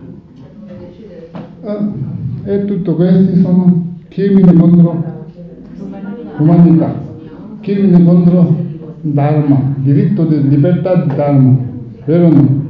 Speaker 1: Ah, e tutto questi sono crimini contro l'umanità, crimini contro Dharma, diritto di libertà di Dharma, vero o no?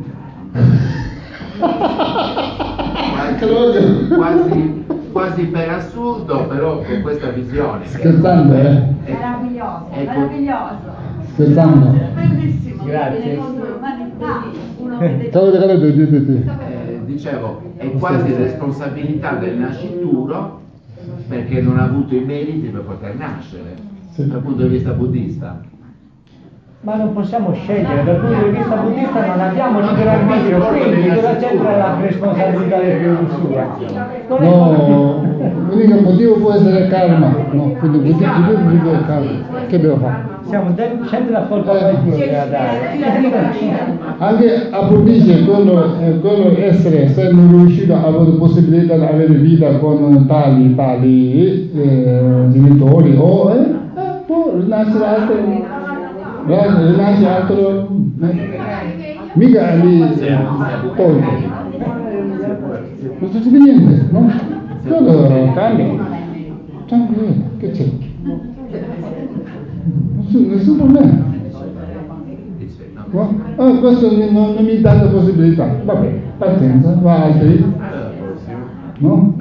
Speaker 3: Quasi, quasi, quasi per assurdo, però con questa visione.
Speaker 1: Scherzando, eh?
Speaker 4: Meraviglioso,
Speaker 3: Ecco.
Speaker 4: meraviglioso.
Speaker 1: Scherzando.
Speaker 4: Bellissimo.
Speaker 2: Grazie.
Speaker 4: Viene contro l'umanità. Uno che decide.
Speaker 1: Calate, calate, dite.
Speaker 3: Eh, dicevo, è quasi responsabilità del nascituro perché non ha avuto i meriti per poter nascere,
Speaker 1: Sì.
Speaker 3: dal punto di vista buddista.
Speaker 2: Ma non possiamo scegliere, dal punto di vista buddista non abbiamo libero arbitrio, quindi cosa c'entra la responsabilità del figli sua? Non è
Speaker 1: No, l'unico motivo può essere karma, no, quindi il motivo può essere karma. Che devo fare?
Speaker 2: Siamo de- sempre la colpa a qualcuno che la dare.
Speaker 1: Anche a dice quello, eh, quello essere, se non è riuscito a avere possibilità di avere vita con tali, tali eh, genitori, o eh, eh, può rinascere altro, rinasce altro, eh, mica lì tolto. Non succede niente, no? Quello cambia. Tranquillo, che c'è? Nessun, nessun problema. No? Ah, questo non, non mi dà la possibilità. Vabbè, pazienza, va altri. No?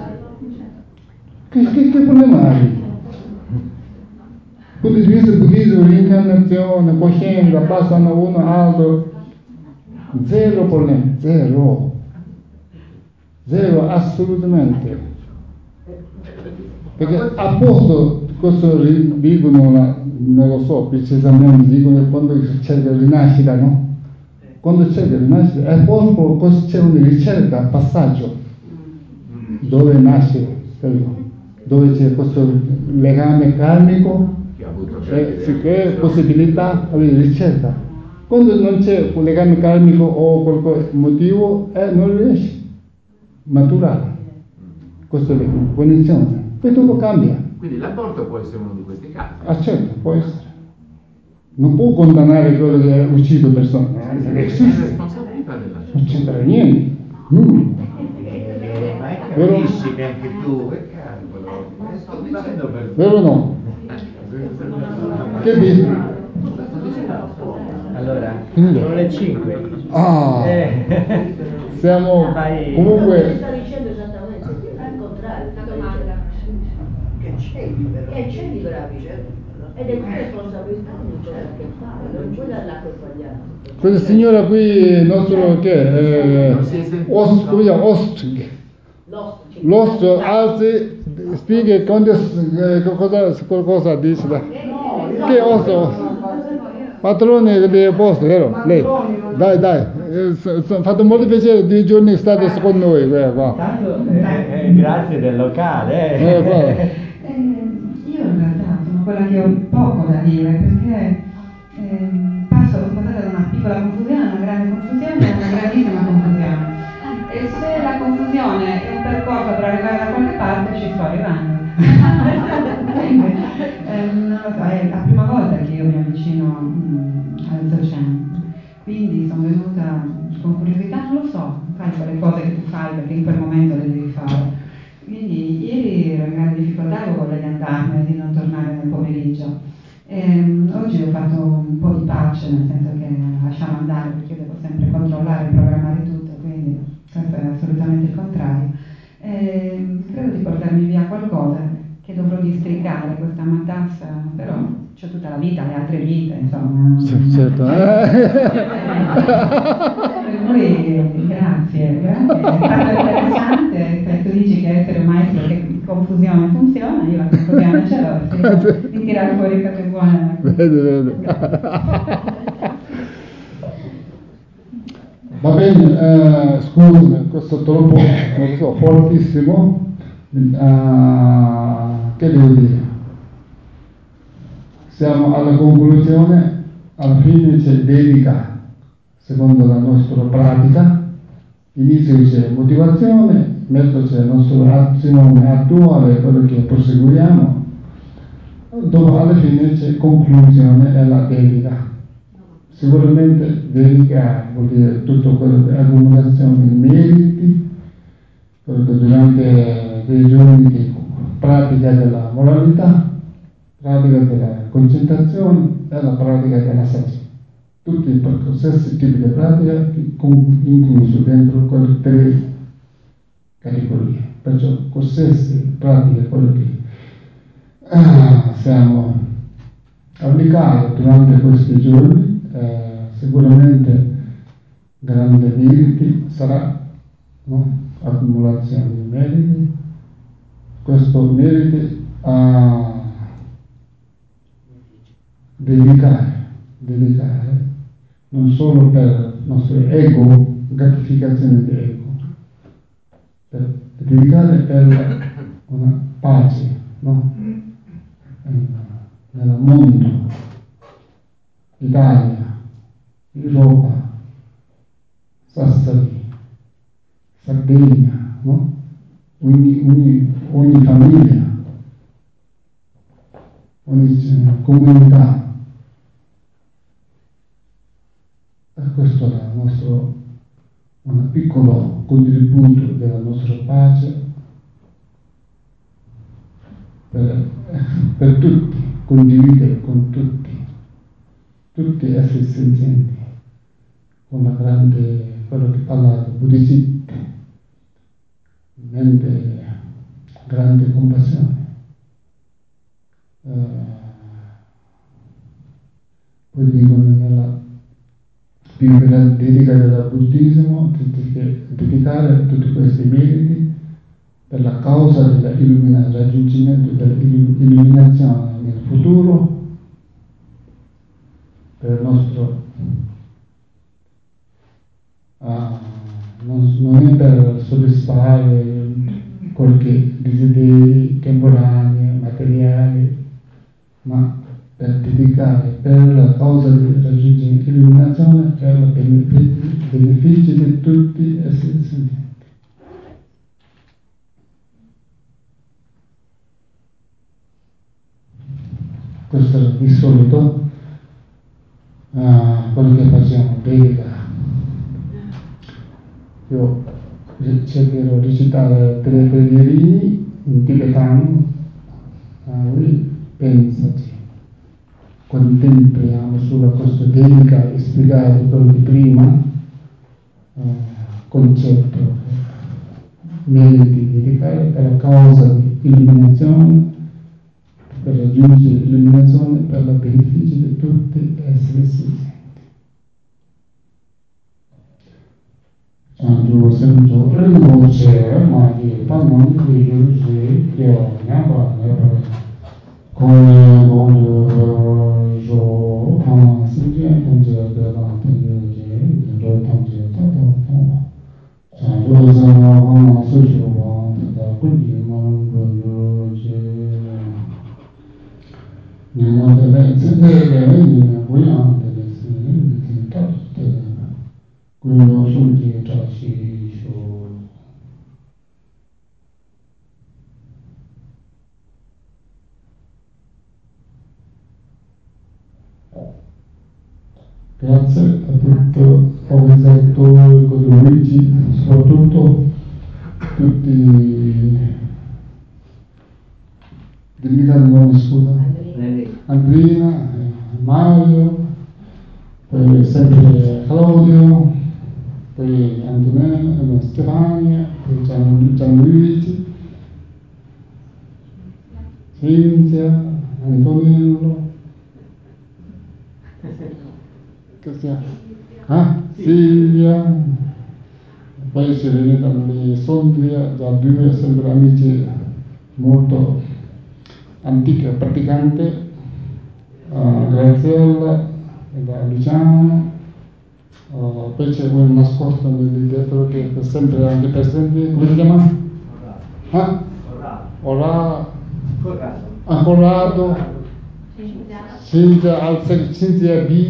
Speaker 1: Che, che, che problema hai? Punto di vista buddismo, reincarnazione, coscienza, passano uno altro. Zero problemi, zero. Zero, assolutamente. Perché a posto cosa dicono, non lo so precisamente, dicono quando c'è la rinascita, no? Quando c'è la rinascita, è proprio c'è una ricerca, passaggio, dove nasce, dove c'è questo legame karmico, e c'è possibilità di ricerca. Quando non c'è un legame karmico o qualche motivo, eh, non riesce a maturare. Questa è la condizione. Poi tutto cambia.
Speaker 3: Quindi l'aborto può essere uno di questi casi.
Speaker 1: Ah, certo, può essere. Non può condannare quello che ha ucciso persone.
Speaker 3: È responsabilità della
Speaker 1: non c'entra niente. Nulla.
Speaker 3: Ma è carissimi anche tu, che cavolo. Sto dicendo per...
Speaker 1: Vero o no? Che dici?
Speaker 2: Allora,
Speaker 1: Finito.
Speaker 2: sono le cinque.
Speaker 1: Ah,
Speaker 2: Eh.
Speaker 1: siamo
Speaker 2: Fai-
Speaker 1: comunque...
Speaker 9: sta dicendo esattamente il contrario.
Speaker 6: Una domanda.
Speaker 9: Che c'è il libero, e c'è il libero arbitrio, ed è tua responsabilità ogni cosa che fare, non puoi dare la colpa agli altri.
Speaker 1: Questa signora qui, il nostro che è? Ost, come si chiama? Ost. L'ost alzi, spieghi cosa, cosa dice. Che ost? Patrone del posto, vero? Lei. Dai, dai, fatto molto piacere, due giorni state con noi. Qua.
Speaker 2: Eh, eh, grazie del locale. Eh.
Speaker 13: Eh, io in realtà sono quella che ho poco da dire, perché eh, passo, sono passata da una piccola confusione a una grande confusione a una grandissima confusione. E se la confusione è un percorso per arrivare da qualche parte, ci sto arrivando. Quindi, eh, non lo so, è la prima volta che io mi avvicino mh, al Dzogchen. Quindi sono venuta con curiosità, non lo so, fai quelle cose che tu fai perché in quel momento le devi fare. Quindi ieri ero in grande difficoltà, avevo voglia di andarmene, di non tornare nel pomeriggio. E, oggi ho fatto un po' di pace, nel senso che lasciamo andare, perché io devo sempre controllare e programmare tutto, quindi questo è assolutamente il contrario. E, credo di portarmi via qualcosa che dovrò districare questa matassa, però c'ho tutta la vita, le altre vite, insomma.
Speaker 1: Sì, certo.
Speaker 13: Per cui grazie, grazie, è stato interessante, se tu dici che essere un maestro che confusione funziona, io la confusione ce l'ho, speriamo di tirare fuori cose buone.
Speaker 1: Vede, vede. Va bene, eh, scusami, questo è troppo, non so, fortissimo. Uh, che devo dire? Siamo alla conclusione, alla fine c'è dedica, secondo la nostra pratica, inizio c'è motivazione, mezzo c'è la nostra azione attuale, quello che proseguiamo, dopo alla fine c'è conclusione e la dedica. Sicuramente dedica vuol dire tutto quello che è accumulazione di meriti, quello che durante dei giorni di pratica della moralità, pratica della concentrazione e la pratica della saggezza. Tutti i stessi tipi di pratica incluso dentro quelle tre categorie. Perciò queste pratiche, quello che ah, siamo applicati durante questi giorni, eh, sicuramente grande meriti sarà, no? Accumulazione di meriti. Questo meriti a dedicare, dedicare non solo per il nostro ego, gratificazione di ego, per dedicare per una pace, no? Nel mondo, Italia, Europa, Sassari, Sardegna, no? Ogni, ogni, ogni famiglia, ogni comunità. E questo è il nostro un piccolo contributo della nostra pace per, per tutti, condividere con tutti, tutti esseri senzienti, con la grande, quello che parla di Buddhista, mente, grande compassione. Uh, poi dicono nella più grande dedica del buddismo, dedicare tutti questi meriti per la causa del raggiungimento dell'illuminazione nel futuro, per il nostro uh, non, non è per soddisfare qualche desideri temporanei, materiali, ma per dedicare per la causa di raggiungere l'illuminazione per i benefici, benefici di tutti gli esseri senzienti. Questo è di solito uh, quello che facciamo, dedica. Io cercherò di recitare tre preghierini in tibetano, uh, pensaci. Contempliamo sulla questa dedica e spiegare quello di prima, eh, concetto, meriti di dedicare per la causa di illuminazione, per raggiungere l'illuminazione, per i benefici di tutti tutti esseri esistenti. Santo Santo Rinpoche Magi Panman Yuji Kyo Nyapa Nyapa Kone Kone Jo Kama Sinjen Tongje Dedan Tongje Jindro Tongje Tato Tongwa Santo Zama Kama Sujo Wan Tata Kuji Man Goyo Je Nyama Tele Tsende Tele Nyama Huyan Tele Sine Tele Tato Tele Goyo Sunji Tashi Sho. Grazie a tutto Ovisetto e Luigi, soprattutto tutti dignità di nome, scusa, Andrina, Mario, poi sempre Claudio, poi Antonella, Stefania, poi Gian, Gianluigi, Cinzia, Antonello, che sia? Ah, Silvia, poi si è venuta lì Sondria, già due sempre amici molto antichi, praticanti, uh, Graziella e da Luciano. Uh, poi c'è un nascosto lì dietro che è sempre anche presente, come si chiama? Ah? Corrado. Ah, Corrado. Cinzia, alza Cinzia B.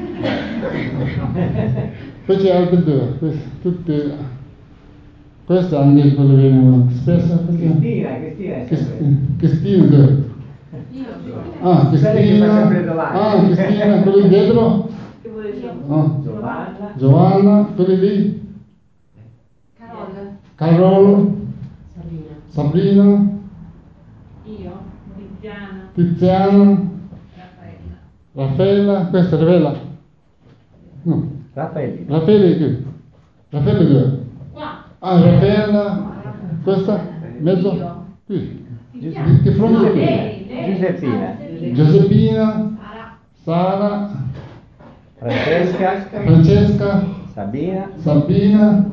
Speaker 1: Poi c'è altri due, questi, tutti, questo è anche quello che viene spesso.
Speaker 2: Cristina, Cristina.
Speaker 1: Cristina. Ah, Cristina. Ah, Cristina, quelli dietro. Oh.
Speaker 2: Giovanna.
Speaker 1: Giovanna, quelli lì?
Speaker 12: Carol.
Speaker 1: Carol.
Speaker 12: Sabrina.
Speaker 1: Sabrina.
Speaker 12: Io. Tiziana.
Speaker 1: Tiziana.
Speaker 12: Raffaella.
Speaker 1: Raffaella, questa è Raffaella? No.
Speaker 2: Raffaelli.
Speaker 1: Raffaella che? Raffaella dove?
Speaker 12: Qua.
Speaker 1: Ah, Raffaella. Questa? Mezzo?
Speaker 12: Io.
Speaker 1: Qui. Di, di fronte a qui.
Speaker 2: Giuseppina.
Speaker 1: Giuseppina. Sara.
Speaker 2: Francesca.
Speaker 1: Francesca.
Speaker 2: Sabina.
Speaker 1: Sabina.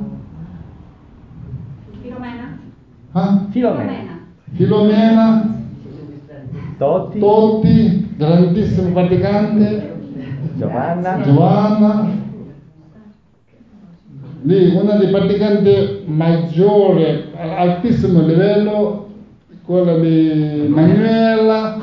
Speaker 4: Filomena.
Speaker 1: Ah?
Speaker 2: Filomena.
Speaker 1: Filomena.
Speaker 2: Totti.
Speaker 1: Totti, grandissimo praticante.
Speaker 2: Giovanna.
Speaker 1: Giovanna. Lì una dei praticanti maggiore, altissimo livello, quella di Manuela.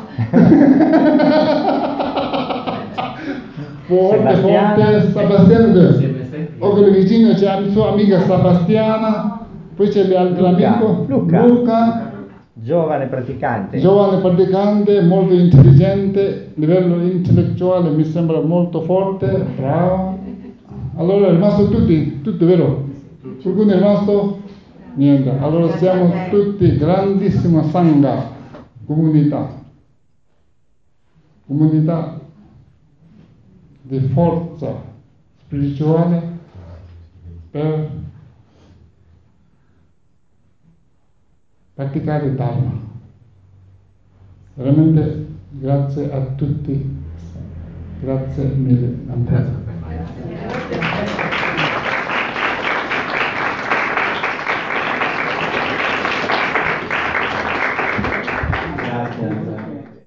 Speaker 1: Forte, forte, Sebastiano. O quello vicino c'è la sua amica Sebastiana, poi c'è l'altro amico
Speaker 2: Luca.
Speaker 1: Luca.
Speaker 2: Giovane praticante.
Speaker 1: Giovane praticante, molto intelligente, livello intellettuale mi sembra molto forte, bravo. Allora è rimasto tutti, tutti vero? Qualcuno è rimasto? Niente. Allora siamo tutti grandissima sangha, comunità. Comunità di forza spirituale per praticare il Dharma. Veramente grazie a tutti, grazie mille ancora.
Speaker 12: Grazie.